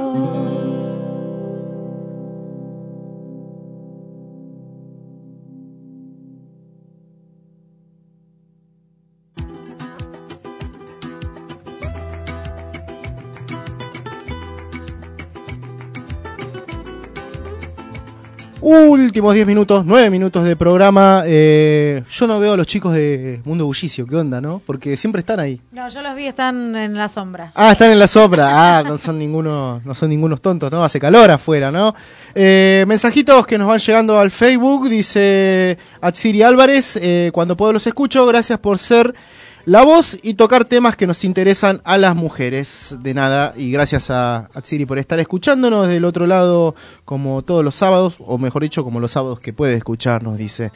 Últimos 10 minutos, 9 minutos de programa. Yo no veo a los chicos de Mundo Bullicio, ¿qué onda, no? Porque siempre están ahí. No, yo los vi, están en la sombra. Ah, están en la sombra. Ah, no son ningunos tontos, ¿no? Hace calor afuera, ¿no? Mensajitos que nos van llegando al Facebook. Dice Atsiri Álvarez, cuando puedo los escucho, gracias por ser la voz y tocar temas que nos interesan a las mujeres. De nada, y gracias a Atsiri por estar escuchándonos del otro lado como todos los sábados, o mejor dicho, como los sábados que puede escucharnos, dice.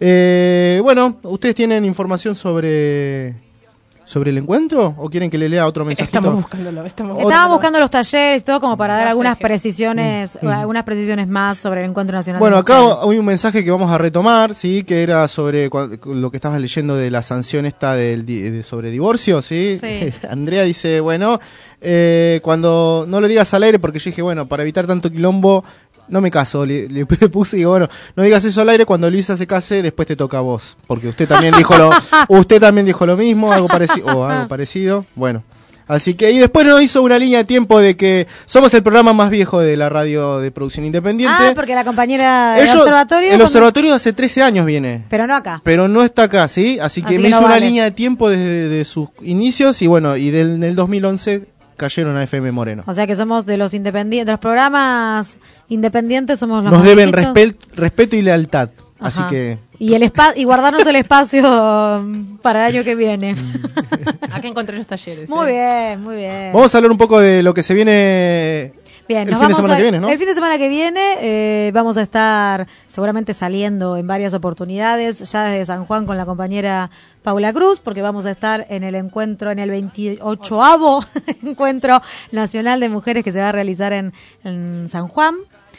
Bueno, ¿ustedes tienen información sobre el encuentro o quieren que le lea otro mensajito? Estamos buscándolo. Estábamos buscando los talleres y todo como para dar algunas precisiones más sobre el Encuentro Nacional. Bueno, acá hay un mensaje que vamos a retomar, sí, que era sobre lo que estabas leyendo de la sanción esta sobre divorcio, sí. Andrea dice, bueno, cuando no lo digas al aire, porque yo dije, bueno, para evitar tanto quilombo, no me caso, le puse y digo, bueno, no digas eso al aire, cuando Luisa se case, después te toca a vos, porque usted también dijo lo mismo, algo parecido, bueno. Así que, y después nos hizo una línea de tiempo de que somos el programa más viejo de la radio de producción independiente. Ah, porque la compañera del observatorio. El observatorio hace 13 años viene. Pero no acá. Pero no está acá, ¿sí? Así que me hizo una línea de tiempo desde sus inicios y bueno, y en el 2011 cayeron a FM Moreno. O sea que somos de los independientes, de los programas independientes somos los Nos más deben viejitos. respeto y lealtad. Ajá. Así que y guardarnos el espacio para el año que viene. Acá encontré los talleres. Muy bien, muy bien. vamos a hablar un poco de lo que se viene. Bien, el fin de semana que viene, ¿no? El fin de semana que viene vamos a estar seguramente saliendo en varias oportunidades, ya desde San Juan con la compañera Paula Cruz, porque vamos a estar en el encuentro, en el 28º Encuentro Nacional de Mujeres que se va a realizar en San Juan.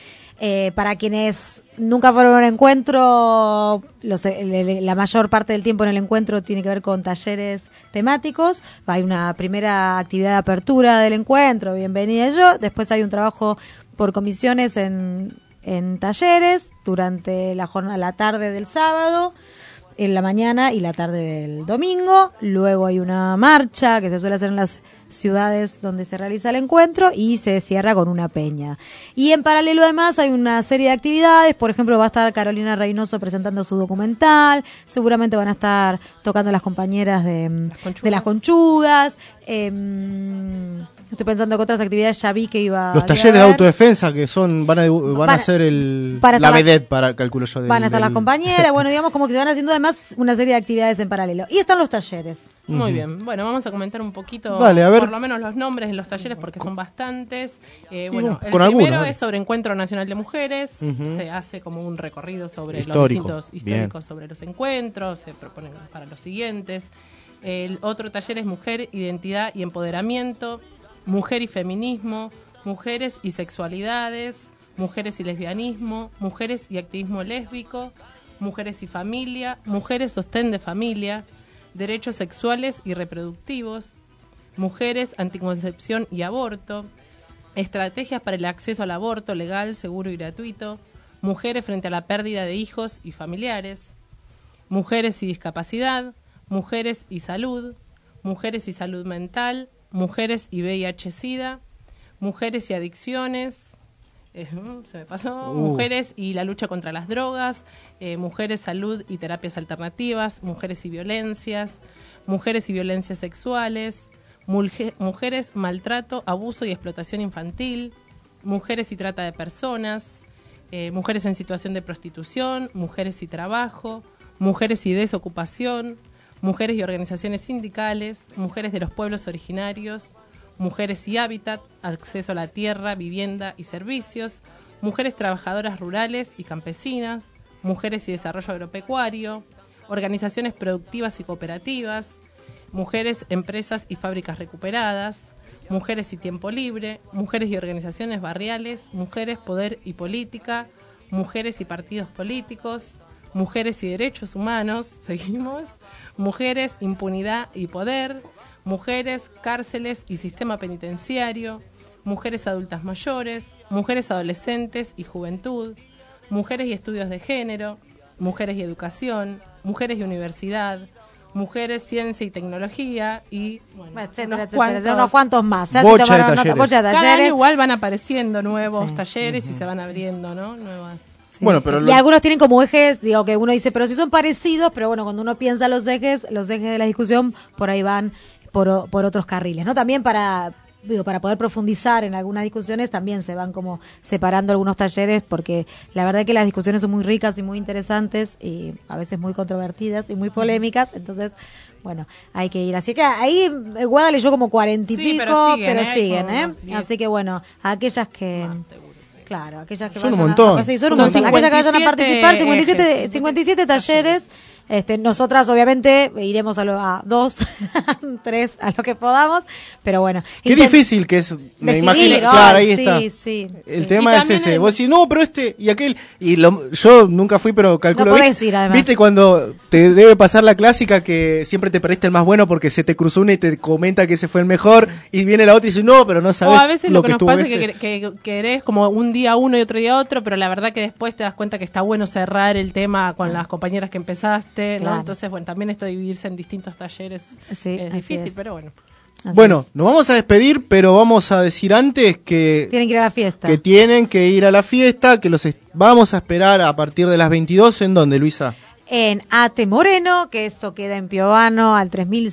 Para quienes nunca fueron a un encuentro, la mayor parte del tiempo en el encuentro tiene que ver con talleres temáticos. Hay una primera actividad de apertura del encuentro, bienvenida yo. Después hay un trabajo por comisiones en talleres durante la tarde del sábado, en la mañana y la tarde del domingo. Luego hay una marcha que se suele hacer en las ciudades donde se realiza el encuentro y se cierra con una peña. Y en paralelo además hay una serie de actividades, por ejemplo va a estar Carolina Reynoso presentando su documental, seguramente van a estar tocando las compañeras de las conchudas, Estoy pensando que otras actividades ya vi que iba Los talleres de autodefensa que van a ser la vedette, calculo yo. Van a estar las compañeras, bueno, digamos como que se van haciendo además una serie de actividades en paralelo. Y están los talleres. Muy bien, bueno, vamos a comentar un poquito, Dale, a ver. por lo menos los nombres de los talleres porque son bastantes. Bueno, el con primero algunos, es sobre Encuentro Nacional de Mujeres, se hace como un recorrido sobre los distintos históricos sobre los encuentros, se proponen para los siguientes. El otro taller es Mujer, Identidad y Empoderamiento, Mujer y Feminismo, Mujeres y Sexualidades, Mujeres y Lesbianismo, Mujeres y Activismo Lésbico, Mujeres y Familia, Mujeres Sostén de Familia, Derechos Sexuales y Reproductivos, Mujeres, Anticoncepción y Aborto, Estrategias para el Acceso al Aborto Legal, Seguro y Gratuito, Mujeres frente a la pérdida de hijos y familiares, Mujeres y Discapacidad, Mujeres y Salud, Mujeres y Salud Mental, Mujeres y VIH-Sida, Mujeres y Adicciones, se me pasó, Mujeres y la lucha contra las drogas, Mujeres, Salud y Terapias Alternativas, Mujeres y Violencias, Mujeres y Violencias Sexuales, Mujeres, Maltrato, Abuso y Explotación Infantil, Mujeres y Trata de Personas, Mujeres en Situación de Prostitución, Mujeres y Trabajo, Mujeres y Desocupación, Mujeres y Organizaciones Sindicales, Mujeres de los Pueblos Originarios, Mujeres y Hábitat, Acceso a la Tierra, Vivienda y Servicios, Mujeres Trabajadoras Rurales y Campesinas, Mujeres y Desarrollo Agropecuario, Organizaciones Productivas y Cooperativas, Mujeres, Empresas y Fábricas Recuperadas, Mujeres y Tiempo Libre, Mujeres y Organizaciones Barriales, Mujeres, Poder y Política, Mujeres y Partidos Políticos, Mujeres y Derechos Humanos, seguimos, Mujeres, Impunidad y Poder, Mujeres, Cárceles y Sistema Penitenciario, Mujeres Adultas Mayores, Mujeres Adolescentes y Juventud, Mujeres y Estudios de Género, Mujeres y Educación, Mujeres y Universidad, Mujeres, Ciencia y Tecnología y etcétera, unos cuantos más. Bocha de talleres. Cada año igual van apareciendo nuevos talleres y se van abriendo, ¿no? Nuevas. Sí. Bueno, pero y algunos tienen como ejes, digo, que uno dice, pero si son parecidos, pero bueno, cuando uno piensa los ejes de la discusión, por ahí van por otros carriles, ¿no? También para poder profundizar en algunas discusiones, también se van como separando algunos talleres, porque la verdad que las discusiones son muy ricas y muy interesantes, y a veces muy controvertidas y muy polémicas, entonces, bueno, hay que ir. Así que ahí Guada leyó como 40 y pico, pero siguen, ¿eh? Así que bueno, a aquellas que... Claro, aquellas que son vayan un montón. Son un montón. Aquellas que vayan a participar, 57 talleres. Nosotras obviamente iremos a 2, 3, a lo que podamos, pero bueno. Qué difícil que es, me imagino, claro, ahí está. Sí. El tema es ese, vos decís, no, pero y aquel, yo nunca fui, pero calculo, no podés ir, además. ¿Viste cuando te debe pasar la clásica que siempre te perdiste el más bueno porque se te cruzó una y te comenta que ese fue el mejor, y viene la otra y dice, no, pero no sabes. O a veces lo que nos pasa es que querés como un día uno y otro día otro, pero la verdad que después te das cuenta que está bueno cerrar el tema con las compañeras que empezaste. ¿no? Claro. Entonces, bueno, también esto de dividirse en distintos talleres es difícil, pero bueno. Bueno, nos vamos a despedir, pero vamos a decir antes que... Tienen que ir a la fiesta. Que tienen que ir a la fiesta, que los vamos a esperar a partir de las 22. ¿En dónde, Luisa? En Ate Moreno, que esto queda en Piovano al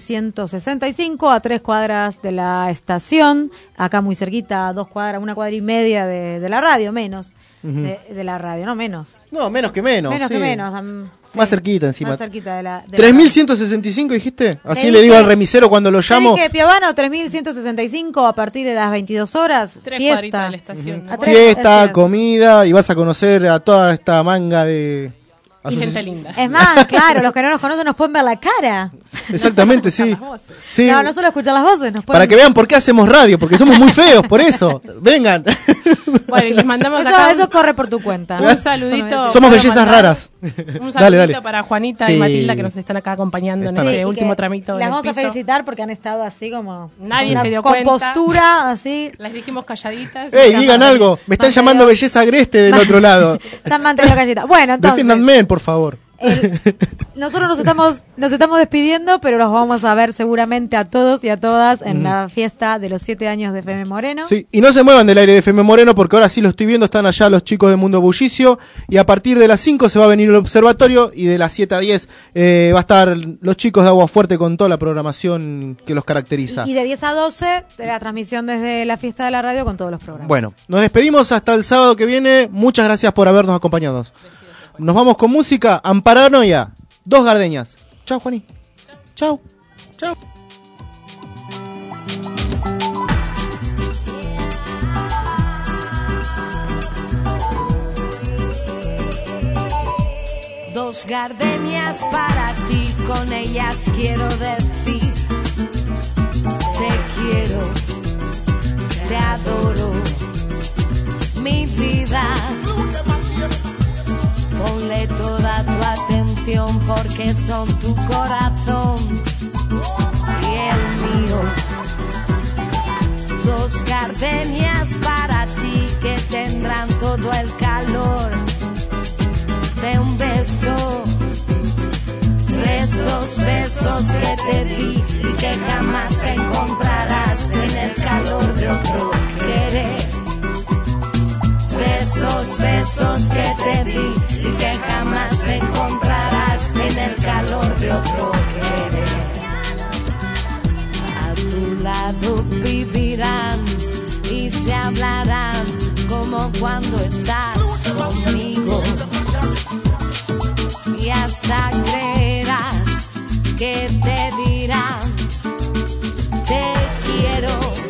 3165, a 3 cuadras de la estación, acá muy cerquita, a 2 cuadras, 1 cuadra y media de la radio, menos. De la radio, no menos. No, menos que menos. Menos que menos. Más cerquita encima. Más cerquita de la 3165 dijiste. Así le digo al remisero cuando lo llamo. Dije Piovano 3165 a partir de las 22 horas. 3 cuadritas de la estación. Fiesta, comida, y vas a conocer a toda esta manga de... Y gente linda. Es más, claro, los que no nos conocen nos pueden ver la cara. Exactamente, sí. No solo escuchar las voces. Para que vean por qué hacemos radio, porque somos muy feos, por eso. Vengan. Bueno, y les mandamos eso corre por tu cuenta. Un saludito. Somos bellezas raras. Un saludito para Juanita y Matilda, que nos están acá acompañando en este último tramito. Las vamos a felicitar porque han estado así como... Nadie se dio cuenta. Con postura, así. Las dijimos calladitas. Digan algo. Me están llamando belleza agreste del otro lado. Están manteniendo calladitas. Bueno, entonces... Defiéndanme, por favor. Nosotros nos estamos despidiendo, pero los vamos a ver seguramente a todos y a todas en la fiesta de los 7 años de FM Moreno. Sí, y no se muevan del aire de FM Moreno porque ahora sí lo estoy viendo, están allá los chicos de Mundo Bullicio y a partir de las 5 se va a venir el observatorio y de las 7 a 10 va a estar los chicos de Agua Fuerte con toda la programación que los caracteriza. Y de 10 a 12 la transmisión desde la fiesta de la radio con todos los programas. Bueno, nos despedimos hasta el sábado que viene. Muchas gracias por habernos acompañado. Nos vamos con música. Amparanoia, Dos Gardenias. Chao, Juaní. Chao. Chao. Dos gardenias para ti, con ellas quiero decir: te quiero, te adoro, mi vida. Ponle toda tu atención porque son tu corazón y el mío. Dos gardenias para ti que tendrán todo el calor de un beso, de esos besos que te di y que jamás encontrarás en el calor de otro querer. De esos besos que te di y que jamás encontrarás en el calor de otro querer. A tu lado vivirán y se hablarán como cuando estás conmigo. Y hasta creerás que te dirán: te quiero.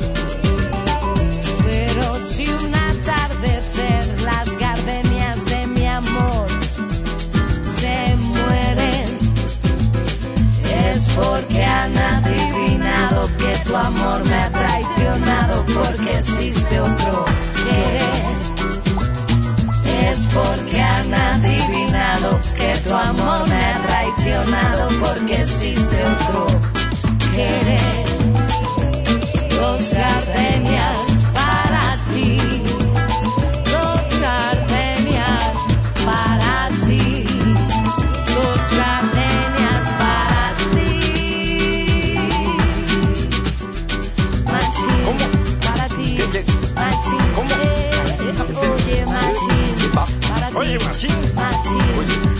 Pero si un atardecer las gardenias de mi amor se mueren, es porque han adivinado que tu amor me ha traicionado, porque existe otro querer. Es porque han adivinado que tu amor me ha traicionado, porque existe otro querer. Dos gardenias para ti, dos gardenias para ti, dos gardenias para ti. Machín, para ti, machín, oye machín, para ti, machín.